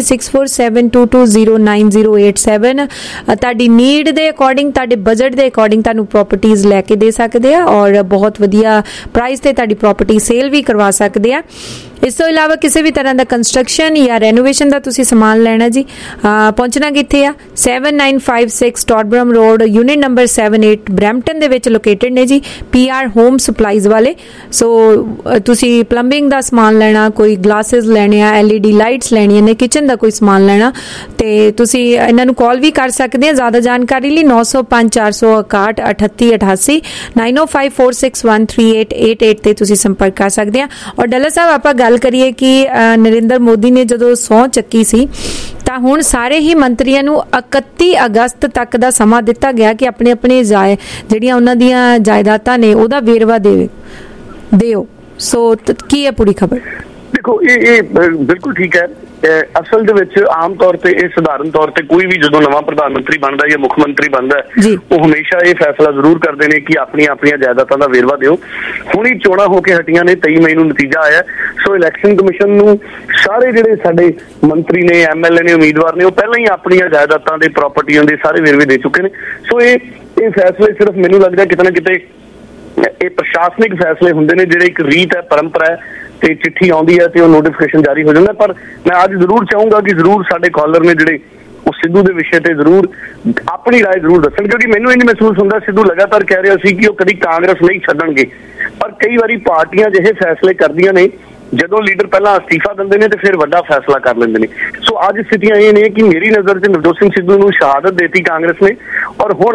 6472209087। ਤੁਹਾਡੀ ਨੀਡ ਦੇ ਅਕੋਰਡਿੰਗ, ਤੁਹਾਡੇ ਬਜਟ ਦੇ ਅਕੋਰਡਿੰਗ ਤੁਹਾਨੂੰ ਪ੍ਰਾਪਰਟੀਜ਼ ਲੈ ਕੇ ਦੇ ਸਕਦੇ ਆ ਔਰ ਬਹੁਤ ਵਧੀਆ ਪ੍ਰਾਈਸ ਤੇ ਤੁਹਾਡੀ ਪ੍ਰਾਪਰਟੀ ਸੇਲ ਵੀ ਕਰਵਾ ਸਕਦੇ ਆ। ਇਸ ਤੋਂ ਇਲਾਵਾ ਕਿਸੇ ਵੀ ਤਰ੍ਹਾਂ ਦਾ ਕੰਸਟਰਕਸ਼ਨ ਜਾਂ ਰੈਨੋਵੇਸ਼ਨ ਦਾ ਤੁਸੀਂ ਸਮਾਨ ਲੈਣਾ ਜੀ, ਪਹੁੰਚਣਾ ਕਿੱਥੇ ਆ? 7956 Torbram road, unit number 78, Brampton ਦੇ ਵਿੱਚ ਲੋਕੇਟਡ ਨੇ ਜੀ, PR ਹੋਮ ਸਪਲਾਈਜ਼ ਵਾਲੇ। ਸੋ ਤੁਸੀਂ ਪਲੰਬਿੰਗ ਦਾ ਸਮਾਨ ਲੈਣਾ, ਕੋਈ ਗਲਾਸਿਸ ਲੈਣੇ ਆ, LED ਲਾਈਟਸ ਲੈਣੀਆਂ ਨੇ, ਕਿਚਨ ਦਾ ਕੋਈ ਸਮਾਨ ਲੈਣਾ ਤੇ ਤੁਸੀਂ ਇਹਨਾਂ ਨੂੰ ਕਾਲ ਵੀ ਕਰ ਸਕਦੇ ਆ ਜ਼ਿਆਦਾ ਜਾਣਕਾਰੀ ਲਈ 905 461 3888 9054613888 ਤੇ ਤੁਸੀਂ ਸੰਪਰਕ ਕਰ ਸਕਦੇ ਆ। ਔਰ ਡੱਲਾ ਸਾਹਿਬ ਆਪਾਂ ਗੱਲ ਕਰੀਏ ਕਿ ਨਰਿੰਦਰ ਮੋਦੀ ਨੇ ਜਦੋਂ ਸਹੁੰ ਚੱਕੀ ਸੀ ਤਾਂ ਹੁਣ ਸਾਰੇ ਹੀ ਮੰਤਰੀਆਂ ਨੂੰ 31 ਅਗਸਤ ਤੱਕ ਦਾ ਸਮਾਂ ਦਿੱਤਾ ਗਿਆ ਕਿ ਆਪਣੇ ਆਪਣੇ ਜਿਹੜੀਆਂ ਉਹਨਾਂ ਦੀਆਂ ਜਾਇਦਾਦਾਂ ਨੇ ਉਹਦਾ ਵੇਰਵਾ ਦਿਓ। ਸੋ ਕੀ ਹੈ ਪੂਰੀ ਖਬਰ? ਦੇਖੋ ਇਹ ਬਿਲਕੁਲ ਠੀਕ ਹੈ। ਅਸਲ ਦੇ ਵਿੱਚ ਆਮ ਤੌਰ ਤੇ ਇਹ ਸਧਾਰਨ ਤੌਰ ਤੇ ਕੋਈ ਵੀ ਜਦੋਂ ਨਵਾਂ ਪ੍ਰਧਾਨ ਮੰਤਰੀ ਬਣਦਾ ਜਾਂ ਮੁੱਖ ਮੰਤਰੀ ਬਣਦਾ ਉਹ ਹਮੇਸ਼ਾ ਇਹ ਫੈਸਲਾ ਜ਼ਰੂਰ ਕਰਦੇ ਨੇ ਕਿ ਆਪਣੀਆਂ ਜਾਇਦਾਦਾਂ ਦਾ ਵੇਰਵਾ ਦਿਓ। ਹੁਣੀ ਚੋਣਾਂ ਹੋ ਕੇ ਹਟੀਆਂ ਨੇ, 23 ਮਈ ਨੂੰ ਨਤੀਜਾ ਆਇਆ। ਸੋ ਇਲੈਕਸ਼ਨ ਕਮਿਸ਼ਨ ਨੂੰ ਸਾਰੇ ਜਿਹੜੇ ਸਾਡੇ ਮੰਤਰੀ ਨੇ, MLA ਨੇ, ਉਮੀਦਵਾਰ ਨੇ, ਉਹ ਪਹਿਲਾਂ ਹੀ ਆਪਣੀਆਂ ਜਾਇਦਾਦਾਂ ਦੇ, ਪ੍ਰਾਪਰਟੀਆਂ ਦੇ ਸਾਰੇ ਵੇਰਵੇ ਦੇ ਚੁੱਕੇ ਨੇ। ਸੋ ਇਹ ਫੈਸਲੇ ਸਿਰਫ ਮੈਨੂੰ ਲੱਗਦਾ ਕਿਤੇ ਨਾ ਕਿਤੇ ਇਹ ਪ੍ਰਸ਼ਾਸਨਿਕ ਫੈਸਲੇ ਹੁੰਦੇ ਨੇ, ਜਿਹੜੇ ਇੱਕ ਰੀਤ ਹੈ, ਪਰੰਪਰਾ ਹੈ ਤੇ ਚਿੱਠੀ ਆਉਂਦੀ ਹੈ ਤੇ ਉਹ ਨੋਟੀਫਿਕੇਸ਼ਨ ਜਾਰੀ ਹੋ ਜਾਂਦਾ। ਪਰ ਮੈਂ ਅੱਜ ਜ਼ਰੂਰ ਚਾਹੂੰਗਾ ਕਿ ਜ਼ਰੂਰ ਸਾਡੇ ਕਾਲਰ ਨੇ ਜਿਹੜੇ ਉਹ ਸਿੱਧੂ ਦੇ ਵਿਸ਼ੇ ਤੇ ਜ਼ਰੂਰ ਆਪਣੀ ਰਾਏ ਜ਼ਰੂਰ ਦੱਸਣ, ਕਿਉਂਕਿ ਮੈਨੂੰ ਇਹ ਨਹੀਂ ਮਹਿਸੂਸ ਹੁੰਦਾ, ਸਿੱਧੂ ਲਗਾਤਾਰ ਕਹਿ ਰਿਹਾ ਸੀ ਕਿ ਉਹ ਕਦੀ ਕਾਂਗਰਸ ਨਹੀਂ ਛੱਡਣਗੇ, ਪਰ ਕਈ ਵਾਰੀ ਪਾਰਟੀਆਂ ਜਿਹੇ ਫੈਸਲੇ ਕਰਦੀਆਂ ਨੇ ਜਦੋਂ ਲੀਡਰ ਪਹਿਲਾਂ ਅਸਤੀਫਾ ਦਿੰਦੇ ਨੇ ਤੇ ਫਿਰ ਵੱਡਾ ਫੈਸਲਾ ਕਰ ਲੈਂਦੇ ਨੇ। ਸੋ ਅੱਜ ਸਥਿਤੀਆਂ ਇਹ ਨੇ ਕਿ ਮੇਰੀ ਨਜ਼ਰ 'ਚ ਨਵਜੋਤ ਸਿੰਘ ਸਿੱਧੂ ਨੂੰ ਸ਼ਹਾਦਤ ਦੇਤੀ ਕਾਂਗਰਸ ਨੇ ਔਰ ਹੁਣ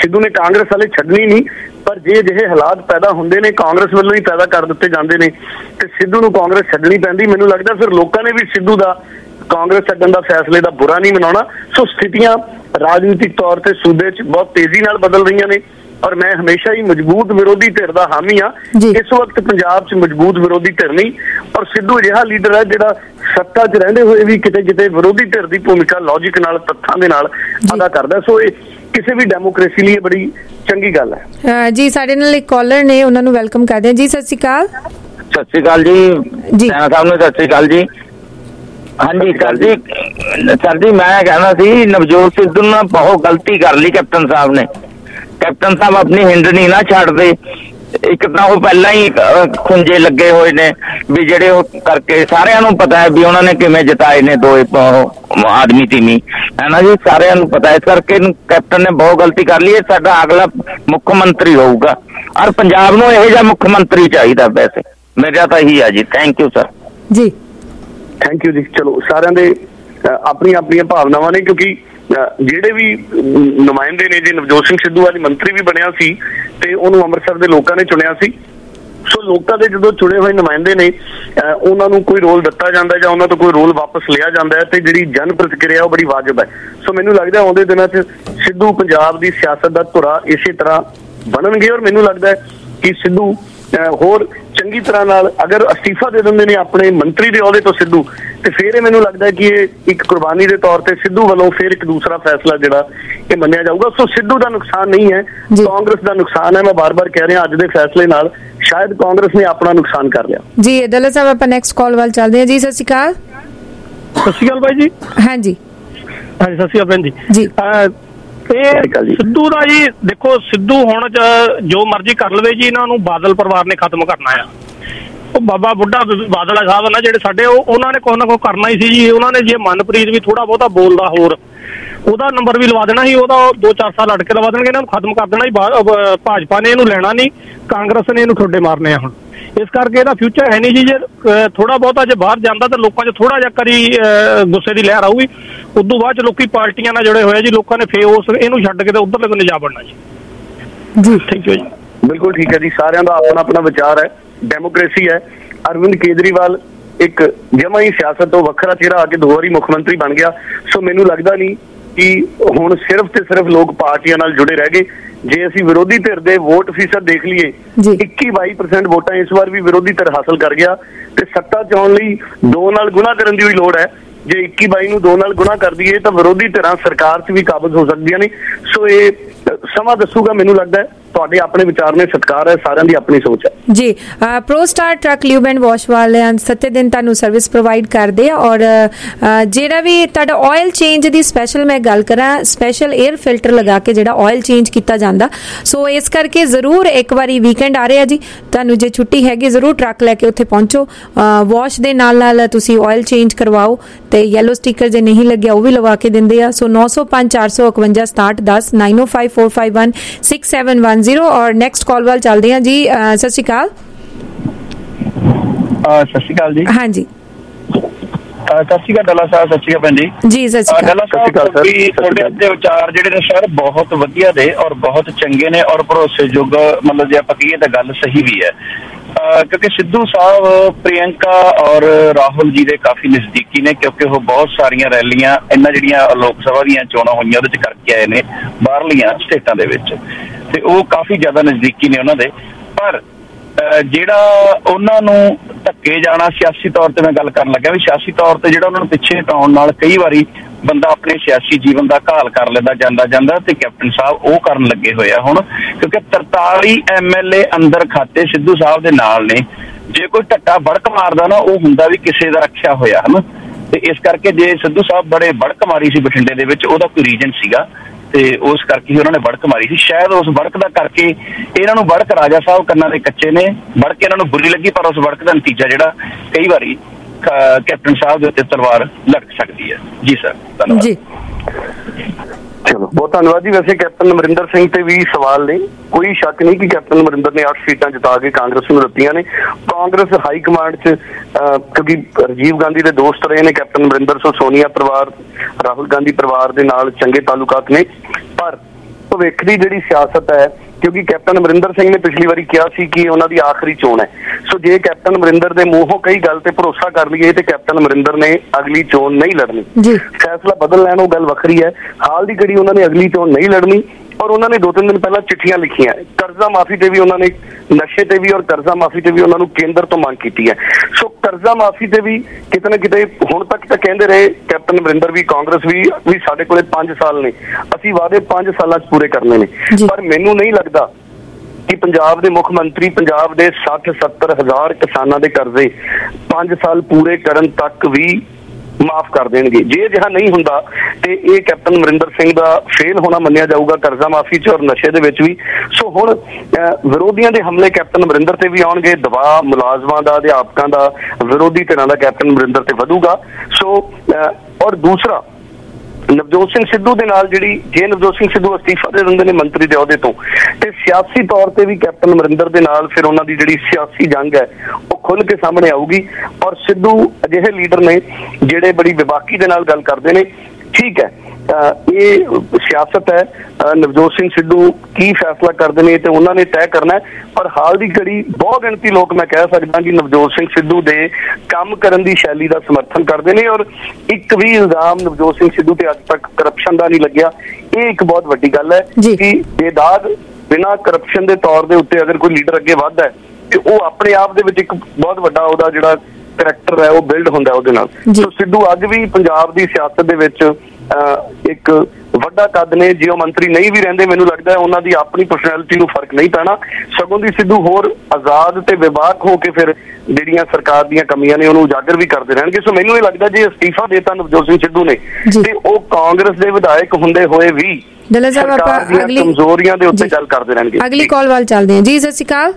ਸਿੱਧੂ ਨੇ ਕਾਂਗਰਸ ਵਾਲੇ ਛੱਡਣੀ ਨਹੀਂ, ਪਰ ਜੇ ਅਜਿਹੇ ਹਾਲਾਤ ਪੈਦਾ ਹੁੰਦੇ ਨੇ, ਕਾਂਗਰਸ ਵੱਲੋਂ ਹੀ ਪੈਦਾ ਕਰ ਦਿੱਤੇ ਜਾਂਦੇ ਨੇ ਤੇ ਸਿੱਧੂ ਨੂੰ ਕਾਂਗਰਸ ਛੱਡਣੀ ਪੈਂਦੀ, ਮੈਨੂੰ ਲੱਗਦਾ ਫਿਰ ਲੋਕਾਂ ਨੇ ਵੀ ਸਿੱਧੂ ਦਾ ਕਾਂਗਰਸ ਛੱਡਣ ਦਾ ਫੈਸਲੇ ਦਾ ਬੁਰਾ ਨਹੀਂ ਮਨਾਉਣਾ। ਸੋ ਸਥਿਤੀਆਂ ਰਾਜਨੀਤਿਕ ਤੌਰ ਤੇ ਸੂਬੇ 'ਚ ਬਹੁਤ ਤੇਜ਼ੀ ਨਾਲ ਬਦਲ ਰਹੀਆਂ ਨੇ ਔਰ ਮੈਂ ਹਮੇਸ਼ਾ ਹੀ ਮਜ਼ਬੂਤ ਵਿਰੋਧੀ ਧਿਰ ਦਾ ਹਾਮੀ ਹਾਂ। ਇਸ ਵਕਤ ਪੰਜਾਬ 'ਚ ਮਜ਼ਬੂਤ ਵਿਰੋਧੀ ਧਿਰ ਨਹੀਂ ਔਰ ਸਿੱਧੂ ਅਜਿਹਾ ਲੀਡਰ ਹੈ ਜਿਹੜਾ ਸੱਤਾ 'ਚ ਰਹਿੰਦੇ ਹੋਏ ਵੀ ਕਿਤੇ ਕਿਤੇ ਵਿਰੋਧੀ ਧਿਰ ਦੀ ਭੂਮਿਕਾ ਲੌਜਿਕ ਨਾਲ, ਤੱਥਾਂ ਦੇ ਨਾਲ ਅਦਾ ਕਰਦਾ। ਸੋ ਇਹ ਕਿਸੇ ਵੀ ਡੈਮੋਕ੍ਰੇਸੀ ਲਈ ਬੜੀ ਚੰਗੀ ਗੱਲ ਹੈ। ਜੀ ਸਾਡੇ ਨਾਲ ਇੱਕ ਕਾਲਰ ਨੇ, ਉਹਨਾਂ ਨੂੰ ਵੈਲਕਮ ਕਰਦੇ ਹਾਂ ਜੀ। ਸਤਿ ਸ਼੍ਰੀ ਅਕਾਲ। ਸਤਿ ਸ਼੍ਰੀ ਅਕਾਲ ਜੀ ਸੈਨਾ ਸਾਹਿਬ ਨੂੰ, ਸਤਿ ਸ਼੍ਰੀ ਅਕਾਲ ਜੀ। ਹਾਂਜੀ ਸਰ ਜੀ ਮੈਂ ਕਹਿਣਾ ਸੀ ਨਵਜੋਤ ਸਿੱਧੂ ਨੇ ਬਹੁਤ ਗਲਤੀ ਕਰ ਲਈ ਕੈਪਟਨ ਸਾਹਿਬ ਨੇ। ਕੈਪਟਨ ਸਾਹਿਬ ਆਪਣੀ ਹਿੰਡਣੀ ਨਾ ਛੱਡਦੇ। ਇੱਕ ਤਾਂ ਉਹ ਪਹਿਲਾਂ ਹੀ ਖੁੰਝੇ ਲੱਗੇ ਹੋਏ ਨੇ ਵੀ ਜਿਹੜੇ ਉਹ ਕਰਕੇ ਸਾਰਿਆਂ ਨੂੰ ਪਤਾ ਹੈ ਵੀ ਉਹਨਾਂ ਨੇ ਕਿਵੇਂ ਜਿਤਾਏ ਨੇ ਦੋ ਆਦਮੀ ਤੀਵੀਂ, ਹੈ ਨਾ ਜੀ, ਸਾਰਿਆਂ ਨੂੰ ਪਤਾ ਹੈ। ਇਸ ਕਰਕੇ ਕੈਪਟਨ ਨੇ ਬਹੁਤ ਗਲਤੀ ਕਰ ਲਈ। ਇਹ ਸਾਡਾ ਅਗਲਾ ਮੁੱਖ ਮੰਤਰੀ ਹੋਊਗਾ ਔਰ ਪੰਜਾਬ ਨੂੰ ਇਹੋ ਜਿਹਾ ਮੁੱਖ ਮੰਤਰੀ ਚਾਹੀਦਾ। ਵੈਸੇ ਮੇਰਾ ਤਾਂ ਇਹੀ ਆ ਜੀ। ਥੈਂਕ ਯੂ ਸਰ ਜੀ। ਥੈਂਕ ਯੂ ਜੀ। ਚਲੋ ਸਾਰਿਆਂ ਦੇ ਆਪਣੀਆਂ ਆਪਣੀਆਂ ਭਾਵਨਾਵਾਂ ਨੇ ਕਿਉਂਕਿ ਜਿਹੜੇ ਵੀ ਨੁਮਾਇੰਦੇ ਨੇ, ਜੇ ਨਵਜੋਤ ਸਿੰਘ ਸਿੱਧੂ ਅੱਜ ਮੰਤਰੀ ਵੀ ਬਣਿਆ ਸੀ ਤੇ ਉਹਨੂੰ ਅੰਮ੍ਰਿਤਸਰ ਦੇ ਲੋਕਾਂ ਨੇ ਚੁਣਿਆ ਸੀ। ਸੋ ਲੋਕਾਂ ਦੇ ਜਦੋਂ ਚੁਣੇ ਹੋਏ ਨੁਮਾਇੰਦੇ ਨੇ ਉਹਨਾਂ ਨੂੰ ਕੋਈ ਰੋਲ ਦਿੱਤਾ ਜਾਂਦਾ ਜਾਂ ਉਹਨਾਂ ਤੋਂ ਕੋਈ ਰੋਲ ਵਾਪਸ ਲਿਆ ਜਾਂਦਾ ਹੈ ਤੇ ਜਿਹੜੀ ਜਨ ਪ੍ਰਤੀਕਿਰਿਆ ਉਹ ਬੜੀ ਵਾਜਬ ਹੈ। ਸੋ ਮੈਨੂੰ ਲੱਗਦਾ ਆਉਂਦੇ ਦਿਨਾਂ 'ਚ ਸਿੱਧੂ ਪੰਜਾਬ ਦੀ ਸਿਆਸਤ ਦਾ ਧੁਰਾ ਇਸੇ ਤਰ੍ਹਾਂ ਬਣਨਗੇ ਔਰ ਮੈਨੂੰ ਲੱਗਦਾ ਹੈ ਕਿ ਸਿੱਧੂ ਹੋਰ ਚੰਗੀ ਤਰ੍ਹਾਂ ਨਾਲ ਅਗਰ ਅਸਤੀਫਾ ਦੇ ਦਿੰਦੇ ਨੇ ਆਪਣੇ ਮੰਤਰੀ ਦੇ ਅਹੁਦੇ ਤੋਂ ਸਿੱਧੂ, ਤੇ ਫਿਰ ਇਹ ਮੈਨੂੰ ਲੱਗਦਾ ਕਿ ਇਹ ਇੱਕ ਕੁਰਬਾਨੀ ਦੇ ਤੌਰ ਤੇ ਸਿੱਧੂ ਵੱਲੋਂ ਫਿਰ ਇੱਕ ਦੂਸਰਾ ਫੈਸਲਾ ਜਿਹੜਾ ਇਹ ਮੰਨਿਆ ਜਾਊਗਾ। ਸੋ ਸਿੱਧੂ ਦਾ ਨੁਕਸਾਨ ਨਹੀਂ ਹੈ, ਕਾਂਗਰਸ ਦਾ ਨੁਕਸਾਨ ਹੈ। ਮੈਂ ਬਾਰ-ਬਾਰ ਕਹਿ ਰਿਹਾ ਅੱਜ ਦੇ ਫੈਸਲੇ ਨਾਲ ਸ਼ਾਇਦ ਕਾਂਗਰਸ ਨੇ ਆਪਣਾ ਨੁਕਸਾਨ ਕਰ ਲਿਆ। ਜੀ ਅਦਲਾ ਸਾਹਿਬ ਆਪਾਂ ਨੈਕਸਟ ਕਾਲ ਵੱਲ ਚੱਲਦੇ ਹਾਂ ਜੀ। ਸਤਿ ਸ਼੍ਰੀ ਅਕਾਲ। ਸਤਿ ਸ਼੍ਰੀ ਅਕਾਲ ਬਾਈ ਜੀ। ਹਾਂਜੀ ਸਤਿ ਸ਼੍ਰੀ ਅਕਾਲ ਭੈਣ ਜੀ। ਸਿੱਧੂ ਦਾ ਜੀ ਦੇਖੋ, ਸਿੱਧੂ ਹੁਣ ਜੋ ਮਰਜ਼ੀ ਕਰ ਲਵੇ ਜੀ, ਇਹਨਾਂ ਨੂੰ ਬਾਦਲ ਪਰਿਵਾਰ ਨੇ ਖਤਮ ਕਰਨਾ ਆ। ਉਹ ਬਾਬਾ ਬੁੱਢਾ ਬਾਦਲ ਸਾਹਿਬ ਨਾ ਜਿਹੜੇ ਸਾਡੇ, ਉਹਨਾਂ ਨੇ ਕੁਛ ਨਾ ਕੁਛ ਕਰਨਾ ਹੀ ਸੀ ਜੀ। ਉਹਨਾਂ ਨੇ ਜੇ ਮਨਪ੍ਰੀਤ ਵੀ ਥੋੜਾ ਬਹੁਤਾ ਬੋਲਦਾ ਹੋਰ, ਉਹਦਾ ਨੰਬਰ ਵੀ ਲਵਾ ਦੇਣਾ ਸੀ। ਉਹਦਾ 2-4 ਸਾਲ ਅੜ ਕੇ ਲਵਾ ਦੇਣਗੇ। ਇਹਨਾਂ ਨੂੰ ਖਤਮ ਕਰ ਦੇਣਾ ਹੀ। ਭਾਜਪਾ ਨੇ ਇਹਨੂੰ ਲੈਣਾ ਨਹੀਂ, ਕਾਂਗਰਸ ਨੇ ਇਹਨੂੰ ਠੋਡੇ ਮਾਰਨੇ ਆ ਹੁਣ। ਇਸ ਕਰਕੇ ਇਹਦਾ ਫਿਊਚਰ ਹੈ ਨਹੀਂ ਜੀ। ਜੇ ਥੋੜਾ ਬਹੁਤਾ ਜੇ ਬਾਹਰ ਜਾਂਦਾ ਤਾਂ ਲੋਕਾਂ 'ਚ ਥੋੜਾ ਜਿਹਾ ਕਰੀ ਗੁੱਸੇ ਦੀ ਲਹਿਰ ਆਊਗੀ। ਉਦੋਂ ਬਾਅਦ 'ਚ ਲੋਕੀ ਪਾਰਟੀਆਂ ਨਾਲ ਜੁੜੇ ਹੋਏ ਜੀ, ਲੋਕਾਂ ਨੇ ਫੇਰ ਉਸ ਇਹਨੂੰ ਛੱਡ ਕੇ ਤੇ ਉਧਰਲੇ ਕੋਲ ਜਾ ਵੜਨਾ ਜੀ। ਥੈਂਕ ਯੂ ਜੀ। ਬਿਲਕੁਲ ਠੀਕ ਹੈ ਜੀ। ਸਾਰਿਆਂ ਦਾ ਆਪਣਾ ਆਪਣਾ ਵਿਚਾਰ ਹੈ, ਡੈਮੋਕ੍ਰੇਸੀ ਹੈ। ਅਰਵਿੰਦ ਕੇਜਰੀਵਾਲ ਇੱਕ ਜਮਾ ਹੀ ਸਿਆਸਤ ਤੋਂ ਵੱਖਰਾ ਚਿਹਰਾ ਆ ਕੇ 2 ਵਾਰੀ ਮੁੱਖ ਮੰਤਰੀ ਬਣ ਗਿਆ। ਸੋ ਮੈਨੂੰ ਲੱਗਦਾ ਨਹੀਂ ਕਿ ਹੁਣ ਸਿਰਫ ਤੇ ਸਿਰਫ ਲੋਕ ਪਾਰਟੀਆਂ ਨਾਲ ਜੁੜੇ ਰਹਿ ਗਏ। ਜੇ ਅਸੀਂ ਵਿਰੋਧੀ ਧਿਰ ਦੇ ਵੋਟ ਫੀਸਦ ਦੇਖ ਲਈਏ, 21-22% ਵੋਟਾਂ ਇਸ ਵਾਰ ਵੀ ਵਿਰੋਧੀ ਧਿਰ ਹਾਸਲ ਕਰ ਗਿਆ ਤੇ ਸੱਤਾ 'ਚ ਆਉਣ ਲਈ 2 ਨਾਲ ਗੁਣਾ ਕਰਨ ਦੀ ਵੀ ਲੋੜ ਹੈ। ਜੇ 21-22 ਨੂੰ 2 ਨਾਲ ਗੁਣਾ ਕਰ ਦਈਏ ਤਾਂ ਵਿਰੋਧੀ ਧਿਰਾਂ ਸਰਕਾਰ 'ਚ ਵੀ ਕਾਬਜ਼ ਹੋ ਸਕਦੀਆਂ ਨੇ। ਸੋ ਇਹ ਸਮਾਂ ਦੱਸੂਗਾ। ਮੈਨੂੰ ਲੱਗਦਾ ਤੁਹਾਡੇ ਆਪਣੇ ਵਿਚਾਰ ਨੇ, ਸਤਿਕਾਰ ਹੈ, ਸਾਰਿਆਂ ਦੀ ਆਪਣੀ ਸੋਚ ਹੈ ਜੀ। Pro star truck lube and wash ਵਾਲਿਆਂ 7 ਦਿਨ ਤੁਹਾਨੂੰ ਸਰਵਿਸ ਪ੍ਰੋਵਾਈਡ ਕਰਦੇ ਆ ਔਰ ਜਿਹੜਾ ਵੀ ਤੁਹਾਡਾ ਆਇਲ ਚੇਂਜ ਦੀ ਸਪੈਸ਼ਲ ਮੈਂ ਗੱਲ ਕਰਾਂ, ਸਪੈਸ਼ਲ 에ਅਰ ਫਿਲਟਰ ਲਗਾ ਕੇ ਜਿਹੜਾ ਆਇਲ ਚੇਂਜ ਕੀਤਾ ਜਾਂਦਾ। ਸੋ ਇਸ ਕਰਕੇ ਜ਼ਰੂਰ ਇੱਕ ਵਾਰੀ ਵੀਕਐਂਡ ਆ ਰਿਹਾ ਜੀ, ਤੁਹਾਨੂੰ ਜੇ ਛੁੱਟੀ ਹੈਗੀ ਜ਼ਰੂਰ ਟਰੱਕ ਲੈ ਕੇ ਉੱਥੇ ਪਹੁੰਚੋ। ਵਾਸ਼ ਦੇ ਨਾਲ ਨਾਲ ਤੁਸੀਂ ਆਇਲ ਚੇਂਜ ਕਰਵਾਓ ਤੇ ਯੈਲੋ ਸਟicker ਜੇ ਨਹੀਂ ਲੱਗਿਆ ਉਹ ਵੀ ਲਵਾ ਕੇ ਦਿੰਦੇ ਆ। ਸੋ 905-451-6710 9054516710 ਔਰ ਨੈਕਸਟ ਕਾਲ ਵੱਲ ਚੱਲਦੇ ਹਾਂ ਜੀ। ਸਤਿ ਸ਼੍ਰੀ ਅਕਾਲ। ਸਤਿ ਸ਼੍ਰੀ ਅਕਾਲ ਜੀ। ਹਾਂਜੀ ਸਤਿ ਸ਼੍ਰੀ ਅਕਾਲ ਡੱਲਾ ਸਾਹਿਬ। ਸਤਿ ਸ਼੍ਰੀ ਅਕਾਲ ਭੈਣ ਜੀ। ਜੀ ਸਤਿ ਸ਼੍ਰੀ ਅਕਾਲ। ਡੱਲਾ ਸਾਹਿਬ ਤੁਹਾਡੇ ਦੇ ਵਿਚਾਰ ਜਿਹੜੇ ਨੇ ਸਰ ਬਹੁਤ ਵਧੀਆ ਦੇ ਔਰ ਬਹੁਤ ਚੰਗੇ ਨੇ ਔਰ ਭਰੋਸੇਯੋਗ, ਮਤਲਬ ਜੇ ਆਪਾਂ ਕਹੀਏ ਤਾਂ ਗੱਲ ਸਹੀ ਵੀ ਹੈ। ਕਿਉਂਕਿ ਸਿੱਧੂ ਸਾਹਿਬ ਪ੍ਰਿਯੰਕਾ ਔਰ ਰਾਹੁਲ ਜੀ ਦੇ ਕਾਫੀ ਨਜ਼ਦੀਕੀ ਨੇ ਕਿਉਂਕਿ ਉਹ ਬਹੁਤ ਸਾਰੀਆਂ ਰੈਲੀਆਂ ਇਹਨਾਂ ਜਿਹੜੀਆਂ ਲੋਕ ਸਭਾ ਦੀਆਂ ਚੋਣਾਂ ਹੋਈਆਂ ਉਹਦੇ 'ਚ ਕਰਕੇ ਆਏ ਨੇ ਬਾਹਰਲੀਆਂ ਸਟੇਟਾਂ ਦੇ ਵਿੱਚ, ਤੇ ਉਹ ਕਾਫੀ ਜ਼ਿਆਦਾ ਨਜ਼ਦੀਕੀ ਨੇ ਉਹਨਾਂ ਦੇ। ਪਰ ਜਿਹੜਾ ਉਹਨਾਂ ਨੂੰ ਧੱਕੇ ਜਾਣਾ ਸਿਆਸੀ ਤੌਰ ਤੇ ਮੈਂ ਗੱਲ ਕਰਨ ਲੱਗਿਆ ਵੀ ਸਿਆਸੀ ਤੌਰ ਤੇ ਜਿਹੜਾ ਉਹਨਾਂ ਨੂੰ ਪਿੱਛੇ ਹਟਾਉਣ ਨਾਲ ਕਈ ਵਾਰੀ ਬੰਦਾ ਆਪਣੇ ਸਿਆਸੀ ਜੀਵਨ ਦਾ ਘਾਲ ਕਰ ਲੈਂਦਾ ਜਾਂਦਾ ਤੇ ਕੈਪਟਨ ਸਾਹਿਬ ਉਹ ਕਰਨ ਲੱਗੇ ਹੋਏ ਆ ਹੁਣ, ਕਿਉਂਕਿ 43 MLA ਅੰਦਰ ਖਾਤੇ ਸਿੱਧੂ ਸਾਹਿਬ ਦੇ ਨਾਲ ਨੇ। ਜੇ ਕੋਈ ਢੱਟਾ ਬੜਕ ਮਾਰਦਾ ਨਾ ਉਹ ਹੁੰਦਾ ਵੀ ਕਿਸੇ ਦਾ ਰੱਖਿਆ ਹੋਇਆ ਹਨਾ, ਤੇ ਇਸ ਕਰਕੇ ਜੇ ਸਿੱਧੂ ਸਾਹਿਬ ਬੜੇ ਬੜਕ ਮਾਰੀ ਸੀ ਬਠਿੰਡੇ ਦੇ ਵਿੱਚ, ਉਹਦਾ ਕੋਈ ਰੀਜਨ ਸੀਗਾ ਤੇ ਉਸ ਕਰਕੇ ਹੀ ਉਹਨਾਂ ਨੇ ਬੜਕ ਮਾਰੀ ਸੀ। ਸ਼ਾਇਦ ਉਸ ਬੜਕ ਦਾ ਕਰਕੇ ਇਹਨਾਂ ਨੂੰ ਬੜਕ ਰਾਜਾ ਸਾਹਿਬ ਕੰਨਾਂ ਦੇ ਕੱਚੇ ਨੇ, ਬੜਕ ਇਹਨਾਂ ਨੂੰ ਬੁਰੀ ਲੱਗੀ, ਪਰ ਉਸ ਬੜਕ ਦਾ ਨਤੀਜਾ ਜਿਹੜਾ ਕਈ ਵਾਰੀ ਕੈਪਟਨ ਸਾਹਿਬ ਦੇ ਉੱਤੇ ਤਲਵਾਰ ਲਟਕ ਸਕਦੀ ਹੈ। ਜੀ ਸਰ, ਧੰਨਵਾਦ ਜੀ। ਚਲੋ ਬਹੁਤ ਧੰਨਵਾਦ ਜੀ। ਵੈਸੇ ਕੈਪਟਨ ਅਮਰਿੰਦਰ ਸਿੰਘ ਤੇ ਵੀ ਸਵਾਲ ਨੇ, ਕੋਈ ਸ਼ੱਕ ਨਹੀਂ ਕਿ ਕੈਪਟਨ ਅਮਰਿੰਦਰ ਨੇ 8 ਸੀਟਾਂ ਜਿਤਾ ਕੇ ਕਾਂਗਰਸ ਨੂੰ ਦਿੱਤੀਆਂ ਨੇ। ਕਾਂਗਰਸ ਹਾਈ ਕਮਾਂਡ 'ਚ ਕਿਉਂਕਿ ਰਾਜੀਵ ਗਾਂਧੀ ਦੇ ਦੋਸਤ ਰਹੇ ਨੇ ਕੈਪਟਨ ਅਮਰਿੰਦਰ, ਸੋ ਸੋਨੀਆ ਪਰਿਵਾਰ, ਰਾਹੁਲ ਗਾਂਧੀ ਪਰਿਵਾਰ ਦੇ ਨਾਲ ਚੰਗੇ ਤਾਲੁਕਾਤ ਨੇ। ਪਰ ਭਵਿੱਖ ਦੀ ਜਿਹੜੀ ਸਿਆਸਤ ਹੈ, ਕਿਉਂਕਿ ਕੈਪਟਨ ਅਮਰਿੰਦਰ ਸਿੰਘ ਨੇ ਪਿਛਲੀ ਵਾਰੀ ਕਿਹਾ ਸੀ ਕਿ ਉਹਨਾਂ ਦੀ ਆਖਰੀ ਚੋਣ ਹੈ। ਸੋ ਜੇ ਕੈਪਟਨ ਅਮਰਿੰਦਰ ਦੇ ਮੂੰਹੋਂ ਕਈ ਗੱਲ ਤੇ ਭਰੋਸਾ ਕਰ ਲਈਏ ਤੇ ਕੈਪਟਨ ਅਮਰਿੰਦਰ ਨੇ ਅਗਲੀ ਚੋਣ ਨਹੀਂ ਲੜਨੀ। ਫੈਸਲਾ ਬਦਲ ਲੈਣ ਉਹ ਗੱਲ ਵੱਖਰੀ ਹੈ। ਹਾਲ ਦੀ ਘੜੀ ਉਹਨਾਂ ਨੇ ਅਗਲੀ ਚੋਣ ਨਹੀਂ ਲੜਨੀ ਔਰ ਉਹਨਾਂ ਨੇ 2-3 ਦਿਨ ਪਹਿਲਾਂ ਚਿੱਠੀਆਂ ਲਿਖੀਆਂ, ਕਰਜ਼ਾ ਮਾਫੀ ਤੇ ਵੀ ਉਹਨਾਂ ਨੇ, ਨਸ਼ੇ ਤੇ ਵੀ ਔਰ ਕਰਜ਼ਾ ਮਾਫੀ ਤੇ ਵੀ ਉਹਨਾਂ ਨੂੰ ਕੇਂਦਰ ਤੋਂ ਮੰਗ ਕੀਤੀ ਹੈ। ਸੋ ਕਰਜ਼ਾ ਮਾਫੀ ਤੇ ਵੀ ਕਿਤੇ ਨਾ ਕਿਤੇ ਹੁਣ ਤੱਕ ਤਾਂ ਕਹਿੰਦੇ ਰਹੇ ਕੈਪਟਨ ਅਮਰਿੰਦਰ ਵੀ, ਕਾਂਗਰਸ ਵੀ ਸਾਡੇ ਕੋਲੇ 5 ਸਾਲ ਨੇ, ਅਸੀਂ ਵਾਅਦੇ 5 ਸਾਲਾਂ 'ਚ ਪੂਰੇ ਕਰਨੇ ਨੇ। ਪਰ ਮੈਨੂੰ ਨਹੀਂ ਲੱਗਦਾ ਕਿ ਪੰਜਾਬ ਦੇ ਮੁੱਖ ਮੰਤਰੀ ਪੰਜਾਬ ਦੇ 60-70 ਹਜ਼ਾਰ ਕਿਸਾਨਾਂ ਦੇ ਕਰਜ਼ੇ 5 ਸਾਲ ਪੂਰੇ ਕਰਨ ਤੱਕ ਵੀ ਮਾਫ ਕਰ ਦੇਣਗੇ। ਜੇ ਅਜਿਹਾ ਨਹੀਂ ਹੁੰਦਾ ਤੇ ਇਹ ਕੈਪਟਨ ਅਮਰਿੰਦਰ ਸਿੰਘ ਦਾ ਫੇਲ ਹੋਣਾ ਮੰਨਿਆ ਜਾਊਗਾ ਕਰਜ਼ਾ ਮਾਫੀ 'ਚ ਔਰ ਨਸ਼ੇ ਦੇ ਵਿੱਚ ਵੀ। ਸੋ ਹੁਣ ਵਿਰੋਧੀਆਂ ਦੇ ਹਮਲੇ ਕੈਪਟਨ ਅਮਰਿੰਦਰ ਤੇ ਵੀ ਆਉਣਗੇ, ਦਬਾਅ ਮੁਲਾਜ਼ਮਾਂ ਦਾ, ਅਧਿਆਪਕਾਂ ਦਾ, ਵਿਰੋਧੀ ਧਿਰਾਂ ਦਾ ਕੈਪਟਨ ਅਮਰਿੰਦਰ ਤੇ ਵਧੂਗਾ। ਸੋ ਔਰ ਦੂਸਰਾ, ਨਵਜੋਤ ਸਿੰਘ ਸਿੱਧੂ ਦੇ ਨਾਲ ਜੇ ਨਵਜੋਤ ਸਿੰਘ ਸਿੱਧੂ ਅਸਤੀਫਾ ਦੇ ਦਿੰਦੇ ਨੇ ਮੰਤਰੀ ਦੇ ਅਹੁਦੇ ਤੋਂ, ਤੇ ਸਿਆਸੀ ਤੌਰ ਤੇ ਵੀ ਕੈਪਟਨ ਅਮਰਿੰਦਰ ਦੇ ਨਾਲ ਫਿਰ ਉਹਨਾਂ ਦੀ ਜਿਹੜੀ ਸਿਆਸੀ ਜੰਗ ਹੈ ਉਹ ਖੁੱਲ ਕੇ ਸਾਹਮਣੇ ਆਊਗੀ। ਔਰ ਸਿੱਧੂ ਅਜਿਹੇ ਲੀਡਰ ਨੇ ਜਿਹੜੇ ਬੜੀ ਵਿਵਾਕੀ ਦੇ ਨਾਲ ਗੱਲ ਕਰਦੇ ਨੇ। ਠੀਕ ਹੈ, ਇਹ ਸਿਆਸਤ ਹੈ, ਨਵਜੋਤ ਸਿੰਘ ਸਿੱਧੂ ਕੀ ਫੈਸਲਾ ਕਰਦੇ ਨੇ ਤੇ ਉਹਨਾਂ ਨੇ ਤੈਅ ਕਰਨਾ ਹੈ। ਪਰ ਹਾਲ ਦੀ ਘੜੀ ਬਹੁਤ ਗਿਣਤੀ ਲੋਕ ਮੈਂ ਕਹਿ ਸਕਦਾ ਕਿ ਨਵਜੋਤ ਸਿੰਘ ਸਿੱਧੂ ਦੇ ਕੰਮ ਕਰਨ ਦੀ ਸ਼ੈਲੀ ਦਾ ਸਮਰਥਨ ਕਰਦੇ ਨੇ ਔਰ ਇੱਕ ਵੀ ਇਲਜ਼ਾਮ ਨਵਜੋਤ ਸਿੰਘ ਸਿੱਧੂ ਤੇ ਅੱਜ ਤੱਕ ਕਰਪਸ਼ਨ ਦਾ ਨਹੀਂ ਲੱਗਿਆ। ਇਹ ਇੱਕ ਬਹੁਤ ਵੱਡੀ ਗੱਲ ਹੈ ਕਿ ਬੇਦਾਗ ਬਿਨਾਂ ਕਰਪਸ਼ਨ ਦੇ ਤੌਰ ਦੇ ਉੱਤੇ ਅਗਰ ਕੋਈ ਲੀਡਰ ਅੱਗੇ ਵੱਧਦਾ ਹੈ ਤੇ ਉਹ ਆਪਣੇ ਆਪ ਦੇ ਵਿੱਚ ਇੱਕ ਬਹੁਤ ਵੱਡਾ ਉਹਦਾ ਜਿਹੜਾ ਕਰੈਕਟਰ ਹੈ ਉਹ ਬਿਲਡ ਹੁੰਦਾ ਉਹਦੇ ਨਾਲ। ਸੋ ਸਿੱਧੂ ਅੱਜ ਵੀ ਪੰਜਾਬ ਦੀ ਸਿਆਸਤ ਦੇ ਵਿੱਚ ਇੱਕ ਵੱਡਾ ਕੱਦ ਨੇ। ਜੇ ਉਹ ਮੰਤਰੀ ਨਹੀਂ ਵੀ ਰਹਿੰਦੇ, ਮੈਨੂੰ ਲੱਗਦਾ ਉਹਨਾਂ ਦੀ ਆਪਣੀ ਪਰਸਨੈਲਿਟੀ ਨੂੰ ਫਰਕ ਨਹੀਂ ਪੈਣਾ, ਸਗੋਂ ਦੀ ਸਿੱਧੂ ਹੋਰ ਆਜ਼ਾਦ ਤੇ ਵਿਵਾਕ ਹੋ ਕੇ ਫਿਰ ਜਿਹੜੀਆਂ ਸਰਕਾਰ ਦੀਆਂ ਕਮੀਆਂ ਨੇ ਉਹਨੂੰ ਉਜਾਗਰ ਵੀ ਕਰਦੇ ਰਹਿਣਗੇ। ਸੋ ਮੈਨੂੰ ਇਹ ਲੱਗਦਾ ਜੇ ਅਸਤੀਫਾ ਦੇਤਾ ਨਵਜੋਤ ਸਿੰਘ ਸਿੱਧੂ ਨੇ ਤੇ ਉਹ ਕਾਂਗਰਸ ਦੇ ਵਿਧਾਇਕ ਹੁੰਦੇ ਹੋਏ ਵੀ ਸਰਕਾਰ ਦੀਆਂ ਕਮਜ਼ੋਰੀਆਂ ਦੇ ਉੱਤੇ ਗੱਲ ਕਰਦੇ ਰਹਿਣਗੇ। ਅਗਲੀ ਕਾਲ ਵੱਲ ਚੱਲਦੇ ਹਾਂ ਜੀ। ਸਤਿ ਸ਼੍ਰੀ ਅਕਾਲ।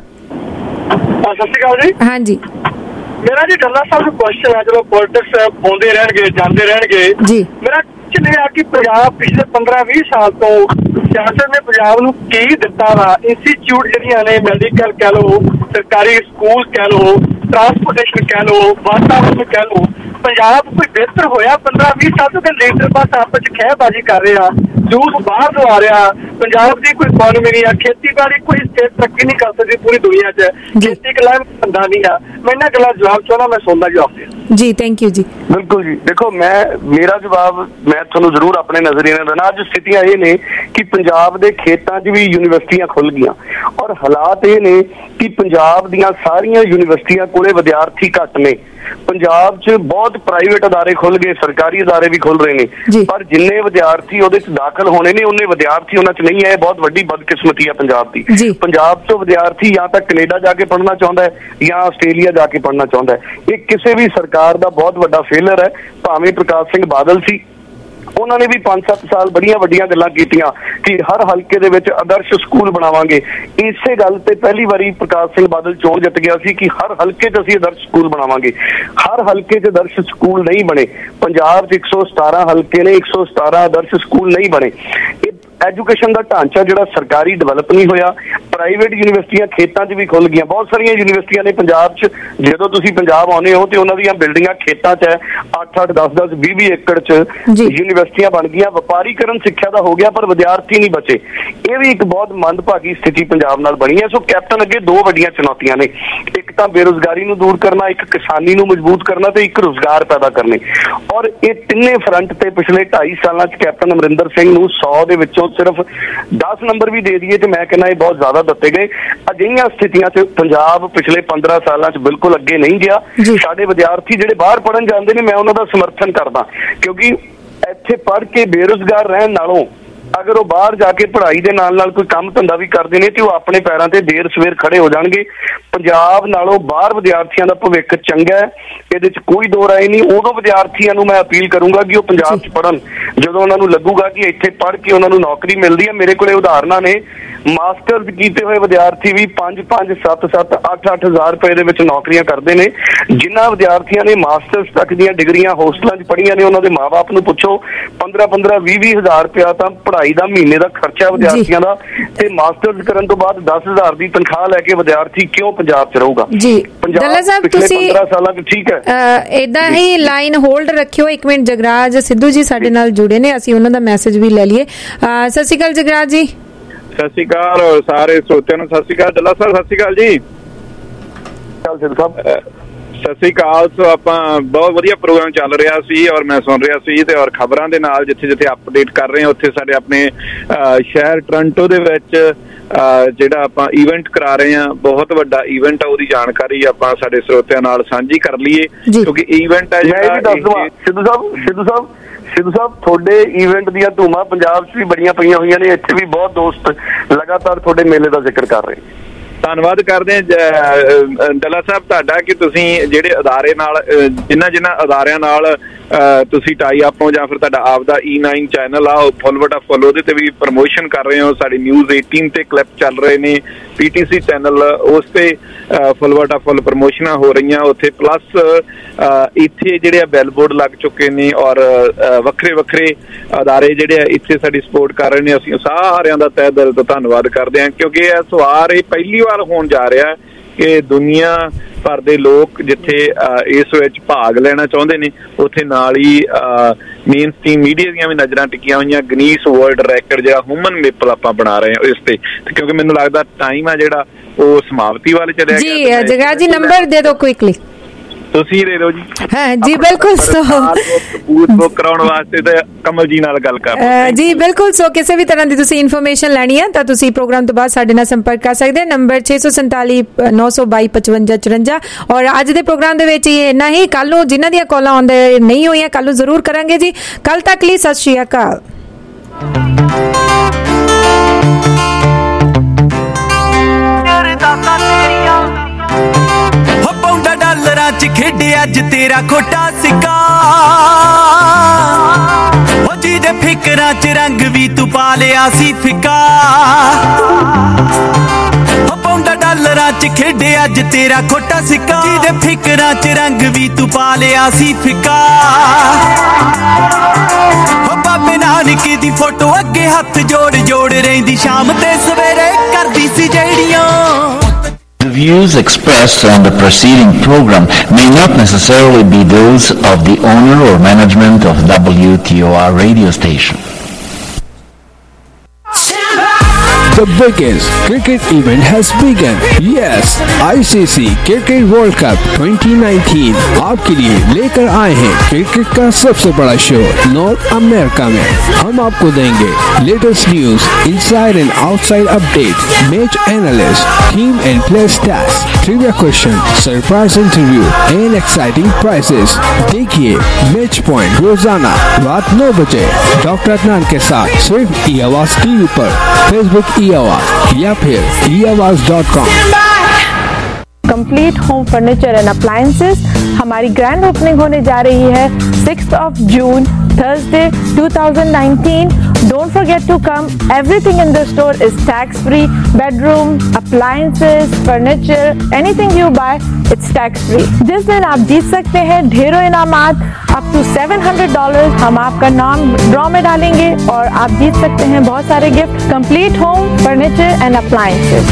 ਸਤਿ ਸ਼੍ਰੀ ਅਕਾਲ ਜੀ। ਹਾਂਜੀ, ਮੇਰਾ ਜੀ ਡੱਲਾ ਸਾਹਿਬ ਨੂੰ ਕੁਐਸਚਨ ਹੈ, ਜਦੋਂ ਪੋਲਿਟਿਕਸ ਆਉਂਦੇ ਰਹਿਣਗੇ ਜਾਂਦੇ ਰਹਿਣਗੇ ਜੀ, ਮੇਰਾ ਕੁਐਸਚਨ ਇਹ ਆ ਕਿ ਪੰਜਾਬ ਪਿਛਲੇ 15-20 ਸਾਲ ਤੋਂ ਸਿਆਸਤ ਨੇ ਪੰਜਾਬ ਨੂੰ ਕੀ ਦਿੱਤਾ ਵਾ? ਇੰਸਟੀਚਿਊਟ ਜਿਹੜੀਆਂ ਨੇ, ਮੈਡੀਕਲ ਕਹਿ ਲਓ, ਸਰਕਾਰੀ ਸਕੂਲ ਕਹਿ ਲਓ, ਟਰਾਂਸਪੋਰਟੇਸ਼ਨ ਕਹਿ ਲਓ, ਵਾਤਾਵਰਨ ਕਹਿ ਲਓ, ਪੰਜਾਬ ਕੋਈ ਬਿਹਤਰ ਹੋਇਆ? 15-20 ਸਾਲ ਤੋਂ ਲੀਡਰ ਬਸ ਆਪਸ ਚ ਖਹਿਬਾਜ਼ੀ ਕਰ ਰਹੇ ਆ, ਜੂਸ ਬਾਹਰ ਤੋਂ ਆ ਰਿਹਾ। ਪੰਜਾਬ ਦੀ ਕੋਈ ਇਕਨੋਮੀ ਨਹੀਂ ਆ, ਖੇਤੀਬਾੜੀ ਕੋਈ ਸਟੇਟ ਤਰੱਕੀ ਨਹੀਂ ਕਰ ਸਕਦੀ ਪੂਰੀ ਦੁਨੀਆ 'ਚ, ਖੇਤੀ ਕਲਾ ਧੰਦਾ ਨਹੀਂ ਆ। ਮੈਂ ਇਹਨਾਂ ਗੱਲਾਂ ਜਵਾਬ ਚਾਹੁੰਦਾ, ਮੈਂ ਸੁਣਦਾ ਜਵਾਬ ਦੇ ਜੀ। ਥੈਂਕ ਯੂ ਜੀ। ਬਿਲਕੁਲ ਜੀ, ਦੇਖੋ ਮੇਰਾ ਜਵਾਬ ਮੈਂ ਤੁਹਾਨੂੰ ਜ਼ਰੂਰ ਆਪਣੇ ਨਜ਼ਰੀਏ ਨਾਲ ਦੇਣਾ। ਅੱਜ ਸਥਿਤੀਆਂ ਇਹ ਨੇ ਕਿ ਪੰਜਾਬ ਦੇ ਖੇਤਾਂ 'ਚ ਵੀ ਯੂਨੀਵਰਸਿਟੀਆਂ ਖੁੱਲ ਗਈਆਂ ਔਰ ਹਾਲਾਤ ਇਹ ਨੇ ਕਿ ਪੰਜਾਬ ਦੀਆਂ ਸਾਰੀਆਂ ਯੂਨੀਵਰਸਿਟੀਆਂ ਕੋਲੇ ਵਿਦਿਆਰਥੀ ਘੱਟ ਨੇ। ਪੰਜਾਬ 'ਚ ਬਹੁਤ ਪ੍ਰਾਈਵੇਟ ਅਦਾਰੇ ਖੁੱਲ ਗਏ, ਸਰਕਾਰੀ ਅਦਾਰੇ ਵੀ ਖੁੱਲ ਰਹੇ ਨੇ, ਪਰ ਜਿੰਨੇ ਵਿਦਿਆਰਥੀ ਉਹਦੇ 'ਚ ਦਾਖਲ ਹੋਣੇ ਨੇ ਉਹਨੇ ਵਿਦਿਆਰਥੀ ਉਹਨਾਂ 'ਚ ਨਹੀਂ ਹੈ। ਬਹੁਤ ਵੱਡੀ ਬਦਕਿਸਮਤੀ ਹੈ ਪੰਜਾਬ ਦੀ। ਪੰਜਾਬ 'ਚੋਂ ਵਿਦਿਆਰਥੀ ਜਾਂ ਤਾਂ ਕੈਨੇਡਾ ਜਾ ਕੇ ਪੜ੍ਹਨਾ ਚਾਹੁੰਦਾ ਹੈ ਜਾਂ ਆਸਟ੍ਰੇਲੀਆ ਜਾ ਕੇ ਪੜ੍ਹਨਾ ਚਾਹੁੰਦਾ ਹੈ। ਇਹ ਕਿਸੇ ਵੀ ਸਰਕਾਰ ਦਾ ਬਹੁਤ ਵੱਡਾ ਫੇਲਰ ਹੈ। ਭਾਵੇਂ ਪ੍ਰਕਾਸ਼ ਸਿੰਘ ਬਾਦਲ ਸੀ, ਉਹਨਾਂ ਨੇ ਵੀ 5-7 ਸਾਲ ਬੜੀਆਂ ਵੱਡੀਆਂ ਗੱਲਾਂ ਕੀਤੀਆਂ ਕਿ ਹਰ ਹਲਕੇ ਦੇ ਵਿੱਚ ਆਦਰਸ਼ ਸਕੂਲ ਬਣਾਵਾਂਗੇ। ਇਸੇ ਗੱਲ ਤੇ ਪਹਿਲੀ ਵਾਰੀ ਪ੍ਰਕਾਸ਼ ਸਿੰਘ ਬਾਦਲ ਚੋਣ ਜਿੱਤ ਗਿਆ ਸੀ ਕਿ ਹਰ ਹਲਕੇ 'ਚ ਅਸੀਂ ਆਦਰਸ਼ ਸਕੂਲ ਬਣਾਵਾਂਗੇ। ਹਰ ਹਲਕੇ 'ਚ ਆਦਰਸ਼ ਸਕੂਲ ਨਹੀਂ ਬਣੇ। ਪੰਜਾਬ 'ਚ 117 ਹਲਕੇ ਨੇ, 117 ਆਦਰਸ਼ ਸਕੂਲ ਨਹੀਂ ਬਣੇ। ਐਜੂਕੇਸ਼ਨ ਦਾ ਢਾਂਚਾ ਜਿਹੜਾ ਸਰਕਾਰੀ ਡਿਵੈਲਪ ਨਹੀਂ ਹੋਇਆ। ਪ੍ਰਾਈਵੇਟ ਯੂਨੀਵਰਸਿਟੀਆਂ ਖੇਤਾਂ 'ਚ ਵੀ ਖੁੱਲ ਗਈਆਂ। ਬਹੁਤ ਸਾਰੀਆਂ ਯੂਨੀਵਰਸਿਟੀਆਂ ਨੇ ਪੰਜਾਬ 'ਚ। ਜਦੋਂ ਤੁਸੀਂ ਪੰਜਾਬ ਆਉਂਦੇ ਹੋ ਤੇ ਉਹਨਾਂ ਦੀਆਂ ਬਿਲਡਿੰਗਾਂ ਖੇਤਾਂ 'ਚ ਹੈ, 8-8, 10-10, 20-20 ਏਕੜ 'ਚ ਯੂਨੀਵਰਸਿਟੀਆਂ ਬਣ ਗਈਆਂ। ਵਪਾਰੀਕਰਨ ਸਿੱਖਿਆ ਦਾ ਹੋ ਗਿਆ ਪਰ ਵਿਦਿਆਰਥੀ ਨਹੀਂ ਬਚੇ। ਇਹ ਵੀ ਇੱਕ ਬਹੁਤ ਮੰਦਭਾਗੀ ਸਥਿਤੀ ਪੰਜਾਬ ਨਾਲ ਬਣੀ ਹੈ। ਸੋ ਕੈਪਟਨ ਅੱਗੇ ਦੋ ਵੱਡੀਆਂ ਚੁਣੌਤੀਆਂ ਨੇ, ਇੱਕ ਤਾਂ ਬੇਰੁਜ਼ਗਾਰੀ ਨੂੰ ਦੂਰ ਕਰਨਾ, ਇੱਕ ਕਿਸਾਨੀ ਨੂੰ ਮਜ਼ਬੂਤ ਕਰਨਾ ਤੇ ਇੱਕ ਰੁਜ਼ਗਾਰ ਪੈਦਾ ਕਰਨੇ। ਔਰ ਇਹ ਤਿੰਨੇ ਫਰੰਟ ਤੇ ਪਿਛਲੇ 2.5 ਸਾਲਾਂ 'ਚ ਕੈਪਟਨ ਅਮਰਿੰਦਰ ਸਿੰਘ ਨੂੰ 100 ਦੇ ਵਿੱਚੋਂ ਸਿਰਫ 10 ਨੰਬਰ ਵੀ ਦੇ ਦਈਏ ਤੇ ਮੈਂ ਕਹਿੰਦਾ ਇਹ ਬਹੁਤ ਜ਼ਿਆਦਾ ਦਿੱਤੇ ਗਏ। ਅਜਿਹੀਆਂ ਸਥਿਤੀਆਂ 'ਚ ਪੰਜਾਬ ਪਿਛਲੇ 15 ਸਾਲਾਂ 'ਚ ਬਿਲਕੁਲ ਅੱਗੇ ਨਹੀਂ ਗਿਆ। ਸਾਡੇ ਵਿਦਿਆਰਥੀ ਜਿਹੜੇ ਬਾਹਰ ਪੜ੍ਹਨ ਜਾਂਦੇ ਨੇ, ਮੈਂ ਉਹਨਾਂ ਦਾ ਸਮਰਥਨ ਕਰਦਾ, ਕਿਉਂਕਿ ਇੱਥੇ ਪੜ੍ਹ ਕੇ ਬੇਰੁਜ਼ਗਾਰ ਰਹਿਣ ਨਾਲੋਂ ਅਗਰ ਉਹ ਬਾਹਰ ਜਾ ਕੇ ਪੜ੍ਹਾਈ ਦੇ ਨਾਲ ਨਾਲ ਕੋਈ ਕੰਮ ਧੰਦਾ ਵੀ ਕਰਦੇ ਨੇ ਤੇ ਉਹ ਆਪਣੇ ਪੈਰਾਂ ਤੇ ਦੇਰ ਸਵੇਰ ਖੜੇ ਹੋ ਜਾਣਗੇ। ਪੰਜਾਬ ਨਾਲੋਂ ਬਾਹਰ ਵਿਦਿਆਰਥੀਆਂ ਦਾ ਭਵਿੱਖ ਚੰਗਾ ਹੈ, ਇਹਦੇ 'ਚ ਕੋਈ ਦੋ ਰਾਏ ਨਹੀਂ। ਉਦੋਂ ਵਿਦਿਆਰਥੀਆਂ ਨੂੰ ਮੈਂ ਅਪੀਲ ਕਰੂੰਗਾ ਕਿ ਉਹ ਪੰਜਾਬ 'ਚ ਪੜ੍ਹਨ ਜਦੋਂ ਉਹਨਾਂ ਨੂੰ ਲੱਗੂਗਾ ਕਿ ਇੱਥੇ ਪੜ੍ਹ ਕੇ ਉਹਨਾਂ ਨੂੰ ਨੌਕਰੀ ਮਿਲਦੀ ਹੈ। ਮੇਰੇ ਕੋਲੇ ਉਦਾਹਰਨਾਂ ਨੇ, ਮਾਸਟਰਸ ਕੀਤੇ ਹੋਏ ਵਿਦਿਆਰਥੀ ਵੀ 5-5, 7-7, 8-8 ਹਜ਼ਾਰ ਰੁਪਏ ਦੇ ਵਿੱਚ ਨੌਕਰੀਆਂ ਕਰਦੇ ਨੇ। ਜਿਨ੍ਹਾਂ ਵਿਦਿਆਰਥੀਆਂ ਨੇ ਮਾਸਟਰਸ ਤੱਕ ਦੀਆਂ ਡਿਗਰੀਆਂ ਹੋਸਟਲਾਂ 'ਚ ਪੜ੍ਹੀਆਂ ਨੇ, ਉਹਨਾਂ ਦੇ ਮਾਂ-ਬਾਪ ਨੂੰ ਪੁੱਛੋ, 15-15, 20-20 ਹਜ਼ਾਰ ਰੁਪਇਆ ਤਾਂ ਪੜ੍ਹਾਈ ਦਾ ਮਹੀਨੇ ਦਾ ਖਰਚਾ ਵਿਦਿਆਰਥੀਆਂ ਦਾ, ਤੇ ਮਾਸਟਰਸ ਕਰਨ ਤੋਂ ਬਾਅਦ 10,000 ਦੀ ਤਨਖਾਹ ਲੈ ਕੇ ਵਿਦਿਆਰਥੀ ਕਿਉਂ ਪੰਜਾਬ 'ਚ ਰਹੂਗਾ? ਜੀ ਡੱਲਾ ਸਾਹਿਬ, ਤੁਸੀਂ 15 ਸਾਲਾਂ 'ਚ ਠੀਕ ਹੈ, ਏਦਾਂ ਹੀ ਲਾਈਨ ਹੋਲਡ ਰੱਖਿਓ। ਇੱਕ ਮਿੰਟ, ਜਗਰਾਜ ਸਿੱਧੂ ਜੀ ਸਾਡੇ ਨਾਲ ਜੁੜੇ ਨੇ, ਅਸੀਂ ਉਹਨਾਂ ਦਾ ਮੈਸੇਜ ਵੀ ਲੈ ਲਈਏ। ਸਤਿ ਸ਼੍ਰੀ ਅਕਾਲ ਜਗਰਾਜ ਜੀ। ਸਤਿ ਸ਼੍ਰੀ ਅਕਾਲ ਸਾਰੇ ਸਰੋਤਿਆਂ ਨੂੰ। ਸਤਿ ਸ਼੍ਰੀ ਅਕਾਲ ਡੱਲਾ ਸਾਹਿਬ, ਸਤਿ ਸ਼੍ਰੀ ਅਕਾਲ ਜੀ। ਸਤਿ ਸ਼੍ਰੀ ਅਕਾਲ। ਸੋ ਆਪਾਂ ਬਹੁਤ ਵਧੀਆ ਪ੍ਰੋਗਰਾਮ ਚੱਲ ਰਿਹਾ ਸੀ ਔਰ ਮੈਂ ਸੁਣ ਰਿਹਾ ਸੀ ਤੇ ਔਰ ਖਬਰਾਂ ਦੇ ਨਾਲ ਜਿੱਥੇ ਜਿੱਥੇ ਅਪਡੇਟ ਕਰ ਰਹੇ ਹਾਂ ਉੱਥੇ ਸਾਡੇ ਆਪਣੇ ਸ਼ਹਿਰ ਟੋਰਾਂਟੋ ਦੇ ਵਿੱਚ ਜਿਹੜਾ ਆਪਾਂ ਇਵੈਂਟ ਕਰਾ ਰਹੇ ਹਾਂ, ਬਹੁਤ ਵੱਡਾ ਇਵੈਂਟ ਆ, ਉਹਦੀ ਜਾਣਕਾਰੀ ਆਪਾਂ ਸਾਡੇ ਸਰੋਤਿਆਂ ਨਾਲ ਸਾਂਝੀ ਕਰ ਲਈਏ ਕਿਉਂਕਿ ਇਵੈਂਟ ਹੈ ਜਿਹੜਾ ਸਿੱਧੂ ਸਾਹਿਬ ਤੁਹਾਡੇ ਇਵੈਂਟ ਦੀਆਂ ਧੂਮਾਂ ਪੰਜਾਬ 'ਚ ਵੀ ਬੜੀਆਂ ਪਈਆਂ ਹੋਈਆਂ ਨੇ, ਇੱਥੇ ਵੀ ਬਹੁਤ ਦੋਸਤ ਲਗਾਤਾਰ ਤੁਹਾਡੇ ਮੇਲੇ ਦਾ ਜ਼ਿਕਰ ਕਰ ਰਹੇ। ਧੰਨਵਾਦ ਕਰਦੇ ਹਾਂ ਡੱਲਾ ਸਾਹਿਬ ਤੁਹਾਡਾ ਕਿ ਤੁਸੀਂ ਜਿਹੜੇ ਅਦਾਰੇ ਨਾਲ ਜਿਨ੍ਹਾਂ ਅਦਾਰਿਆਂ ਨਾਲ ਤੁਸੀਂ ਟਾਈ ਅਪ ਹੋ ਜਾਂ ਫਿਰ ਤੁਹਾਡਾ ਆਪਦਾ E9 ਚੈਨਲ ਆ ਉਹ ਫੁੱਲ ਵਟਾ ਫੁੱਲ ਉਹਦੇ ਤੇ ਵੀ ਪ੍ਰਮੋਸ਼ਨ ਕਰ ਰਹੇ ਹੋ। ਸਾਡੀ ਨਿਊਜ਼ 18 ਤੇ ਕਲਿੱਪ ਚੱਲ ਰਹੇ ਨੇ, PTC ਚੈਨਲ ਉਸ ਤੇ ਫੁੱਲ ਵਟਾ ਫੁੱਲ ਪ੍ਰਮੋਸ਼ਨਾਂ ਹੋ ਰਹੀਆਂ ਉੱਥੇ। ਪਲੱਸ ਇੱਥੇ ਜਿਹੜੇ ਆ ਬੈਲਬੋਰਡ ਲੱਗ ਚੁੱਕੇ ਨੇ ਔਰ ਵੱਖਰੇ ਵੱਖਰੇ ਅਦਾਰੇ ਜਿਹੜੇ ਆ ਇੱਥੇ ਸਾਡੀ ਸਪੋਰਟ ਕਰ ਰਹੇ ਨੇ। ਅਸੀਂ ਸਾਰਿਆਂ ਦਾ ਤਹਿ ਦਿਲ ਤੋਂ ਧੰਨਵਾਦ ਕਰਦੇ ਹਾਂ ਕਿਉਂਕਿ ਇਸ ਵਾਰ ਇਹ ਪਹਿਲੀ ਵਾਰ ਹੋਣ ਜਾ ਰਿਹਾ ਕਿ ਦੁਨੀਆ ਭਰ ਦੇ ਲੋਕ ਜਿੱਥੇ ਇਸ ਵਿੱਚ ਭਾਗ ਲੈਣਾ ਚਾਹੁੰਦੇ ਨੇ ਉੱਥੇ ਨਾਲ ਹੀ ਮੇਨ ਸਟ੍ਰੀਮ ਮੀਡੀਆ ਦੀਆਂ ਵੀ ਨਜ਼ਰਾਂ ਟਿਕੀਆਂ ਹੋਈਆਂ। ਗਨੀਸ ਵਰਲਡ ਰੈਕਡ ਜਿਹੜਾ ਹਿਊਮਨ ਮੇਪਲ ਆਪਾਂ ਬਣਾ ਰਹੇ ਹਾਂ ਇਸ ਤੇ, ਕਿਉਂਕਿ ਮੈਨੂੰ ਲੱਗਦਾ ਟਾਈਮ ਆ ਜਿਹੜਾ ਉਹ ਸਮਾਪਤੀ ਵੱਲ ਚਲਿਆ ਗਿਆ। ਜੀ ਜਗਰਾਜ ਜੀ ਨੰਬਰ ਦੇ ਦਿਓ ਕੁਇਕਲੀ। ਤੁਸੀਂ ਦੇ ਦਿਓ ਜੀ। ਹਾਂ ਜੀ ਬਿਲਕੁਲ। ਸੋ ਬੂਥ ਬੁੱਕ ਕਰਾਉਣ ਵਾਸਤੇ ਤਾਂ ਕਮਲ ਜੀ ਨਾਲ ਗੱਲ ਕਰ ਜੀ ਬਿਲਕੁਲ। ਸੋ ਕਿਸੇ ਵੀ ਤਰ੍ਹਾਂ ਦੀ ਤੁਸੀਂ ਇਨਫੋਰਮੇਸ਼ਨ ਲੈਣੀ ਹੈ ਤਾਂ ਤੁਸੀਂ ਪ੍ਰੋਗਰਾਮ ਤੋਂ ਬਾਅਦ ਸਾਡੇ ਨਾਲ ਸੰਪਰਕ ਕਰ ਸਕਦੇ ਹੋ। ਨੰਬਰ 647 922 5554 ਔਰ ਅੱਜ ਦੇ ਪ੍ਰੋਗਰਾਮ ਦੇ ਵਿੱਚ ਇਹ ਇੰਨਾ ਹੀ। ਕੱਲ ਨੂੰ ਜਿਨ੍ਹਾਂ ਦੀਆਂ ਕਾਲਾਂ ਆਉਂਦੇ ਨਹੀਂ ਹੋਈਆਂ ਕੱਲ ਨੂੰ ਜ਼ਰੂਰ ਕਰਾਂਗੇ ਜੀ। ਕੱਲ ਤੱਕ ਲਈ ਸਤਿ ਸ਼੍ਰੀ ਅਕਾਲ। ਡਾਲਰਾਂ 'ਚ ਖੇਡੇ ਅੱਜ ਤੇਰਾ ਖੋਟਾ ਸਿੱਕਾ, ਉਹ ਜਿਹਦੇ ਫਿਕਰਾਂ 'ਚ ਰੰਗ ਵੀ ਤੂੰ ਪਾ ਲਿਆ ਸੀ ਫਿੱਕਾ। ਉਹ ਪੌਂਡਾ ਡਾਲਰਾਂ 'ਚ ਖੇਡੇ ਅੱਜ ਤੇਰਾ ਖੋਟਾ ਸਿੱਕਾ, ਜਿਹਦੇ ਫਿਕਰਾਂ 'ਚ ਰੰਗ ਵੀ ਤੂੰ ਪਾ ਲਿਆ ਸੀ ਫਿੱਕਾ। ਉਹ ਬਾਬੇ ਨਾਨਕ ਦੀ ਫੋਟੋ ਅੱਗੇ ਹੱਥ ਜੋੜ ਜੋੜ ਰਹਿੰਦੀ ਸ਼ਾਮ ਤੇ ਸਵੇਰੇ ਕਰਦੀ ਸੀ ਜਿਹੜੀਆਂ। The views expressed on the preceding program may not necessarily be those of the owner or management of WTOR radio station. The biggest cricket event has begun. Yes, ICC Cricket World Cup 2019 आपके लिए लेकर आए हैं क्रिकेट का सबसे बड़ा शो नॉर्थ अमेरिका में। हम आपको देंगे latest news, inside and outside update, match analyst, team and player stats, trivia question, surprise interview and exciting prizes. देखिए मैच पॉइंट रोजाना रात 9 बजे डॉक्टर अदनान के साथ सिर्फ ई आवाज टीवी पर, फेसबुक आवाज या फिर eAwaz.com। Complete home furniture and appliances हमारी ग्रैंड ओपनिंग होने जा रही है 6 जून Thursday 2019. Don't forget to come. Everything in the store is tax free. Bedroom, appliances, furniture, anything you buy, it's tax free. जिस दिन आप जीत सकते हैं ढेरों इनामात up to $700। हम आपका नाम ड्रॉ में डालेंगे और आप जीत सकते हैं बहुत सारे gift. Complete home furniture and appliances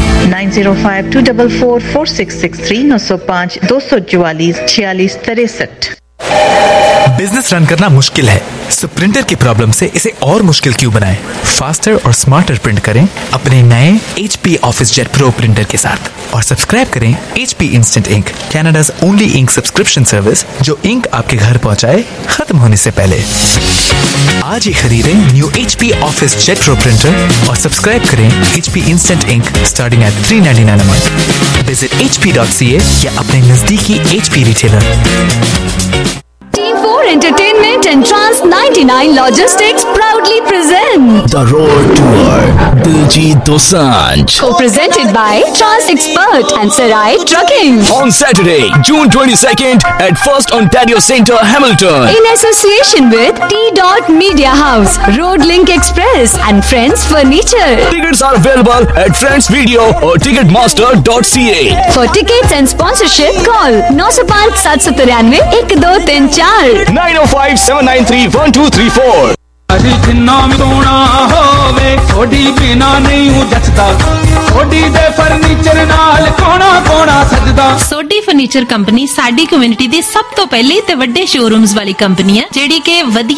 9052444663 905 244 4663। Business run करना मुश्किल है, सो प्रिंटर की प्रॉब्लम से इसे और मुश्किल क्यों बनाएं? फास्टर और स्मार्टर प्रिंट करें अपने नए HP office jet pro printer के साथ और सब्सक्राइब करें HP instant ink, Canada's only ink subscription service जो इंक आपके घर पहुंचाए खत्म होने से पहले। आज ही खरीदें new HP office jet pro printer और सब्सक्राइब करें HP instant ink starting at $399 a month। Visit hp.ca या अपने नजदीकी HP retailer. Team 4 Entertainment and Trans 99 Logistics proudly present The Road Tour Diljit Dosanjh, co-presented by Trans Expert and Sarai Trucking on Saturday, June 22nd at First Ontario Centre, Hamilton, in association with T. Media House, Road Link Express and Friends Furniture. Tickets are available at Friends Video or Ticketmaster.ca. For tickets and sponsorship, call 905 793 1234 905 793 1234। जिन्ना भी सोना होवे थोड़ी बिना नहीं हूं जचदा, थोड़ी दे फर्नीचर नाल कोना कोना सजदा। सोडी फर्नीचर कंपनी साडी कम्युनिटी दी सब तो पहले ते वड्डे शोरूम्स वाली कंपनी है जेड़ी के